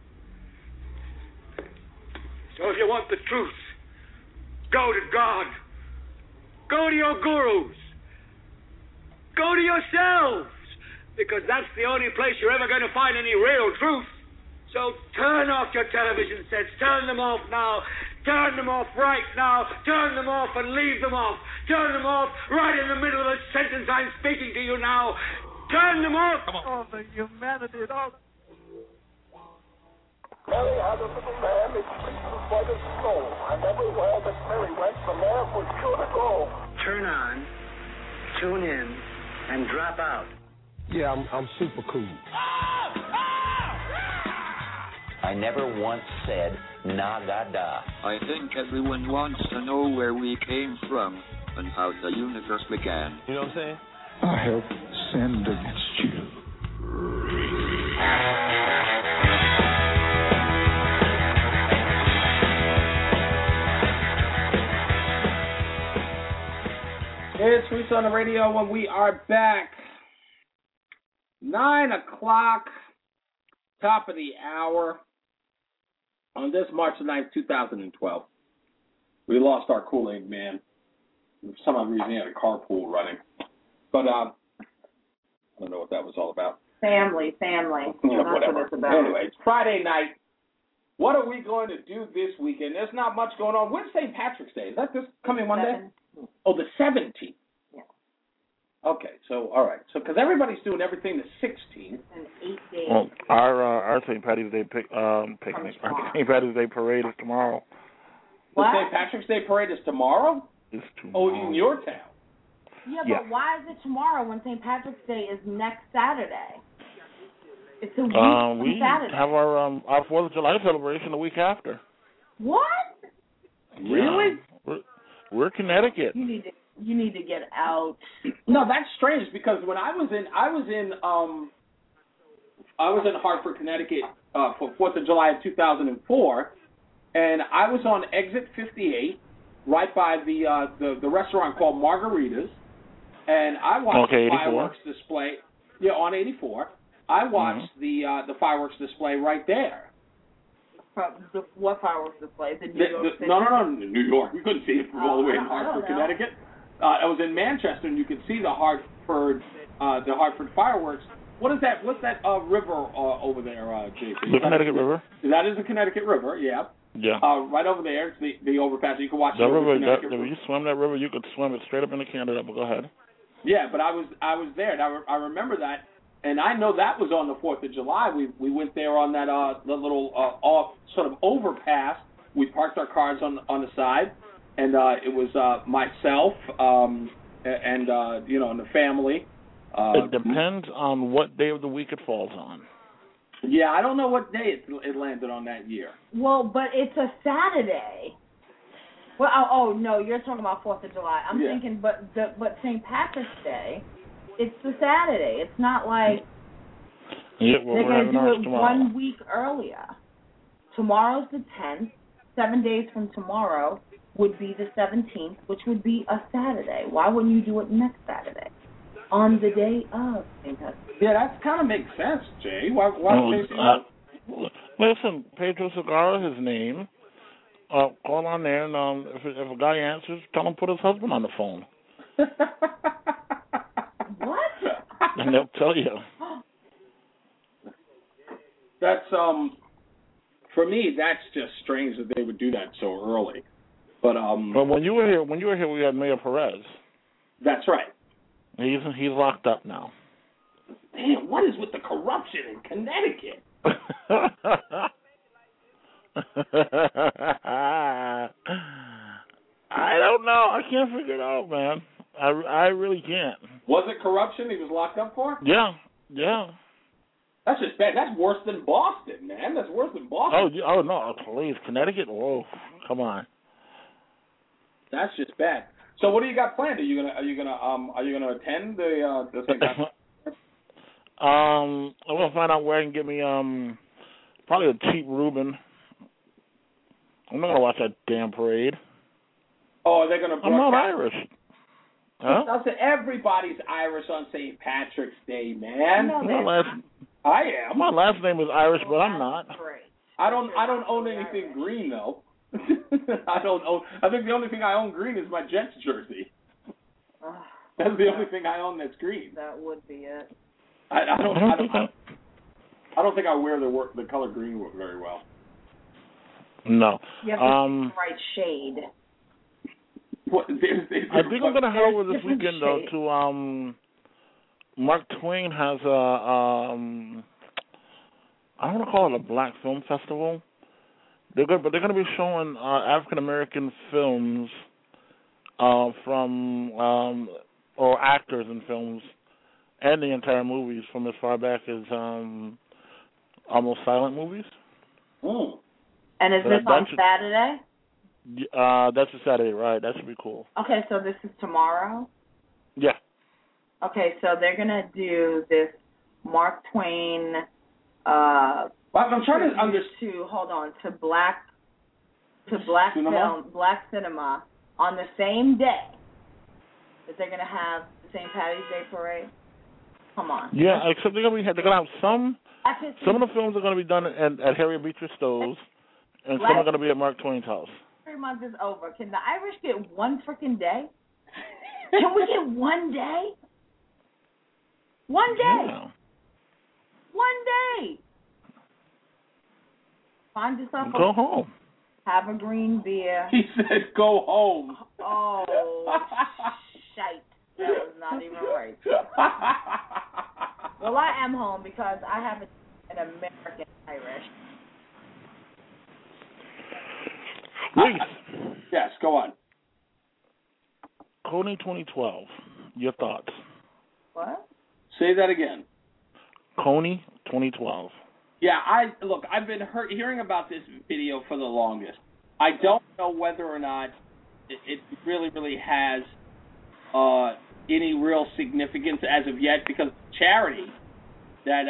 So if you want the truth, go to God. Go to your gurus. Go to yourselves. Because that's the only place you're ever going to find any real truth. So turn off your television sets. Turn them off now. Turn them off right now. Turn them off and leave them off. Turn them off right in the middle of a sentence I'm speaking to you now. Turn them off. Come on. Oh, the humanity and all.
Mary had a little lamb, its fleece was white as snow, and everywhere that Mary went, the lamb was sure to go.
Turn on, tune in, and drop out.
Yeah, I'm super cool.
I never once said Nagada.
I think everyone wants to know where we came from and how the universe began.
You know what I'm saying?
I have sinned against you.
It's It's Risa on the radio when we are back. 9 o'clock, top of the hour, on this March 9th, 2012. We lost our Kool-Aid man. For some odd reason, he had a carpool running. But I don't know what that was all about.
Family.
Yeah,
That's
whatever.
what it's about.
Anyway, it's Friday night. What are we going to do this weekend? There's not much going on. When's St. Patrick's Day? Is that this coming Monday? Oh, the 17th.
Yeah.
Okay, so, all right. So, because everybody's doing everything the 16th.
And 8 days.
Well, our St. Patty's Day picnic, St. Patty's Day parade is tomorrow.
The St. Patrick's Day parade is tomorrow?
It's tomorrow.
Oh, in your town?
Yeah, but why is it tomorrow when St. Patrick's Day is next Saturday? It's a week
we
Saturday.
have our 4th of July celebration the week after.
What?
Really?
We're Connecticut.
You need to get out.
No, that's strange because when I was in Hartford, Connecticut for 4th of July of 2004, and I was on exit 58, right by the restaurant called Margaritas, and I watched the fireworks display. Yeah, on 84. I watched the fireworks display right there.
What fireworks display? The New York City?
No, New York. We couldn't see it from all the way in Hartford, Connecticut. I was in Manchester, and you could see the Hartford fireworks. What is that? What's that river over there, JP?
The Connecticut River.
That is the Connecticut River. Yeah.
Yeah.
Right over there, it's the overpass. You can watch
the river.
If
you swim that river, you could swim it straight up into Canada. But go ahead.
Yeah, but I was there, and I remember that. And I know that was on the 4th of July. We went there on that the little off sort of overpass. We parked our cars on the side, and it was myself and the family.
It depends on what day of the week it falls on.
Yeah, I don't know what day it landed on that year.
Well, but it's a Saturday. Well, oh no, you're talking about 4th of July. I'm thinking, but St. Patrick's Day. It's the Saturday. It's not like they're going to do it
tomorrow.
1 week earlier. Tomorrow's the 10th. 7 days from tomorrow would be the 17th, which would be a Saturday. Why wouldn't you do it next Saturday? On the day of St. Patrick's.
Yeah, that kind of makes sense, Jay. Why
listen, Pedro Segarra, his name. Call on there, and if a guy answers, tell him to put his husband on the phone.
What?
And they'll tell you.
That's for me. That's just strange that they would do that so early. But
when you were here, we had Mayor Perez.
That's right.
He's locked up now.
Damn, what is with the corruption in Connecticut?
I don't know. I can't figure it out, man. I really can't.
Was it corruption he was locked up for?
Yeah.
That's just bad. That's worse than Boston, man. That's worse than Boston.
Oh no, please, Connecticut. Whoa, come on.
That's just bad. So what do you got planned? Are you gonna attend the thing?
I'm gonna find out where I can get me probably a cheap Reuben. I'm not gonna watch that damn parade.
Oh, are they gonna?
I'm not Irish. Huh?
Everybody's Irish on St. Patrick's Day, man. I am.
My last name is Irish, but I'm not.
I don't own anything green though. I think the only thing I own green is my Jets jersey. That's the only thing I own that's green.
That would be it.
I don't think I wear the color green very well.
No.
You have the right shade.
What,
I think I'm going to head over this weekend though to Mark Twain has I don't want to call it a black film festival. They're going to be showing African American films from or actors in films and the entire movies from as far back as almost silent movies.
Oh.
And is this on Saturday?
That's a Saturday, right? That should be cool.
Okay, so this is tomorrow?
Yeah.
Okay, so they're going to do this Mark Twain
I'm trying to understand.
Hold on, to black cinema on the same day. that they're going to have the St. Patty's Day parade? Come on.
Yeah, except they're going to have some of the films are going to be done at Harriet Beecher Stowe's, and some are going to be at Mark Twain's house.
3 months is over. Can the Irish get one freaking day? Can we get one day? One day.
Yeah.
One day. Find yourself
Go home.
Have a green beer.
He said, "Go home."
Oh, shite. That was not even right. Well, I am home because I have an American Irish.
Reese.
Yes, go on.
Coney 2012. Your thoughts?
What?
Say that again.
Coney 2012.
Yeah, I've been hearing about this video for the longest. I don't know whether or not it really, really has any real significance as of yet, because charity that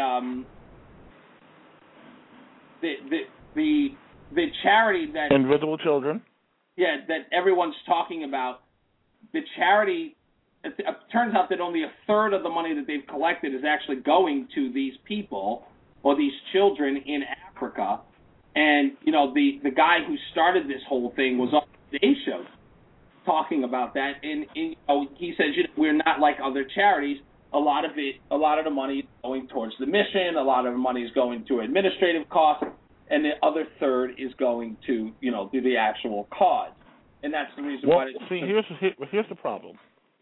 the charity that
Invisible Children.
Yeah, that everyone's talking about. The charity, it turns out that only a third of the money that they've collected is actually going to these people or these children in Africa. And, the guy who started this whole thing was on the Today Show talking about that. And he says, we're not like other charities. A lot of the money is going towards the mission. A lot of the money is going to administrative costs. And the other third is going to, do the actual cause. And that's the reason why.
See, here's the problem.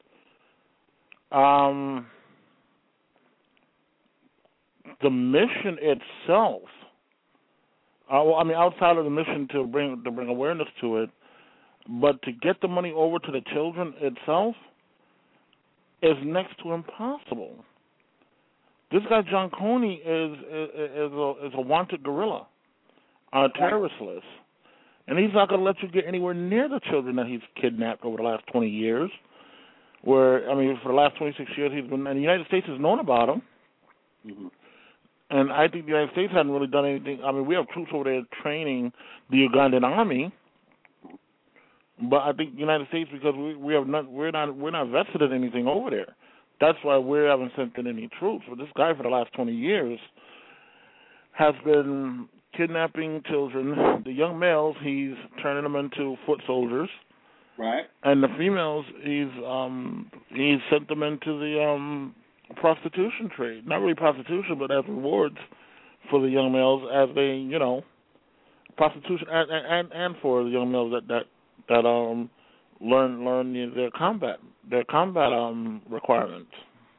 The mission itself. Outside of the mission to bring awareness to it, but to get the money over to the children itself is next to impossible. This guy John Coney is a wanted guerrilla on a terrorist list. And he's not going to let you get anywhere near the children that he's kidnapped over the last 20 years. For the last 26 years, he's been, and the United States has known about him.
Mm-hmm. And
I think the United States hadn't really done anything. We have troops over there training the Ugandan army, but I think the United States, because we're not vested in anything over there. That's why we haven't sent in any troops. But this guy, for the last 20 years, has been kidnapping children. The young males, he's turning them into foot soldiers.
Right.
And the females, he's sent them into the prostitution trade. Not really prostitution, but as rewards for the young males as they, prostitution and for the young males that learn their combat requirements.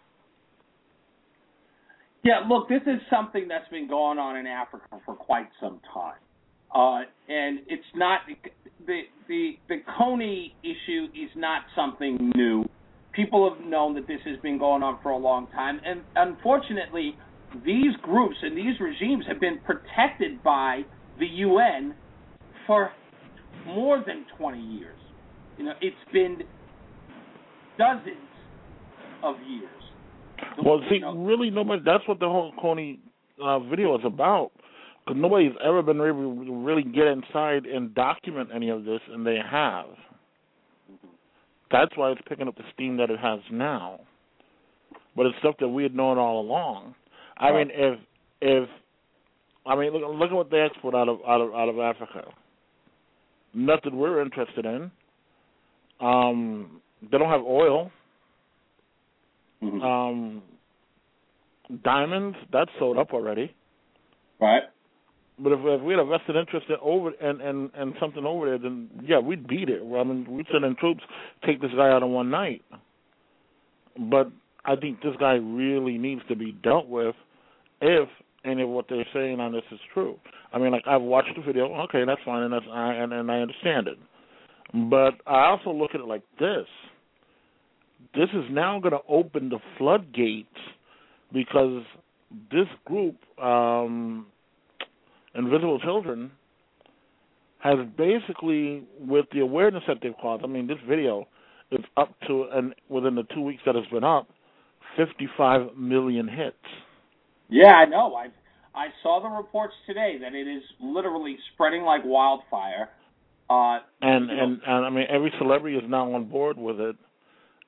Yeah, look, this is something that's been going on in Africa for quite some time, and it's not the Coney issue is not something new. People have known that this has been going on for a long time, and unfortunately, these groups and these regimes have been protected by the UN for more than 20 years. It's been dozens of years.
Really nobody. That's what the whole Coney video is about. Because nobody's ever been able to really get inside and document any of this, and they have. That's why it's picking up the steam that it has now. But it's stuff that we had known all along. Look at what they export out of Africa. Nothing we're interested in. They don't have oil.
Mm-hmm.
Diamonds, that's sold up already.
Right.
But if we had a vested interest in something over there, then yeah, we'd beat it. We'd send in troops, take this guy out in one night. But I think this guy really needs to be dealt with if any of what they're saying on this is true. I've watched the video. Okay, that's fine, and I understand it. But I also look at it like this. This is now going to open the floodgates because this group, Invisible Children, has basically, with the awareness that they've caused, this video is up to, and within the 2 weeks that it's been up, 55 million hits.
Yeah, I know. I saw the reports today that it is literally spreading like wildfire.
And every celebrity is now on board with it.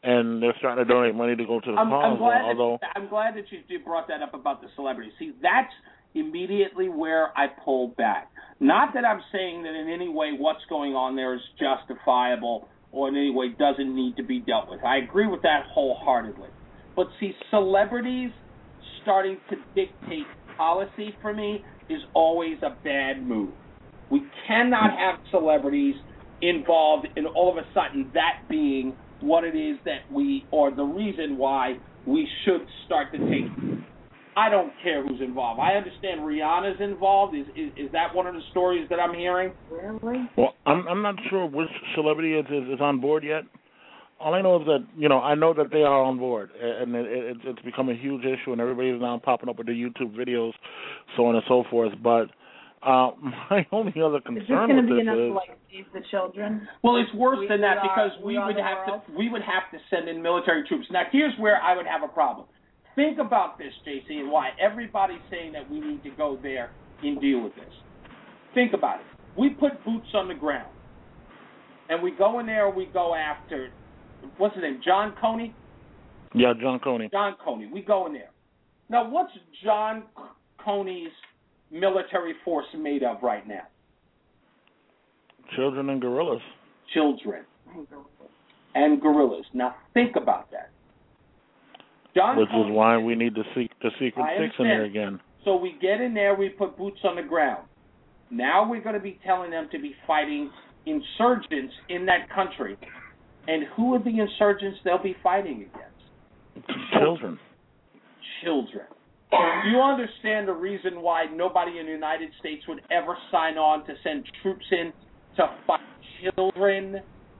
and they're starting to donate money to go to the cause.
I'm glad that you brought that up about the celebrities. See, that's immediately where I pull back. Not that I'm saying that in any way what's going on there is justifiable or in any way doesn't need to be dealt with. I agree with that wholeheartedly. But see, celebrities starting to dictate policy for me is always a bad move. We cannot have celebrities involved in all of a sudden that being what it is that or the reason why we should start to take. I don't care who's involved. I understand Rihanna's involved. Is that one of the stories that I'm hearing?
Really?
Well, I'm not sure which celebrity is on board yet. All I know is that, I know that they are on board, and it's become a huge issue, and everybody's now popping up with their YouTube videos, so on and so forth. But my only other concern with this is... Is this going to be enough to,
save the children?
Well, it's worse than that because we would have to send in military troops. Now, here's where I would have a problem. Think about this, JC, and why everybody's saying that we need to go there and deal with this. Think about it. We put boots on the ground, and we go in there and we go after, what's his name, John Coney?
Yeah, John Coney.
John Coney. We go in there. Now, what's John Coney's military force made of right now?
Children and gorillas.
Children and gorillas. Now, think about that.
Which is why we need the Secret Six in there again.
So we get in there, we put boots on the ground. Now we're going to be telling them to be fighting insurgents in that country. And who are the insurgents they'll be fighting against?
Children.
Children. Do you understand the reason why nobody in the United States would ever sign on to send troops in to fight children?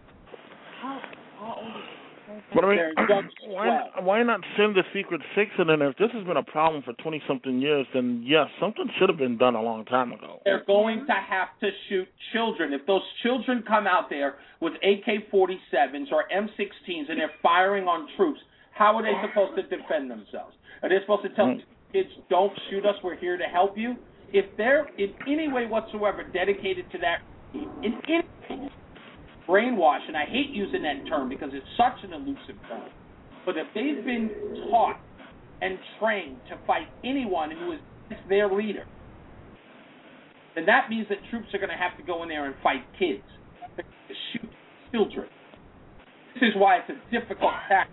But I mean, why not send the Secret Six in? And if this has been a problem for 20-something years, then yes, something should have been done a long time ago.
They're going to have to shoot children. If those children come out there with AK-47s or M16s and they're firing on troops, how are they supposed to defend themselves? Are they supposed to tell kids, don't shoot us, we're here to help you? If they're in any way whatsoever dedicated to that, in any way, brainwash, and I hate using that term because it's such an elusive term, but if they've been taught and trained to fight anyone who is their leader, then that means that troops are going to have to go in there and fight kids, to shoot children. This is why it's a difficult task.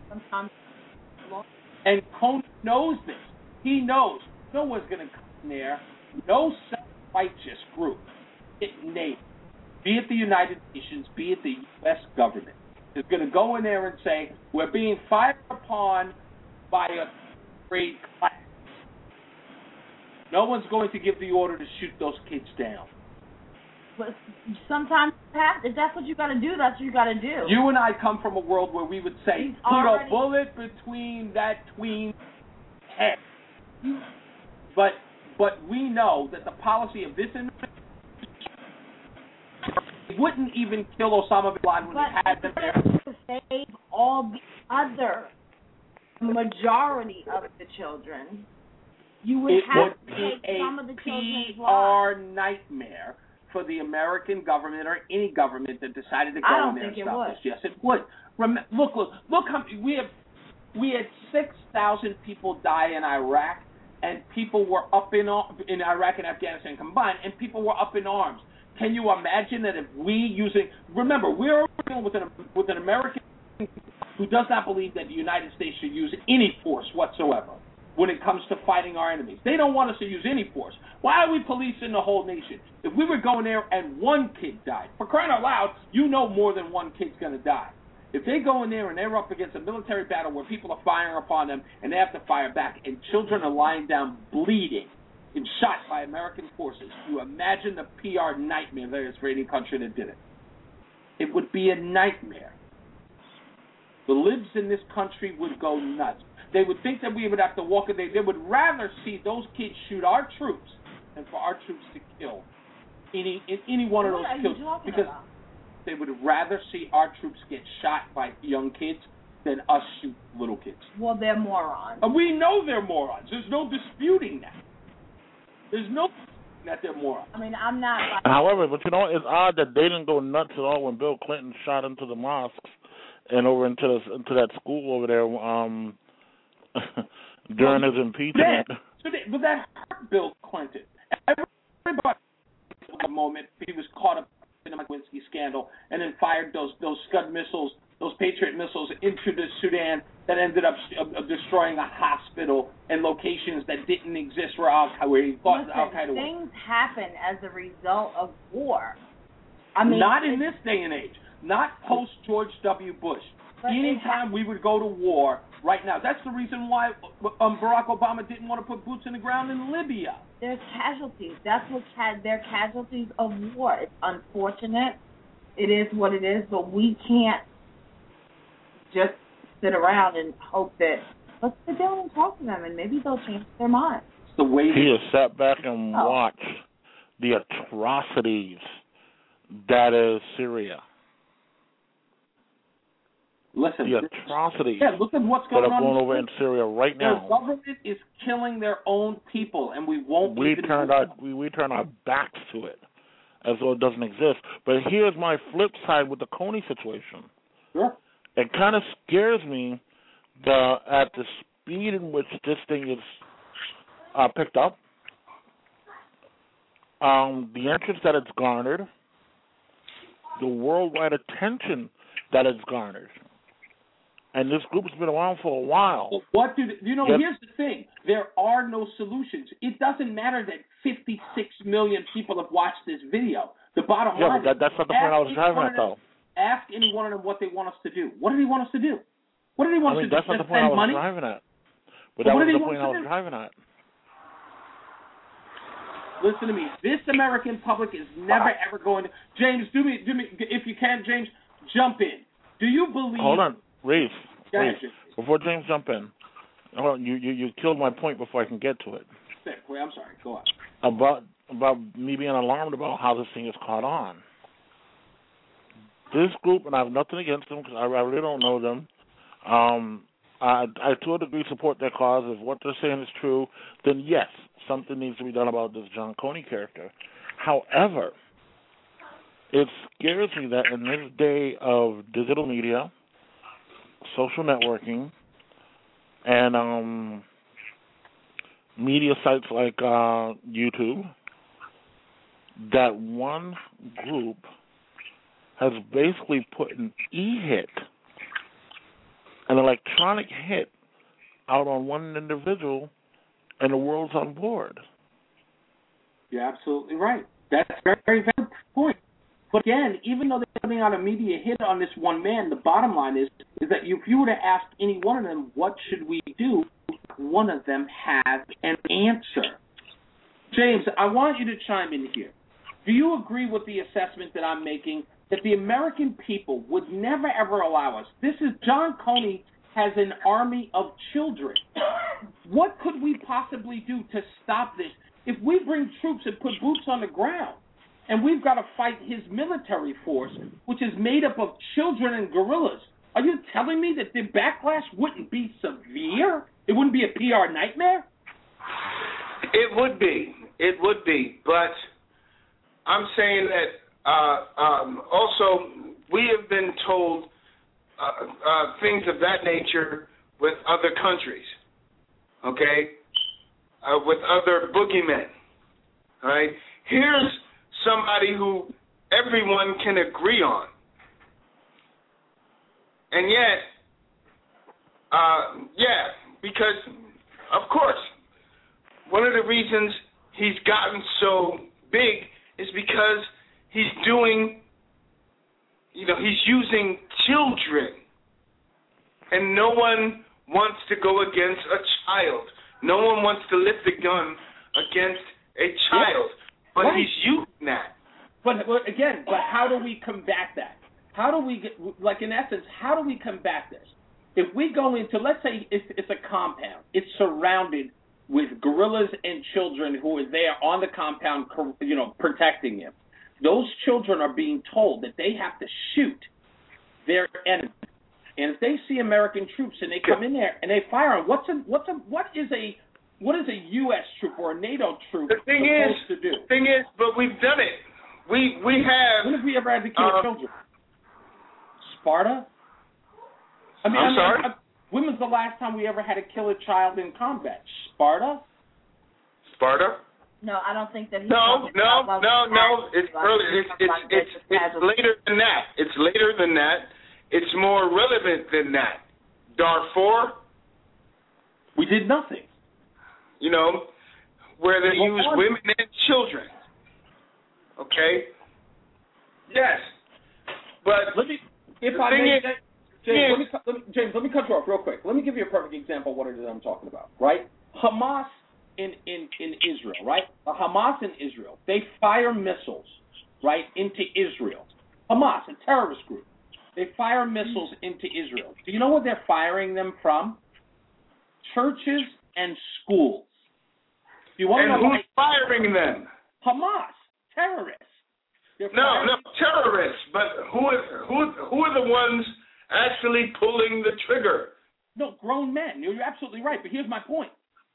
And Coney knows this. He knows no one's going to come in there, no self-righteous group, be it the United Nations, be it the U.S. government, is going to go in there and say, we're being fired upon by a grade class. No one's going to give the order to shoot those kids down.
But sometimes, if that's what you got to do, that's what you got to do.
You and I come from a world where we would say, put a bullet between that tween's head. But we know that the policy of this administration wouldn't even kill Osama bin Laden when he had them there.
To save all the other majority of the children, you would have to take some of the children's lives.
PR nightmare for the American government or any government that decided to go in there and stop this. Yes, it would. Look how we had 6,000 people die in Iraq, and people were up in Iraq and Afghanistan combined, and people were up in arms. Can you imagine that if remember, we're dealing with an American who does not believe that the United States should use any force whatsoever when it comes to fighting our enemies. They don't want us to use any force. Why are we policing the whole nation? If we were going there and one kid died, for crying out loud, you know more than one kid's going to die. If they go in there and they're up against a military battle where people are firing upon them and they have to fire back and children are lying down bleeding and shot by American forces, you imagine the PR nightmare there is for any country that did it. It would be a nightmare. The libs in this country would go nuts. They would think that we would have to walk in there. They would rather see those kids shoot our troops than for our troops to kill any one of those children. Because they would rather see our troops get shot by young kids than us shoot little kids.
Well, they're morons.
And we know they're morons. There's no disputing that. There's no that they're morons.
I mean, I'm not.
However, but it's odd that they didn't go nuts at all when Bill Clinton shot into the mosques and over into that school over there during his impeachment.
But that hurt Bill Clinton. Everybody at the moment he was caught up in the Lewinsky scandal and then fired those Scud missiles, those Patriot missiles into the Sudan that ended up destroying a hospital and locations that didn't exist where he thought Al-Qaeda was.
Things happen as a result of war. I mean,
not in this day and age. Not post George W. Bush. Anytime we would go to war right now. That's the reason why Barack Obama didn't want to put boots in the ground in Libya.
There's casualties. That's what they're casualties of war. It's unfortunate. It is what it is, but we can't just sit around and hope that let's sit down and talk to them and maybe they'll change their mind.
It's the way
he has sat back and watched the atrocities that is Syria.
Listen,
the atrocities
look at what's going
that are
on
going over in Syria right now.
The government is killing their own people, and we won't.
We turn our backs to it, as though it doesn't exist. But here's my flip side with the Coney situation.
Sure.
It kind of scares me at the speed in which this thing is picked up, the interest that it's garnered, the worldwide attention that it's garnered. And this group has been around for a while.
Well, what do here's the thing. There are no solutions. It doesn't matter that 56 million people have watched this video. The bottom line
but that's not the point I was driving at, though.
Ask any one of them what they want us to do. What do they want us to do? What do they want us to do?
That's not the point I was driving at. But that was the point I was driving at.
Listen to me. This American public is never, ever going to... James, do me, if you can, James, jump in. Do you believe...
Hold on. Reese, before James jump in, you killed my point before I can get to it.
Wait, I'm sorry. Go on.
About me being alarmed about how this thing is caught on. This group, and I have nothing against them because I really don't know them, I to a degree support their cause. If what they're saying is true, then yes, something needs to be done about this John Coney character. However, it scares me that in this day of digital media, social networking, and media sites like YouTube, that one group has basically put an e-hit, an electronic hit, out on one individual, and the world's on board.
You're absolutely right. That's a very, very valid point. But again, even though they're putting out a media hit on this one man, the bottom line is that if you were to ask any one of them, what should we do, one of them has an answer. James, I want you to chime in here. Do you agree with the assessment that I'm making that the American people would never, ever allow us? John Coney has an army of children. What could we possibly do to stop this? If we bring troops and put boots on the ground, and we've got to fight his military force, which is made up of children and guerrillas, are you telling me that the backlash wouldn't be severe? It wouldn't be a PR nightmare?
It would be. It would be. But I'm saying that also we have been told things of that nature with other countries, okay, with other boogeymen, all right? Here's somebody who everyone can agree on. And yet, because, of course, one of the reasons he's gotten so big is because he's doing, he's using children. And no one wants to go against a child. No one wants to lift a gun against a child. But he's using that.
But how do we combat that? How do we in essence, how do we combat this? If we go into, let's say it's a compound. It's surrounded with guerrillas and children who are there on the compound, protecting him. Those children are being told that they have to shoot their enemy. And if they see American troops and they come in there and they fire them, what is a U.S. troop or a NATO troop supposed to do?
The thing is, but we've done it. We have.
When have we ever had to kill children? Sparta?
I'm sorry?
When was the last time we ever had to kill a child in combat? Sparta?
No, I don't think that he's
No. It's early. It's later than that. It's later than that. It's more relevant than that. Darfur.
We did nothing.
You know, where they use women and children. Okay? Yes. But
James, let me cut you off real quick. Let me give you a perfect example of what it is I'm talking about, right? Hamas in Israel, right? Hamas in Israel, they fire missiles, right, into Israel. Hamas, a terrorist group. They fire missiles into Israel. Do you know what they're firing them from? Churches and schools. Do you want to know
who's firing them?
Hamas, terrorists.
No, terrorists. But who are the ones actually pulling the trigger?
No, grown men. You're absolutely right. But here's my point.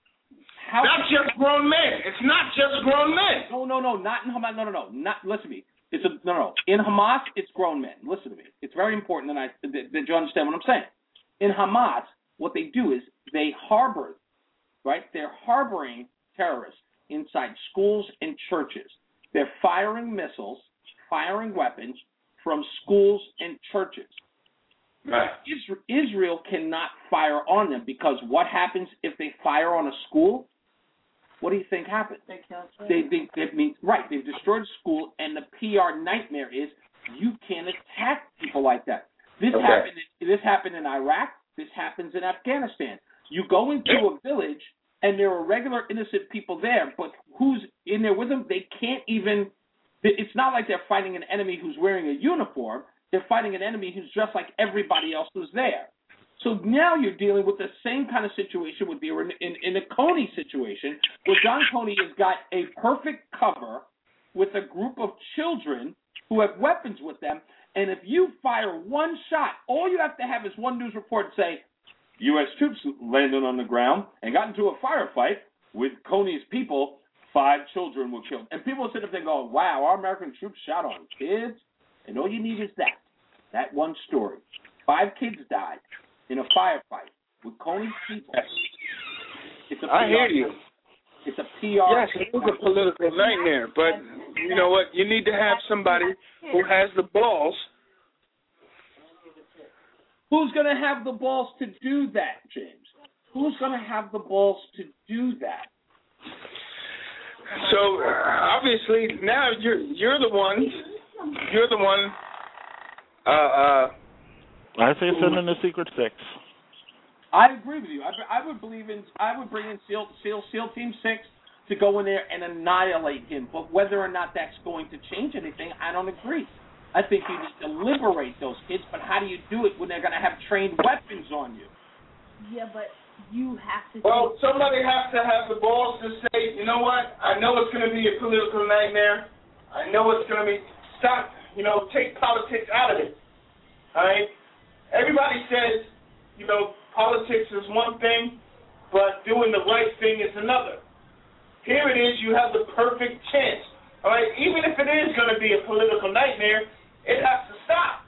Not just grown men. It's not just grown men.
No, not in Hamas. No. Listen to me. In Hamas, it's grown men. Listen to me. It's very important that you understand what I'm saying. In Hamas, what they do is they harbor, right? They're harboring terrorists inside schools and churches. They're firing missiles, firing weapons from schools and churches.
Right.
Israel cannot fire on them because what happens if they fire on a school? What do you think happens?
They kill
They've destroyed a school, and the PR nightmare is you can't attack people like that. This happened in Iraq. This happens in Afghanistan. You go into a village, and there are regular innocent people there, but who's in there with them? They can't even. It's not like they're fighting an enemy who's wearing a uniform. They're fighting an enemy who's just like everybody else who's there. So now you're dealing with the same kind of situation would be in a Coney situation, where John Coney has got a perfect cover with a group of children who have weapons with them, and if you fire one shot, all you have to have is one news report say, U.S. troops landed on the ground and got into a firefight with Coney's people, 5 children were killed. And people sit up there and go, wow, our American troops shot on kids? And all you need is that one story. 5 kids died in a firefight with Coney's people.
I hear you.
It's a PR.
Yes, it is a political nightmare, but you know what? You need to have somebody who has the balls.
Who's going to have the balls to do that, James? Who's going to have the balls to do that?
So obviously now you're the one. You're the one.
I say send in the Secret Six.
I agree with you. I would bring in SEAL Team 6 to go in there and annihilate him. But whether or not that's going to change anything, I don't agree. I think you need to liberate those kids, but how do you do it when they're going to have trained weapons on you?
Yeah, but you have to.
Well, somebody has to have the balls to say, you know what? I know it's going to be a political nightmare. I know it's going to be stop. Take politics out of it. All right. Everybody says, politics is one thing, but doing the right thing is another. Here it is. You have the perfect chance. All right. Even if it is going to be a political nightmare, it has to stop.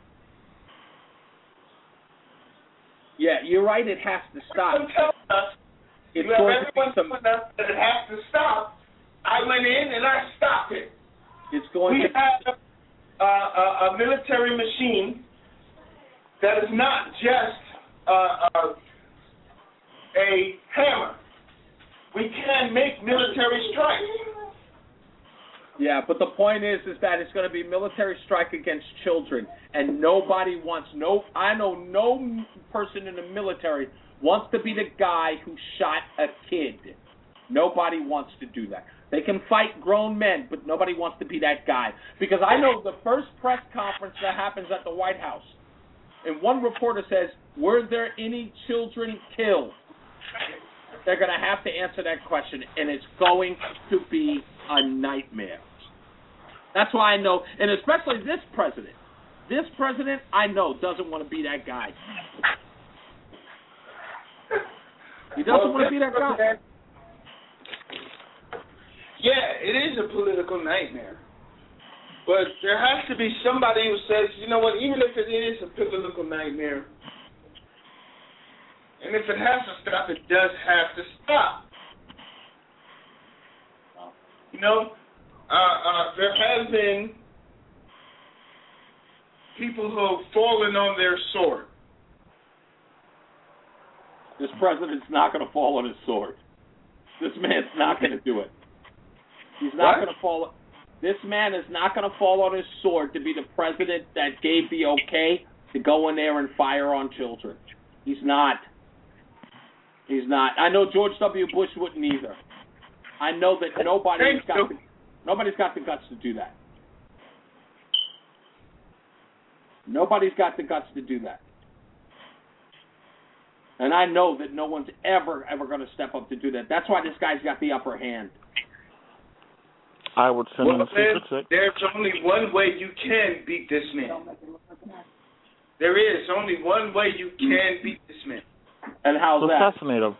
Yeah, you're right. It has to stop.
Everyone telling us that it has to stop. I went in and I stopped it. We have a military machine that is not just a hammer. We can make military strikes.
Yeah, but the point is that it's going to be military strike against children, and nobody wants I know no person in the military wants to be the guy who shot a kid. Nobody wants to do that. They can fight grown men, but nobody wants to be that guy. Because I know the first press conference that happens at the White House, and one reporter says, were there any children killed? They're going to have to answer that question, and it's going to be a nightmare. That's why I know, and especially this president. This president, I know, doesn't want to be that guy. He doesn't want to be that guy.
Yeah, it is a political nightmare. But there has to be somebody who says, you know what, even if it is a political nightmare, And if it has to stop, it does have to stop. You know, there have been people who have fallen on their sword.
This president's not going to fall on his sword. This man's not going to do it. He's not going to fall. This man is not going to fall on his sword to be the president that gave the okay to go in there and fire on children. He's not. He's not. I know George W. Bush wouldn't either. I know that nobody's got the guts to do that. Nobody's got the guts to do that. And I know that no one's ever going to step up to do that. That's why this guy's got the upper hand.
I would send him a secret check.
There's only one way you can beat this man. There is only one way you can beat this man.
And how's that?
Assassinate him.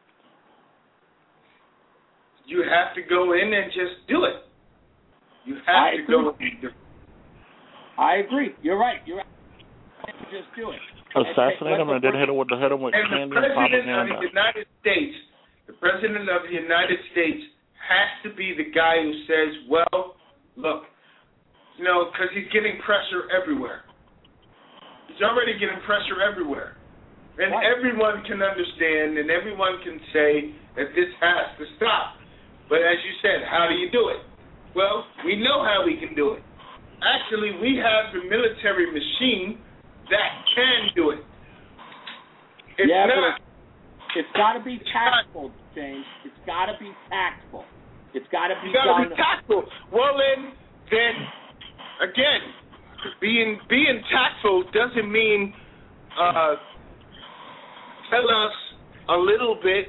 You have to go in and just do it. You have to go in and do it.
I agree. You're right. Just do it.
Assassinate him and then hit him with candy and propaganda.
The president of the United States has to be the guy who says, well, look, you know, because he's getting pressure everywhere. He's already getting pressure everywhere. And everyone can understand and everyone can say that this has to stop. But as you said, how do you do it? Well, we know how we can do it. Actually, we have the military machine that can do it.
It's got to be tactful, James. It's got to be tactful. It's got to be done.
Be tactful. Well, then again, being tactful doesn't mean tell us a little bit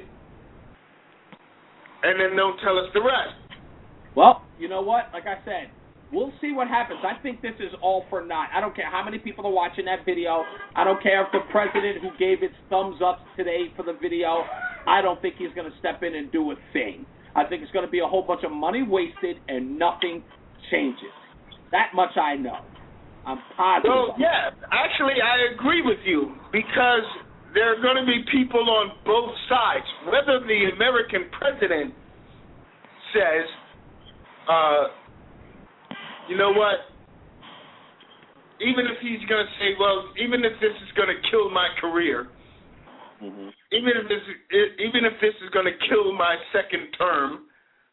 and then don't tell us the rest.
Well, you know what? Like I said, we'll see what happens. I think this is all for naught. I don't care how many people are watching that video. I don't care if the president who gave its thumbs up today for the video, I don't think he's going to step in and do a thing. I think it's going to be a whole bunch of money wasted and nothing changes. That much I know. I'm positive.
Well, yeah, actually I agree with you because there are going to be people on both sides. Whether the American president says, you know what, even if he's going to say, well, even if this is going to kill my career, even if this is going to kill my second term,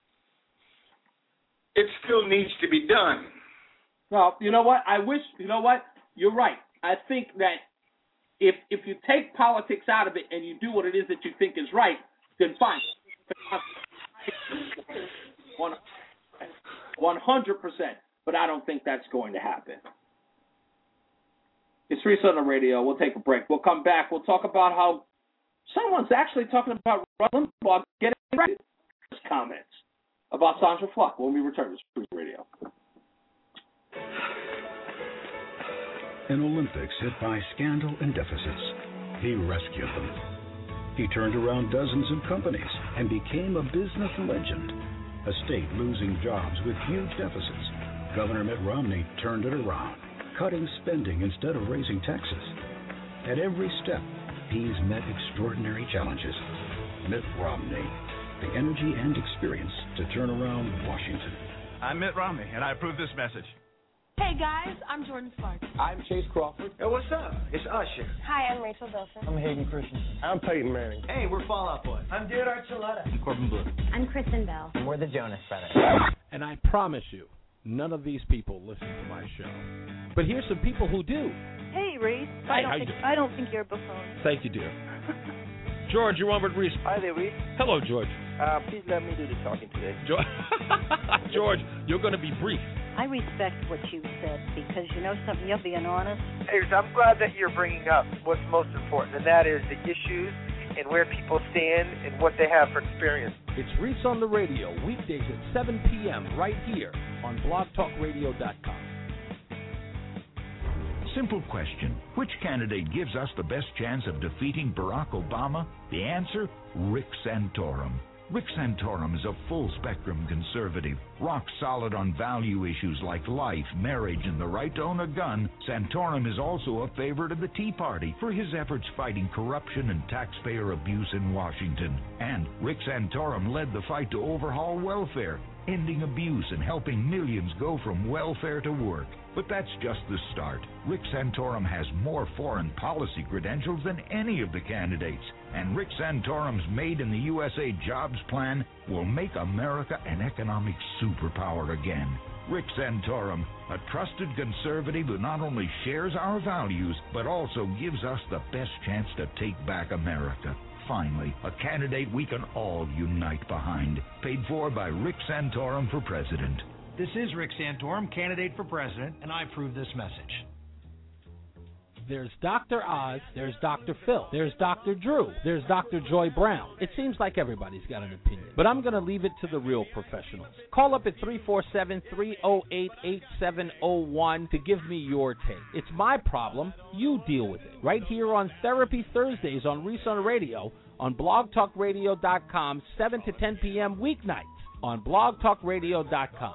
it still needs to be done.
Well, you know what? You're right. I think that if you take politics out of it and you do what it is that you think is right, then fine. 100%. But I don't think that's going to happen. It's Reese on the radio. We'll take a break. We'll come back. We'll talk about how someone's actually talking about Rush Limbaugh getting arrested. Comments about Sandra Fluck when we return to Reese Radio.
An Olympics hit by scandal and deficits, he rescued them. He turned around dozens of companies and became a business legend. A state losing jobs with huge deficits. Governor Mitt Romney turned it around, cutting spending instead of raising taxes. At every step, he's met extraordinary challenges. Mitt Romney, the energy and experience to turn around Washington.
I'm Mitt Romney, and I approve this message.
Hey guys, I'm Jordan Sparks.
I'm Chase Crawford.
Hey, what's up? It's Usher.
Hi, I'm Rachel Bilson.
I'm Hayden Christensen.
I'm Peyton Manning.
Hey, we're Fall Out Boy.
I'm David Archuleta.
I'm Corbin Bleu.
I'm Kristen Bell.
And we're the Jonas Brothers.
And I promise you, none of these people listen to my show. But here's some people who do.
Hey, Reese.
Hi,
I don't think you're a buffoon.
Thank you, dear. George, you're on with Reese.
Hi there, Reese.
Hello, George.
Please let me do the talking today.
George, you're going to be brief.
I respect what you said because you know something, you're being honest.
Hey, I'm glad that you're bringing up what's most important, and that is the issues and where people stand and what they have for experience.
It's Reese on the Radio, weekdays at 7 p.m. right here on blogtalkradio.com.
Simple question. Which candidate gives us the best chance of defeating Barack Obama? The answer, Rick Santorum. Rick Santorum is a full-spectrum conservative, rock solid on value issues like life, marriage, and the right to own a gun. Santorum is also a favorite of the Tea Party for his efforts fighting corruption and taxpayer abuse in Washington. And Rick Santorum led the fight to overhaul welfare, ending abuse and helping millions go from welfare to work. But that's just the start. Rick Santorum has more foreign policy credentials than any of the candidates. And Rick Santorum's Made in the USA jobs plan will make America an economic superpower again. Rick Santorum, a trusted conservative who not only shares our values, but also gives us the best chance to take back America. Finally, a candidate we can all unite behind. Paid for by Rick Santorum for president.
This is Rick Santorum, candidate for president, and I approve this message.
There's Dr. Oz, there's Dr. Phil, there's Dr. Drew, there's Dr. Joy Brown. It seems like everybody's got an opinion, but I'm going to leave it to the real professionals. Call up at 347-308-8701 to give me your take. It's my problem. You deal with it. Right here on Therapy Thursdays on Reson Radio on blogtalkradio.com, 7 to 10 p.m. weeknights on blogtalkradio.com.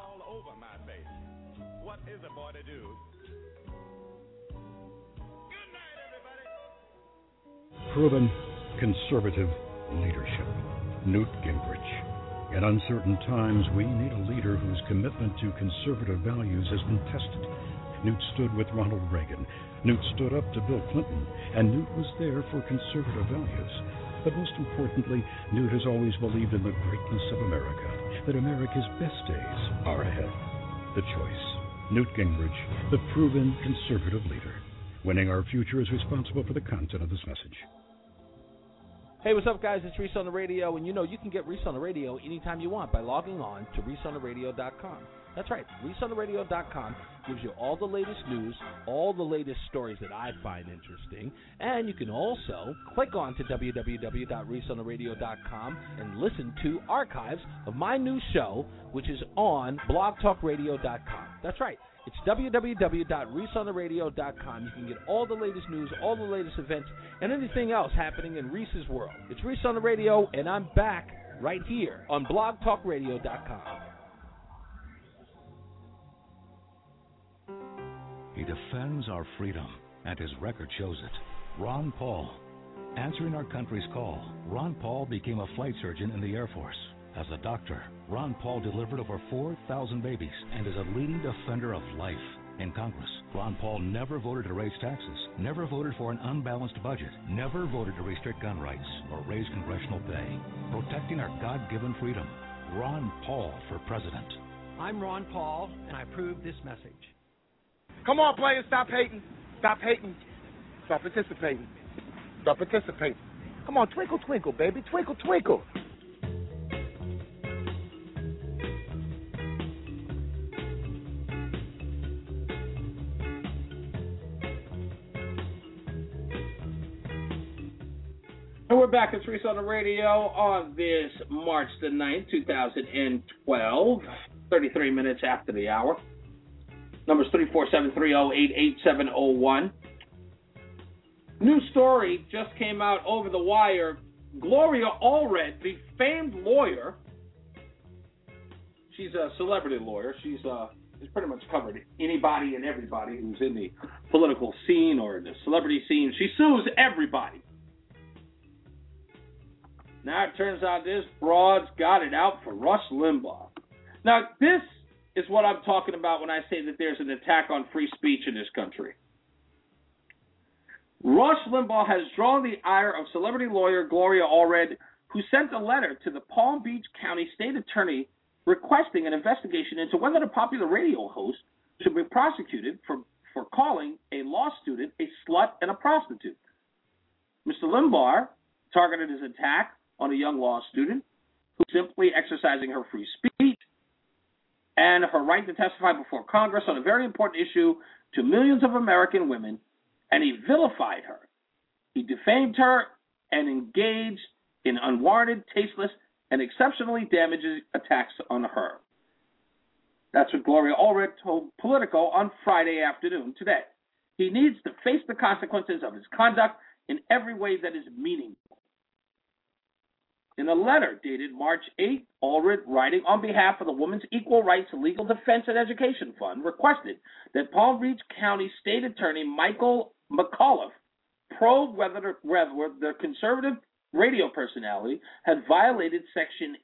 Proven conservative leadership. Newt Gingrich. In uncertain times, we need a leader whose commitment to conservative values has been tested. Newt stood with Ronald Reagan. Newt stood up to Bill Clinton. And Newt was there for conservative values. But most importantly, Newt has always believed in the greatness of America, that America's best days are ahead. The choice. Newt Gingrich, the proven conservative leader. Winning our future is responsible for the content of this message.
Hey, what's up, guys? It's Reese on the Radio, and you know you can get Reese on the Radio anytime you want by logging on to ReeseOnTheRadio.com. That's right, ReeseOnTheRadio.com gives you all the latest news, all the latest stories that I find interesting, and you can also click on to www.ReeseOnTheRadio.com and listen to archives of my new show, which is on BlogTalkRadio.com. That's right. It's www.ReeseOnTheRadio.com. You can get all the latest news, all the latest events, and anything else happening in Reese's world. It's Reese on the Radio, and I'm back right here on BlogTalkRadio.com.
He defends our freedom, and his record shows it. Ron Paul. Answering our country's call, Ron Paul became a flight surgeon in the Air Force. As a doctor, Ron Paul delivered over 4,000 babies and is a leading defender of life. In Congress, Ron Paul never voted to raise taxes, never voted for an unbalanced budget, never voted to restrict gun rights or raise congressional pay. Protecting our God-given freedom. Ron Paul for president.
I'm Ron Paul, and I approve this message.
Come on, players, stop hating. Stop hating. Start participating. Start participating. Come on, twinkle, twinkle, baby. Twinkle, twinkle.
And we're back at Reese on the Radio on this March the 9th, 2012, 33 minutes after the hour. Number's 347-308-8701. New story just came out over the wire. Gloria Allred, the famed lawyer, she's a celebrity lawyer. She's pretty much covered anybody and everybody who's in the political scene or the celebrity scene. She sues everybody. Now it turns out this broad's got it out for Rush Limbaugh. Now this is what I'm talking about when I say that there's an attack on free speech in this country. Rush Limbaugh has drawn the ire of celebrity lawyer Gloria Allred, who sent a letter to the Palm Beach County State Attorney requesting an investigation into whether the popular radio host should be prosecuted for calling a law student a slut and a prostitute. Mr. Limbaugh targeted his attack on a young law student who's simply exercising her free speech and her right to testify before Congress on a very important issue to millions of American women, and he vilified her. He defamed her and engaged in unwarranted, tasteless, and exceptionally damaging attacks on her. That's what Gloria Allred told Politico on Friday afternoon today. He needs to face the consequences of his conduct in every way that is meaningful. In a letter dated March 8, Allred, writing on behalf of the Women's Equal Rights Legal Defense and Education Fund, requested that Palm Beach County State Attorney Michael McAuliffe probe whether the conservative radio personality had violated Section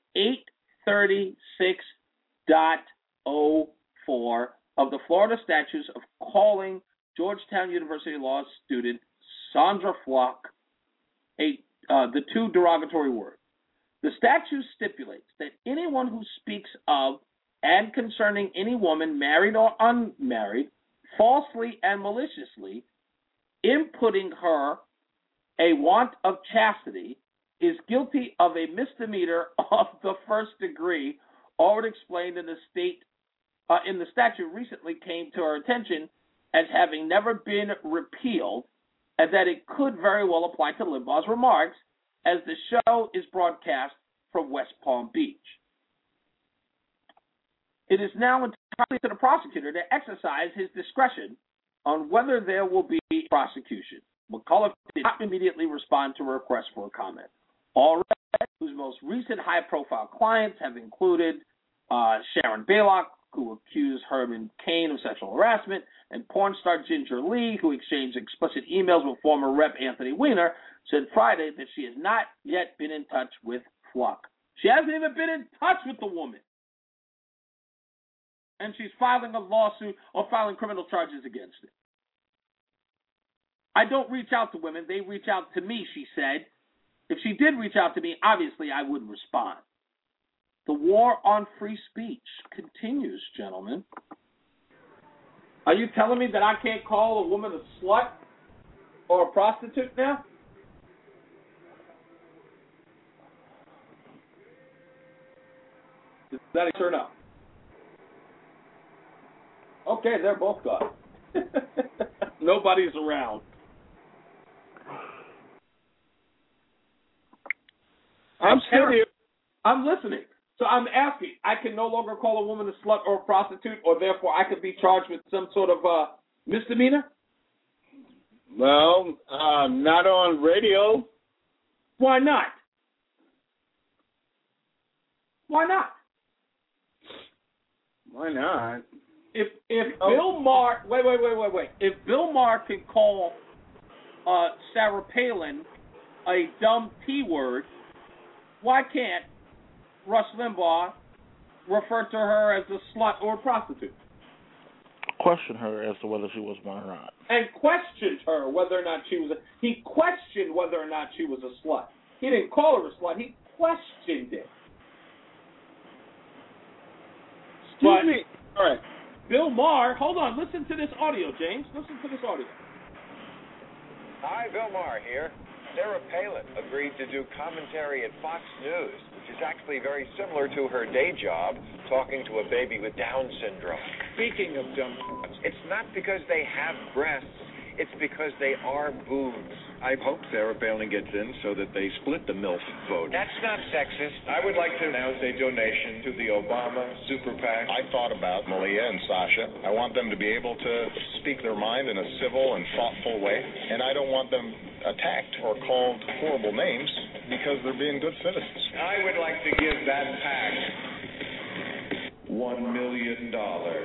836.04 of the Florida Statutes of calling Georgetown University Law student Sandra Flock the two derogatory words. The statute stipulates that anyone who speaks of and concerning any woman, married or unmarried, falsely and maliciously, imputing her a want of chastity, is guilty of a misdemeanor of the first degree. Already explained in the statute recently came to our attention as having never been repealed, and that it could very well apply to Limbaugh's remarks, as the show is broadcast from West Palm Beach. It is now entirely to the prosecutor to exercise his discretion on whether there will be prosecution. McAuliffe did not immediately respond to a request for a comment. Allred, whose most recent high-profile clients have included Sharon Baylock, who accused Herman Cain of sexual harassment, and porn star Ginger Lee, who exchanged explicit emails with former Rep. Anthony Weiner, said Friday that she has not yet been in touch with Flock. She hasn't even been in touch with the woman. And she's filing a lawsuit or filing criminal charges against it. I don't reach out to women. They reach out to me, she said. If she did reach out to me, obviously I would respond. The war on free speech continues, gentlemen. Are you telling me that I can't call a woman a slut or a prostitute now? Is that a turn up? Okay, they're both gone. Nobody's around.
I'm still here.
I'm listening. So I'm asking, I can no longer call a woman a slut or a prostitute, or therefore I could be charged with some sort of misdemeanor?
Well, not on radio.
Why not? Why not?
Why not?
If Bill Maher, wait. If Bill Maher can call Sarah Palin a dumb T-word, why can't Rush Limbaugh refer to her as a slut or a prostitute?
Question her as to whether she was one or not.
And questioned her whether or not she was he questioned whether or not she was a slut. He didn't call her a slut, he questioned it.
Excuse me. All right.
Bill Maher, hold on, listen to this audio, James. Listen to this audio.
Hi, Bill Maher here. Sarah Palin agreed to do commentary at Fox News, which is actually very similar to her day job, talking to a baby with Down syndrome. Speaking of dumb, it's not because they have breasts, it's because they are boobs.
I hope Sarah Palin gets in so that they split the MILF vote.
That's not sexist.
I would like to announce a donation to the Obama Super PAC. I thought about Malia and Sasha. I want them to be able to speak their mind in a civil and thoughtful way, and I don't want them attacked or called horrible names because they're being good citizens.
I would like to give that PAC $1 million.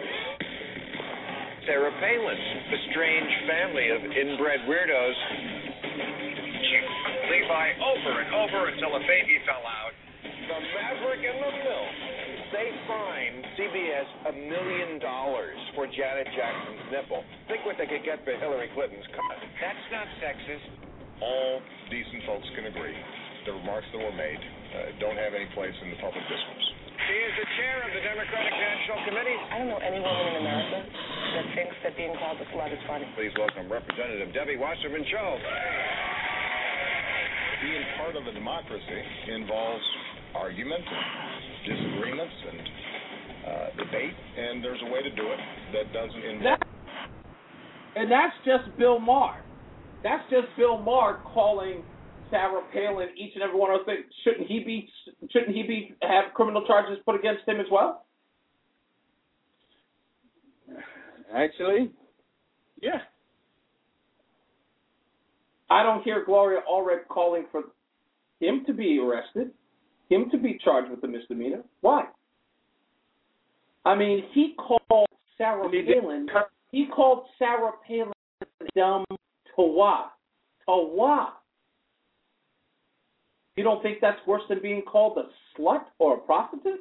Sarah Palin, the strange family of inbred weirdos. She put Levi over and over until a baby fell out. The Maverick and the MILF. They fined CBS $1 million for Janet Jackson's nipple. Think what they could get for Hillary Clinton's cut. That's not sexist.
All decent folks can agree the remarks that were made don't have any place in the public discourse.
She is the chair of the Democratic National Committee.
I don't know any woman in America that thinks that being called a slut is funny.
Please welcome Representative Debbie Wasserman Schultz.
Being part of a democracy involves argument, disagreements, and debate, and there's a way to do it that doesn't involve.
And that's just Bill Maher. That's just Bill Maher calling Sarah Palin each and every one of those things. Shouldn't he be have criminal charges put against him as well?
Actually, yeah.
I don't hear Gloria Allred calling for him to be arrested. him to be charged with a misdemeanor. Why? I mean, he called Sarah Palin dumb tawa. Tawa. You don't think that's worse than being called a slut or a prostitute?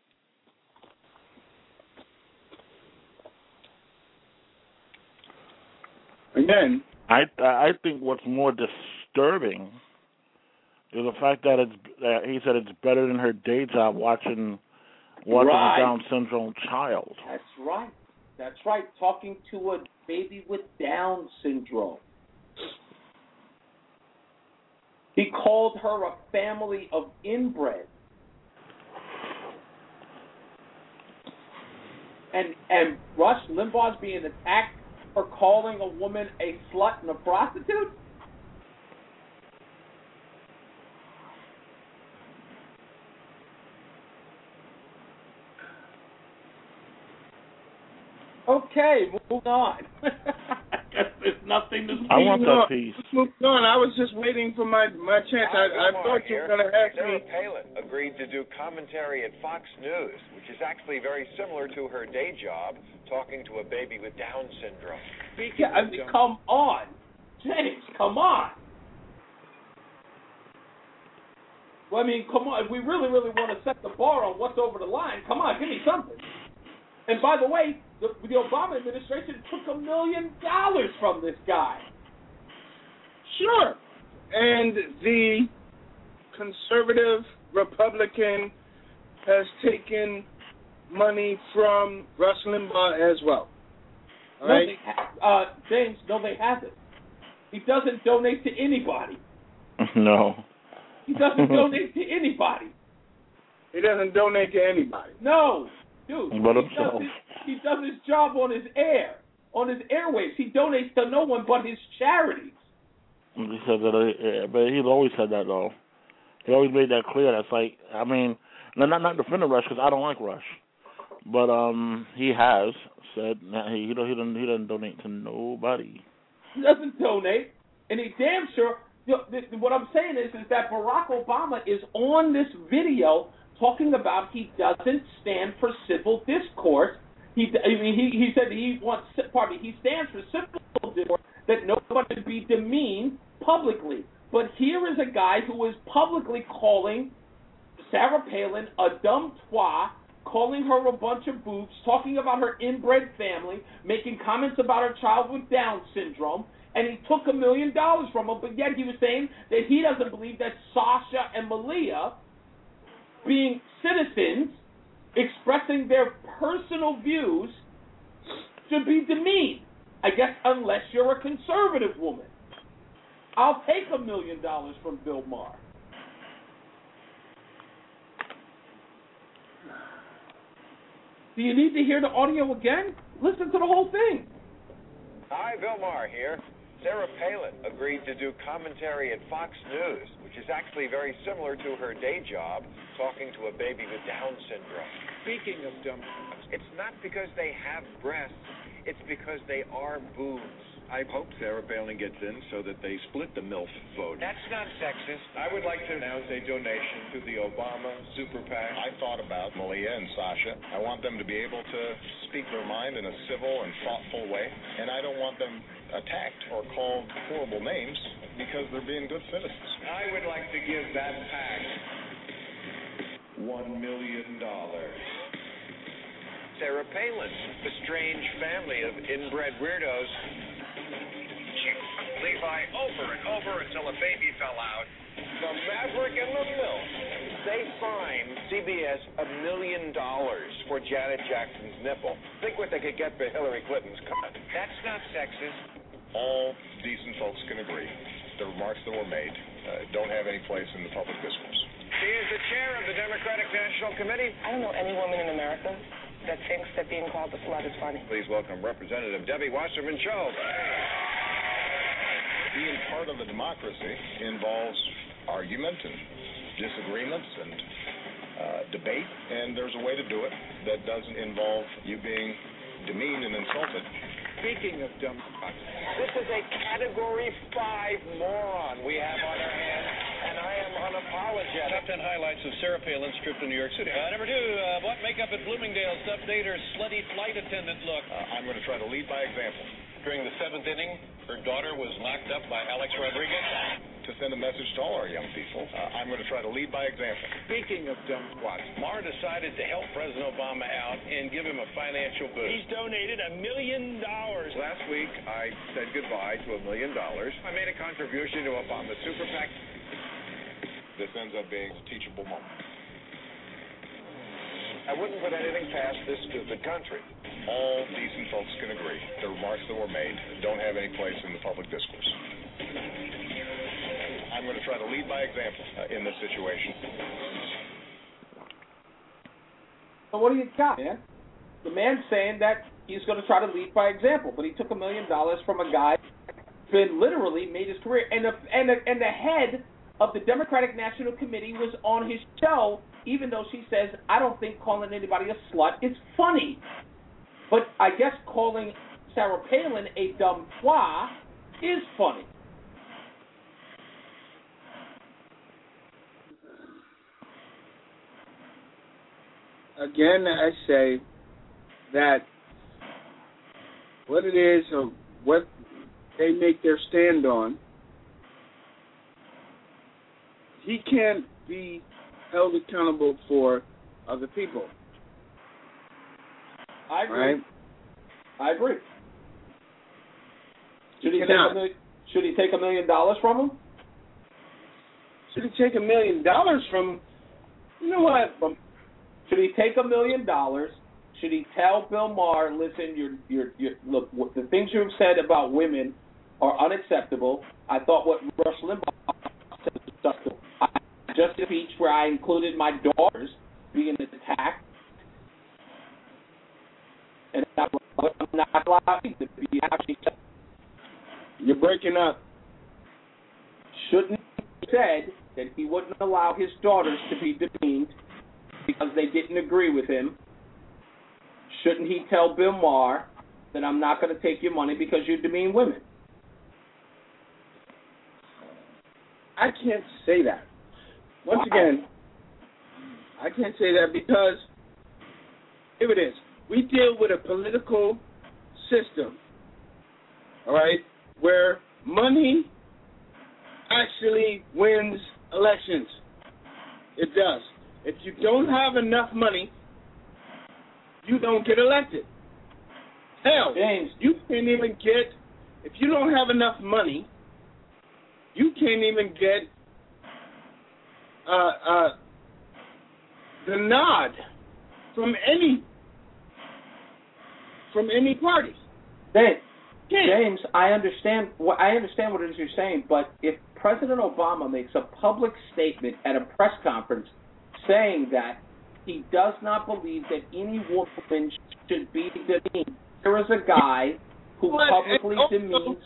Again,
I think what's more disturbing is the fact that he said it's better than her day job watching a Down syndrome child.
That's right. Talking to a baby with Down syndrome. He called her a family of inbred. And Rush Limbaugh's being attacked for calling a woman a slut and a prostitute? Okay, moving on. I guess there's nothing to say.
I want that piece.
Moving on. I was just waiting for my chance. I thought you were going to ask
Sarah
me.
Palin agreed to do commentary at Fox News, which is actually very similar to her day job, talking to a baby with Down syndrome.
Come on. James, come on. Well, I mean, come on. If we really, really want to set the bar on what's over the line, come on, give me something. And by the way, the Obama administration took $1 million from this guy.
Sure. And the conservative Republican has taken money from Rush Limbaugh as well. All right?
James, no, they haven't. He doesn't donate to anybody.
No.
He doesn't donate to anybody.
He doesn't donate to anybody.
No. Dude,
himself.
He does his job on his airwaves. He donates to no one but his charities.
He said that, but he's always said that though. He always made that clear. That's like, I mean, not defending Rush because I don't like Rush, but he has said that he doesn't donate to nobody.
He doesn't donate, and he damn sure. What I'm saying is that Barack Obama is on this video talking about he doesn't stand for civil discourse. He said he stands for civil discourse, that nobody should be demeaned publicly. But here is a guy who is publicly calling Sarah Palin a dumb twat, calling her a bunch of boobs, talking about her inbred family, making comments about her child with Down syndrome, and he took $1 million from her, but yet he was saying that he doesn't believe that Sasha and Malia, being citizens, expressing their personal views, should be demeaned. I guess unless you're a conservative woman. I'll take $1 million from Bill Maher. Do you need to hear the audio again? Listen to the whole thing.
Hi, Bill Maher here. Sarah Palin agreed to do commentary at Fox News, which is actually very similar to her day job, talking to a baby with Down syndrome.
Speaking of dumb,
it's not because they have breasts, it's because they are boobs.
I hope Sarah Palin gets in so that they split the MILF vote.
That's not sexist.
I would like to announce a donation to the Obama Super PAC. I thought about Malia and Sasha. I want them to be able to speak their mind in a civil and thoughtful way, and I don't want them attacked or called horrible names because they're being good citizens.
I would like to give that PAC $1 million. Sarah Palin, the strange family of inbred weirdos. Levi over and over until a baby fell out. The Maverick and the MILF. They fined CBS $1 million for Janet Jackson's nipple. Think what they could get for Hillary Clinton's cut. That's not sexist.
All decent folks can agree the remarks that were made don't have any place in the public discourse.
She is the chair of the Democratic National Committee.
I don't know any woman in America that thinks that being called a slut is funny.
Please welcome Representative Debbie Wasserman Schultz.
Being part of a democracy involves argument and disagreements and debate, and there's a way to do it that doesn't involve you being demeaned and insulted.
Speaking of dumb,
this is a Category 5 moron we have on our hands, and I am unapologetic.
Top 10 highlights of Sarah Palin's trip to New York City. Number 2, what makeup at Bloomingdale's update her slutty flight attendant look?
I'm going to try to lead by example.
During the 7th inning, her daughter was knocked up by Alex Rodriguez.
To send a message to all our young people, I'm going to try to lead by example.
Speaking of dumb twats, Maher decided to help President Obama out and give him a financial boost. He's donated $1 million.
Last week, I said goodbye to $1 million.
I made a contribution to Obama's super PAC.
This ends up being a teachable moment.
I wouldn't put anything past this stupid country.
All decent folks can agree the remarks that were made don't have any place in the public discourse. I'm going to try to lead by example in this situation.
So what do you got, man? The man's saying that he's going to try to lead by example, but he took $1 million from a guy who literally made his career, and the head of the Democratic National Committee was on his show, even though she says, I don't think calling anybody a slut is funny. But I guess calling Sarah Palin a dumb twat is funny.
Again, I say that what it is or what they make their stand on, he can't be held accountable for other people.
I agree.
Right?
I agree. Should he take $1 million from him?
Should he take $1 million from? You know what?
Should he take $1 million? Should he tell Bill Maher, listen, look, the things you've said about women are unacceptable. I thought what Rush Limbaugh said was acceptable. I just a speech where I included my daughters being attacked, and I'm not allowed to be actually.
You're breaking up.
Shouldn't he have said that he wouldn't allow his daughters to be demeaned because they didn't agree with him? Shouldn't he tell Bill Maher that I'm not going to take your money because you demean women?
I can't say that. Once again, I can't say that because, here it is. We deal with a political system, all right, where money actually wins elections. It does. If you don't have enough money, you don't get elected. Hell,
James,
you can't even get, if you don't have enough money, you can't even get the nod from any party.
James, I understand what it is you're saying, but if President Obama makes a public statement at a press conference saying that he does not believe that any woman should be demeaned, there is a guy who publicly demeans.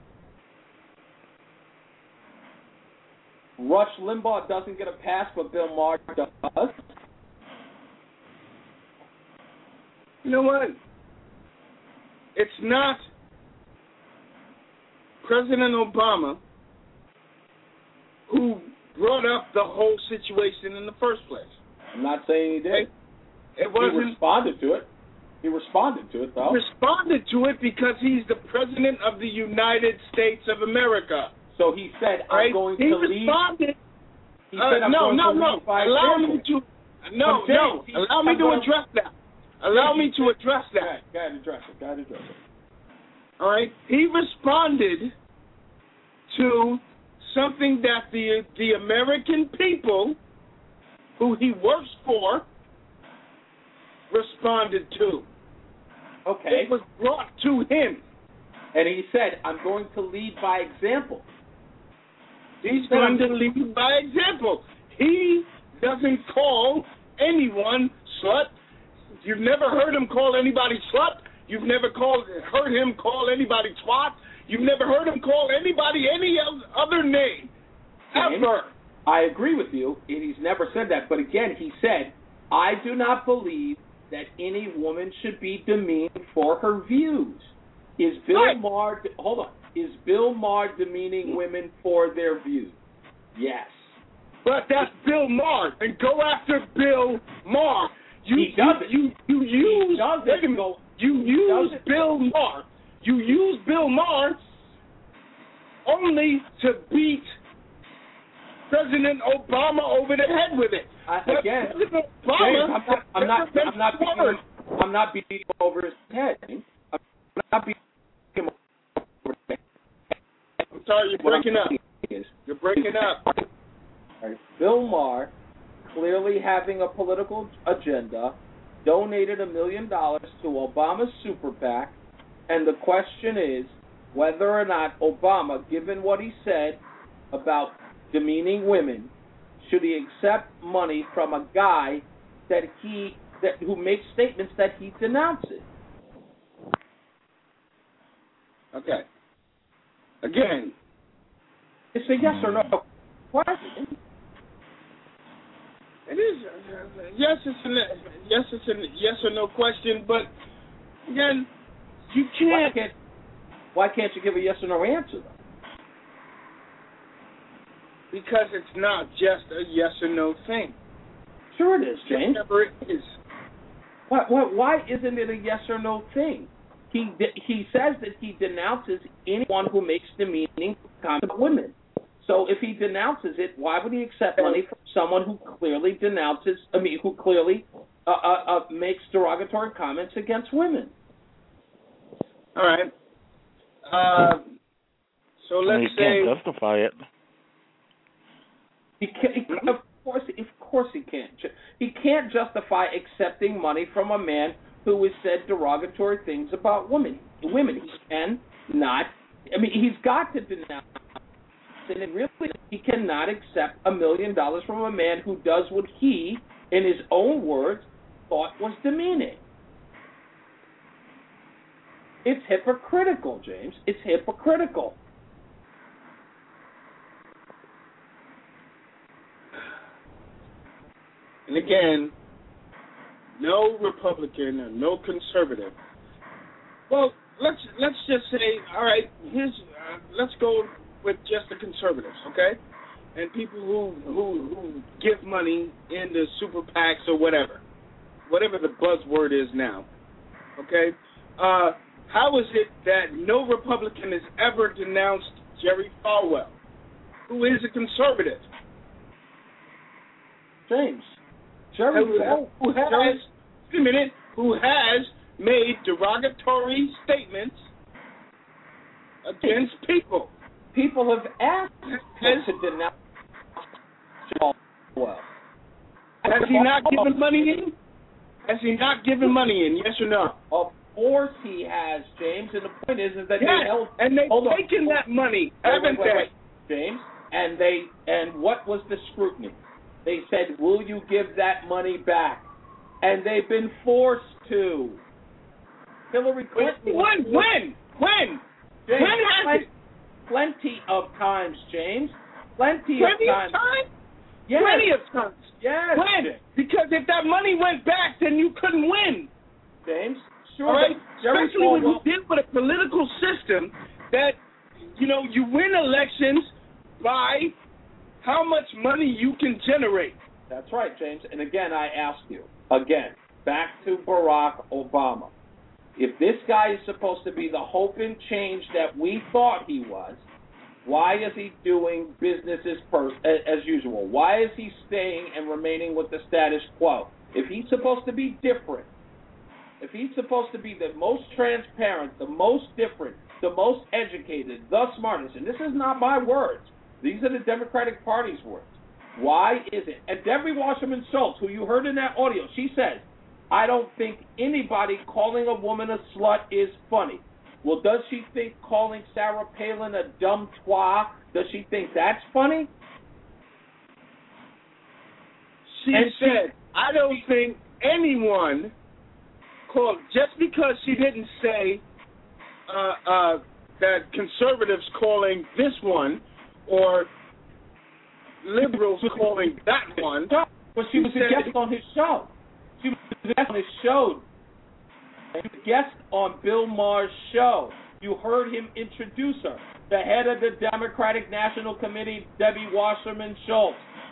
Rush Limbaugh doesn't get a pass, but Bill Maher does.
You know what? It's not President Obama who brought up the whole situation in the first place.
I'm not saying he did.
It wasn't.
He responded to it. He responded to it, though.
He responded to it because he's the President of the United States of America.
So he said, I'm going to leave.
Responded.
He said,
no. Allow me to address that. Allow me to address that.
Go ahead, address it.
All right. He responded to something that the American people, who he works for, responded to.
Okay.
It was brought to him.
And he said, I'm going to lead by example.
He's going to lead by example. He doesn't call anyone slut. You've never heard him call anybody slut. You've never heard him call anybody twat. You've never heard him call anybody any other name. Ever.
I agree with you. He's never said that. But again, he said, I do not believe that any woman should be demeaned for her views. Is Bill Maher demeaning women for their views? Yes.
but that's Bill Maher, and go after Bill Maher. You use Bill Maher. You use Bill Maher only to beat President Obama over the head with it.
Again,
President Obama,
James, I'm not beating him over his head. I'm not beating him over his head.
I'm sorry, you're breaking up. You're breaking up.
Bill Maher, clearly having a political agenda, donated $1 million to Obama's super PAC, and the question is whether or not Obama, given what he said about demeaning women, should he accept money from a guy who makes statements that he denounces?
Okay. Again,
it's a yes or no question.
It is yes. It's a yes or no question, but again, you can't.
Why can't you give a yes or no answer, though?
Because it's not just a yes or no thing.
Sure it is, James.
Whatever it is.
Why isn't it a yes or no thing? He says that he denounces anyone who makes demeaning comments about women. So if he denounces it, why would he accept money from someone who clearly who clearly makes derogatory comments against women?
All right. So let's say
he can't justify it.
Of course he can't. He can't justify accepting money from a man who has said derogatory things about women. He cannot. I mean, he's got to denounce. And really, he cannot accept $1 million from a man who does what he, in his own words, thought was demeaning. It's hypocritical, James. It's hypocritical.
And again, no Republican or no conservative. Well, let's just say, all right, let's go with just the conservatives, okay? And people who give money into super PACs or whatever the buzzword is now, okay? How is it that no Republican has ever denounced Jerry Falwell, who is a conservative?
James.
Who has made derogatory statements against people.
People have asked him to denounce Falwell.
Has he not given money in? Has he not given money in? Yes or no?
Of course he has, James. And the point is that
they've taken that money, haven't they?
James. And what was the scrutiny? They said, "Will you give that money back?" And they've been forced to. Hillary Clinton.
When?
James,
when has it?
Plenty of times, James. Plenty
of
times. Yes.
Plenty of times.
Yes.
When? Because if that money went back, then you couldn't win.
James, sure.
All right? Especially when you deal with a political system that, you win elections by how much money you can generate.
That's right, James. And again, I ask you, back to Barack Obama. If this guy is supposed to be the hope and change that we thought he was, why is he doing business as usual? Why is he staying and remaining with the status quo? If he's supposed to be different, if he's supposed to be the most transparent, the most different, the most educated, the smartest, and this is not my words, these are the Democratic Party's words. Why is it? And Debbie Wasserman Schultz, who you heard in that audio, she says, I don't think anybody calling a woman a slut is funny. Well, does she think calling Sarah Palin a dumb twat, does she think that's funny?
She said, I don't think anyone called, just because she didn't say that conservatives calling this one or liberals calling that one.
But she was a guest on his show. She was a guest on his show. She was a guest on Bill Maher's show. You heard him introduce her. The head of the Democratic National Committee, Debbie Wasserman Schultz.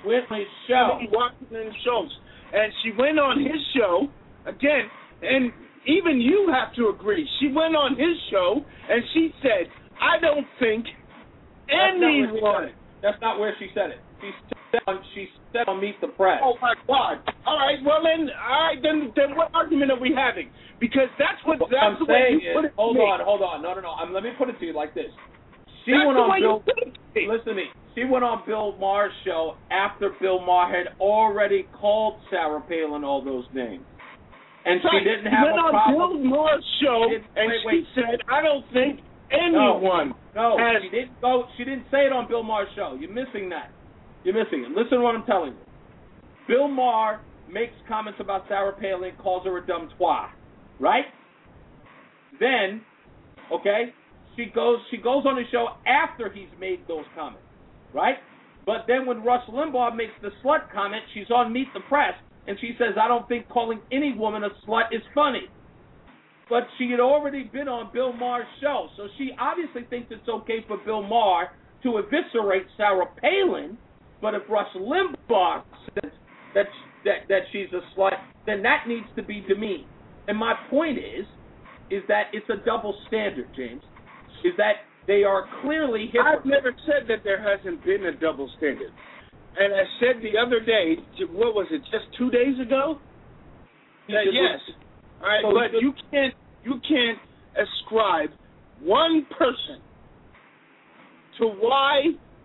With his show.
Washington shows. And she went on his show, again, and even you have to agree. She went on his show, and she said, I don't think anyone.
That's not where she said it. She said on Meet the Press.
Oh, my God. All right, then what argument are we having? Because that's what
I'm
the
saying
way you put it.
Hold on. No. Let me put it to you like this. She went on listen to me. She went on Bill Maher's show after Bill Maher had already called Sarah Palin all those names. And she didn't have a problem.
She went on Bill Maher's show, she said, I don't think anyone has...
she didn't go. She didn't say it on Bill Maher's show. You're missing that. You're missing it. Listen to what I'm telling you. Bill Maher makes comments about Sarah Palin, calls her a dumb twat, right? Then, she goes on the show after he's made those comments, right? But then when Rush Limbaugh makes the slut comment, she's on Meet the Press, and she says, I don't think calling any woman a slut is funny. But she had already been on Bill Maher's show, so she obviously thinks it's okay for Bill Maher to eviscerate Sarah Palin. But if Rush Limbaugh says that she's a slut, then that needs to be demeaned. And my point is that it's a double standard, James. Is that they are clearly hypocrites.
I've never said that there hasn't been a double standard. And I said the other day, what was it, just 2 days ago? That yes. All right, but you can't ascribe one person to why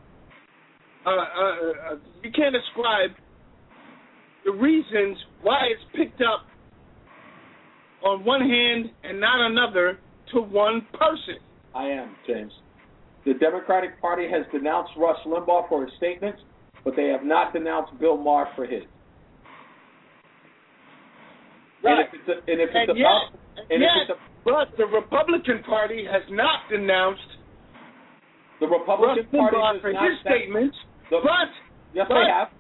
you can't ascribe the reasons why it's picked up on one hand and not another to one person.
I am, James. The Democratic Party has denounced Rush Limbaugh for his statements, but they have not denounced Bill Maher for his.
Right.
But
the Republican Party has not denounced
the Republican Party
for his statements.
Yes, they have.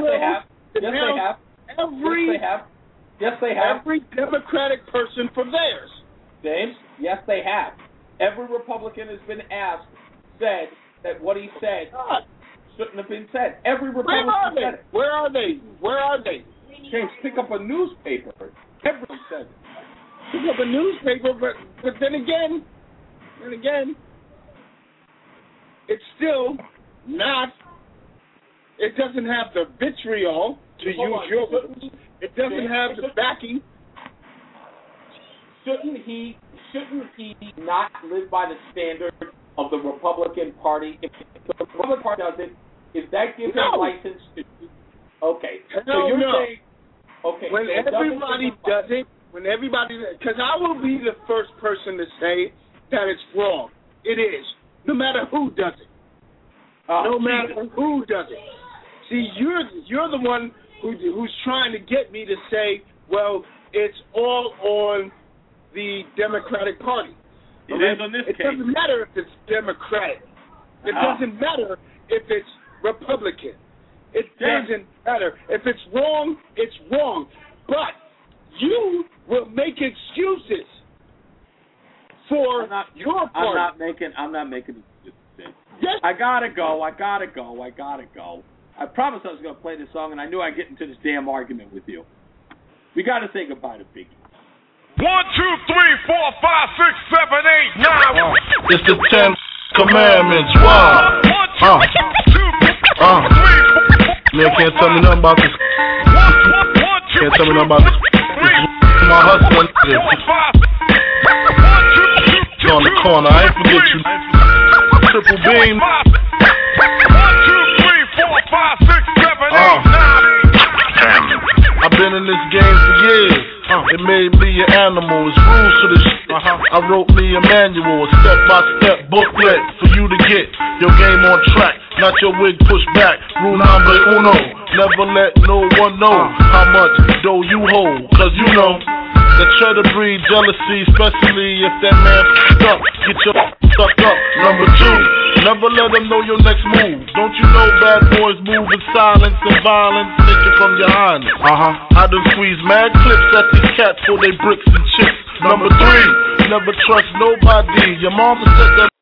Every Democratic person for theirs.
James, yes, they have. Every Republican has been asked, said that what he said shouldn't have been said. Every Republican said it.
Where are they?
James, pick up a newspaper. Everyone said it.
Pick up a newspaper, but then again, it's still not. It doesn't have the vitriol to use your words. It doesn't have the backing.
Shouldn't he not live by the standard of the Republican Party? If the Republican Party does it, if that gives him license to do okay. So you're saying
when everybody does it, because I will be the first person to say that it's wrong. It is. No matter who does it. No matter who does it. See, you're the one who's trying to get me to say, well, it's all on the Democratic Party.
It is on this case.
It doesn't matter if it's Democratic. It doesn't matter if it's Republican. It doesn't matter. If it's wrong, it's wrong. But you will make excuses for your party.
I'm not making excuses. Yes. I gotta go. I promised I was going to play this song, and I knew I'd get into this damn argument with you. We got to say goodbye to Biggie.
1, 2, 3, 4, 5, 6, 7, 8, 9.
It's the 10 Commandments. Wow. 1, 2, 3, 4. Man, can't tell me nothing about this. Can't tell me nothing about this. My husband is on the corner. I ain't forget you. Triple beam. 9. I've been in this game for years. It made me an animal. It's rules to this shit. I wrote me a manual, a step-by-step booklet for you to get your game on track, not your wig pushed back. Rule number uno, never let no one know how much dough you hold, cause you know that try to breed jealousy, especially if that man f***ed up. Get your stuck up. Number 2, never let them know your next move. Don't you know bad boys move in silence and violence? Take it from your highness. I done squeeze mad clips at these cats for they bricks and chips. Number 3, never trust nobody. Your mama said that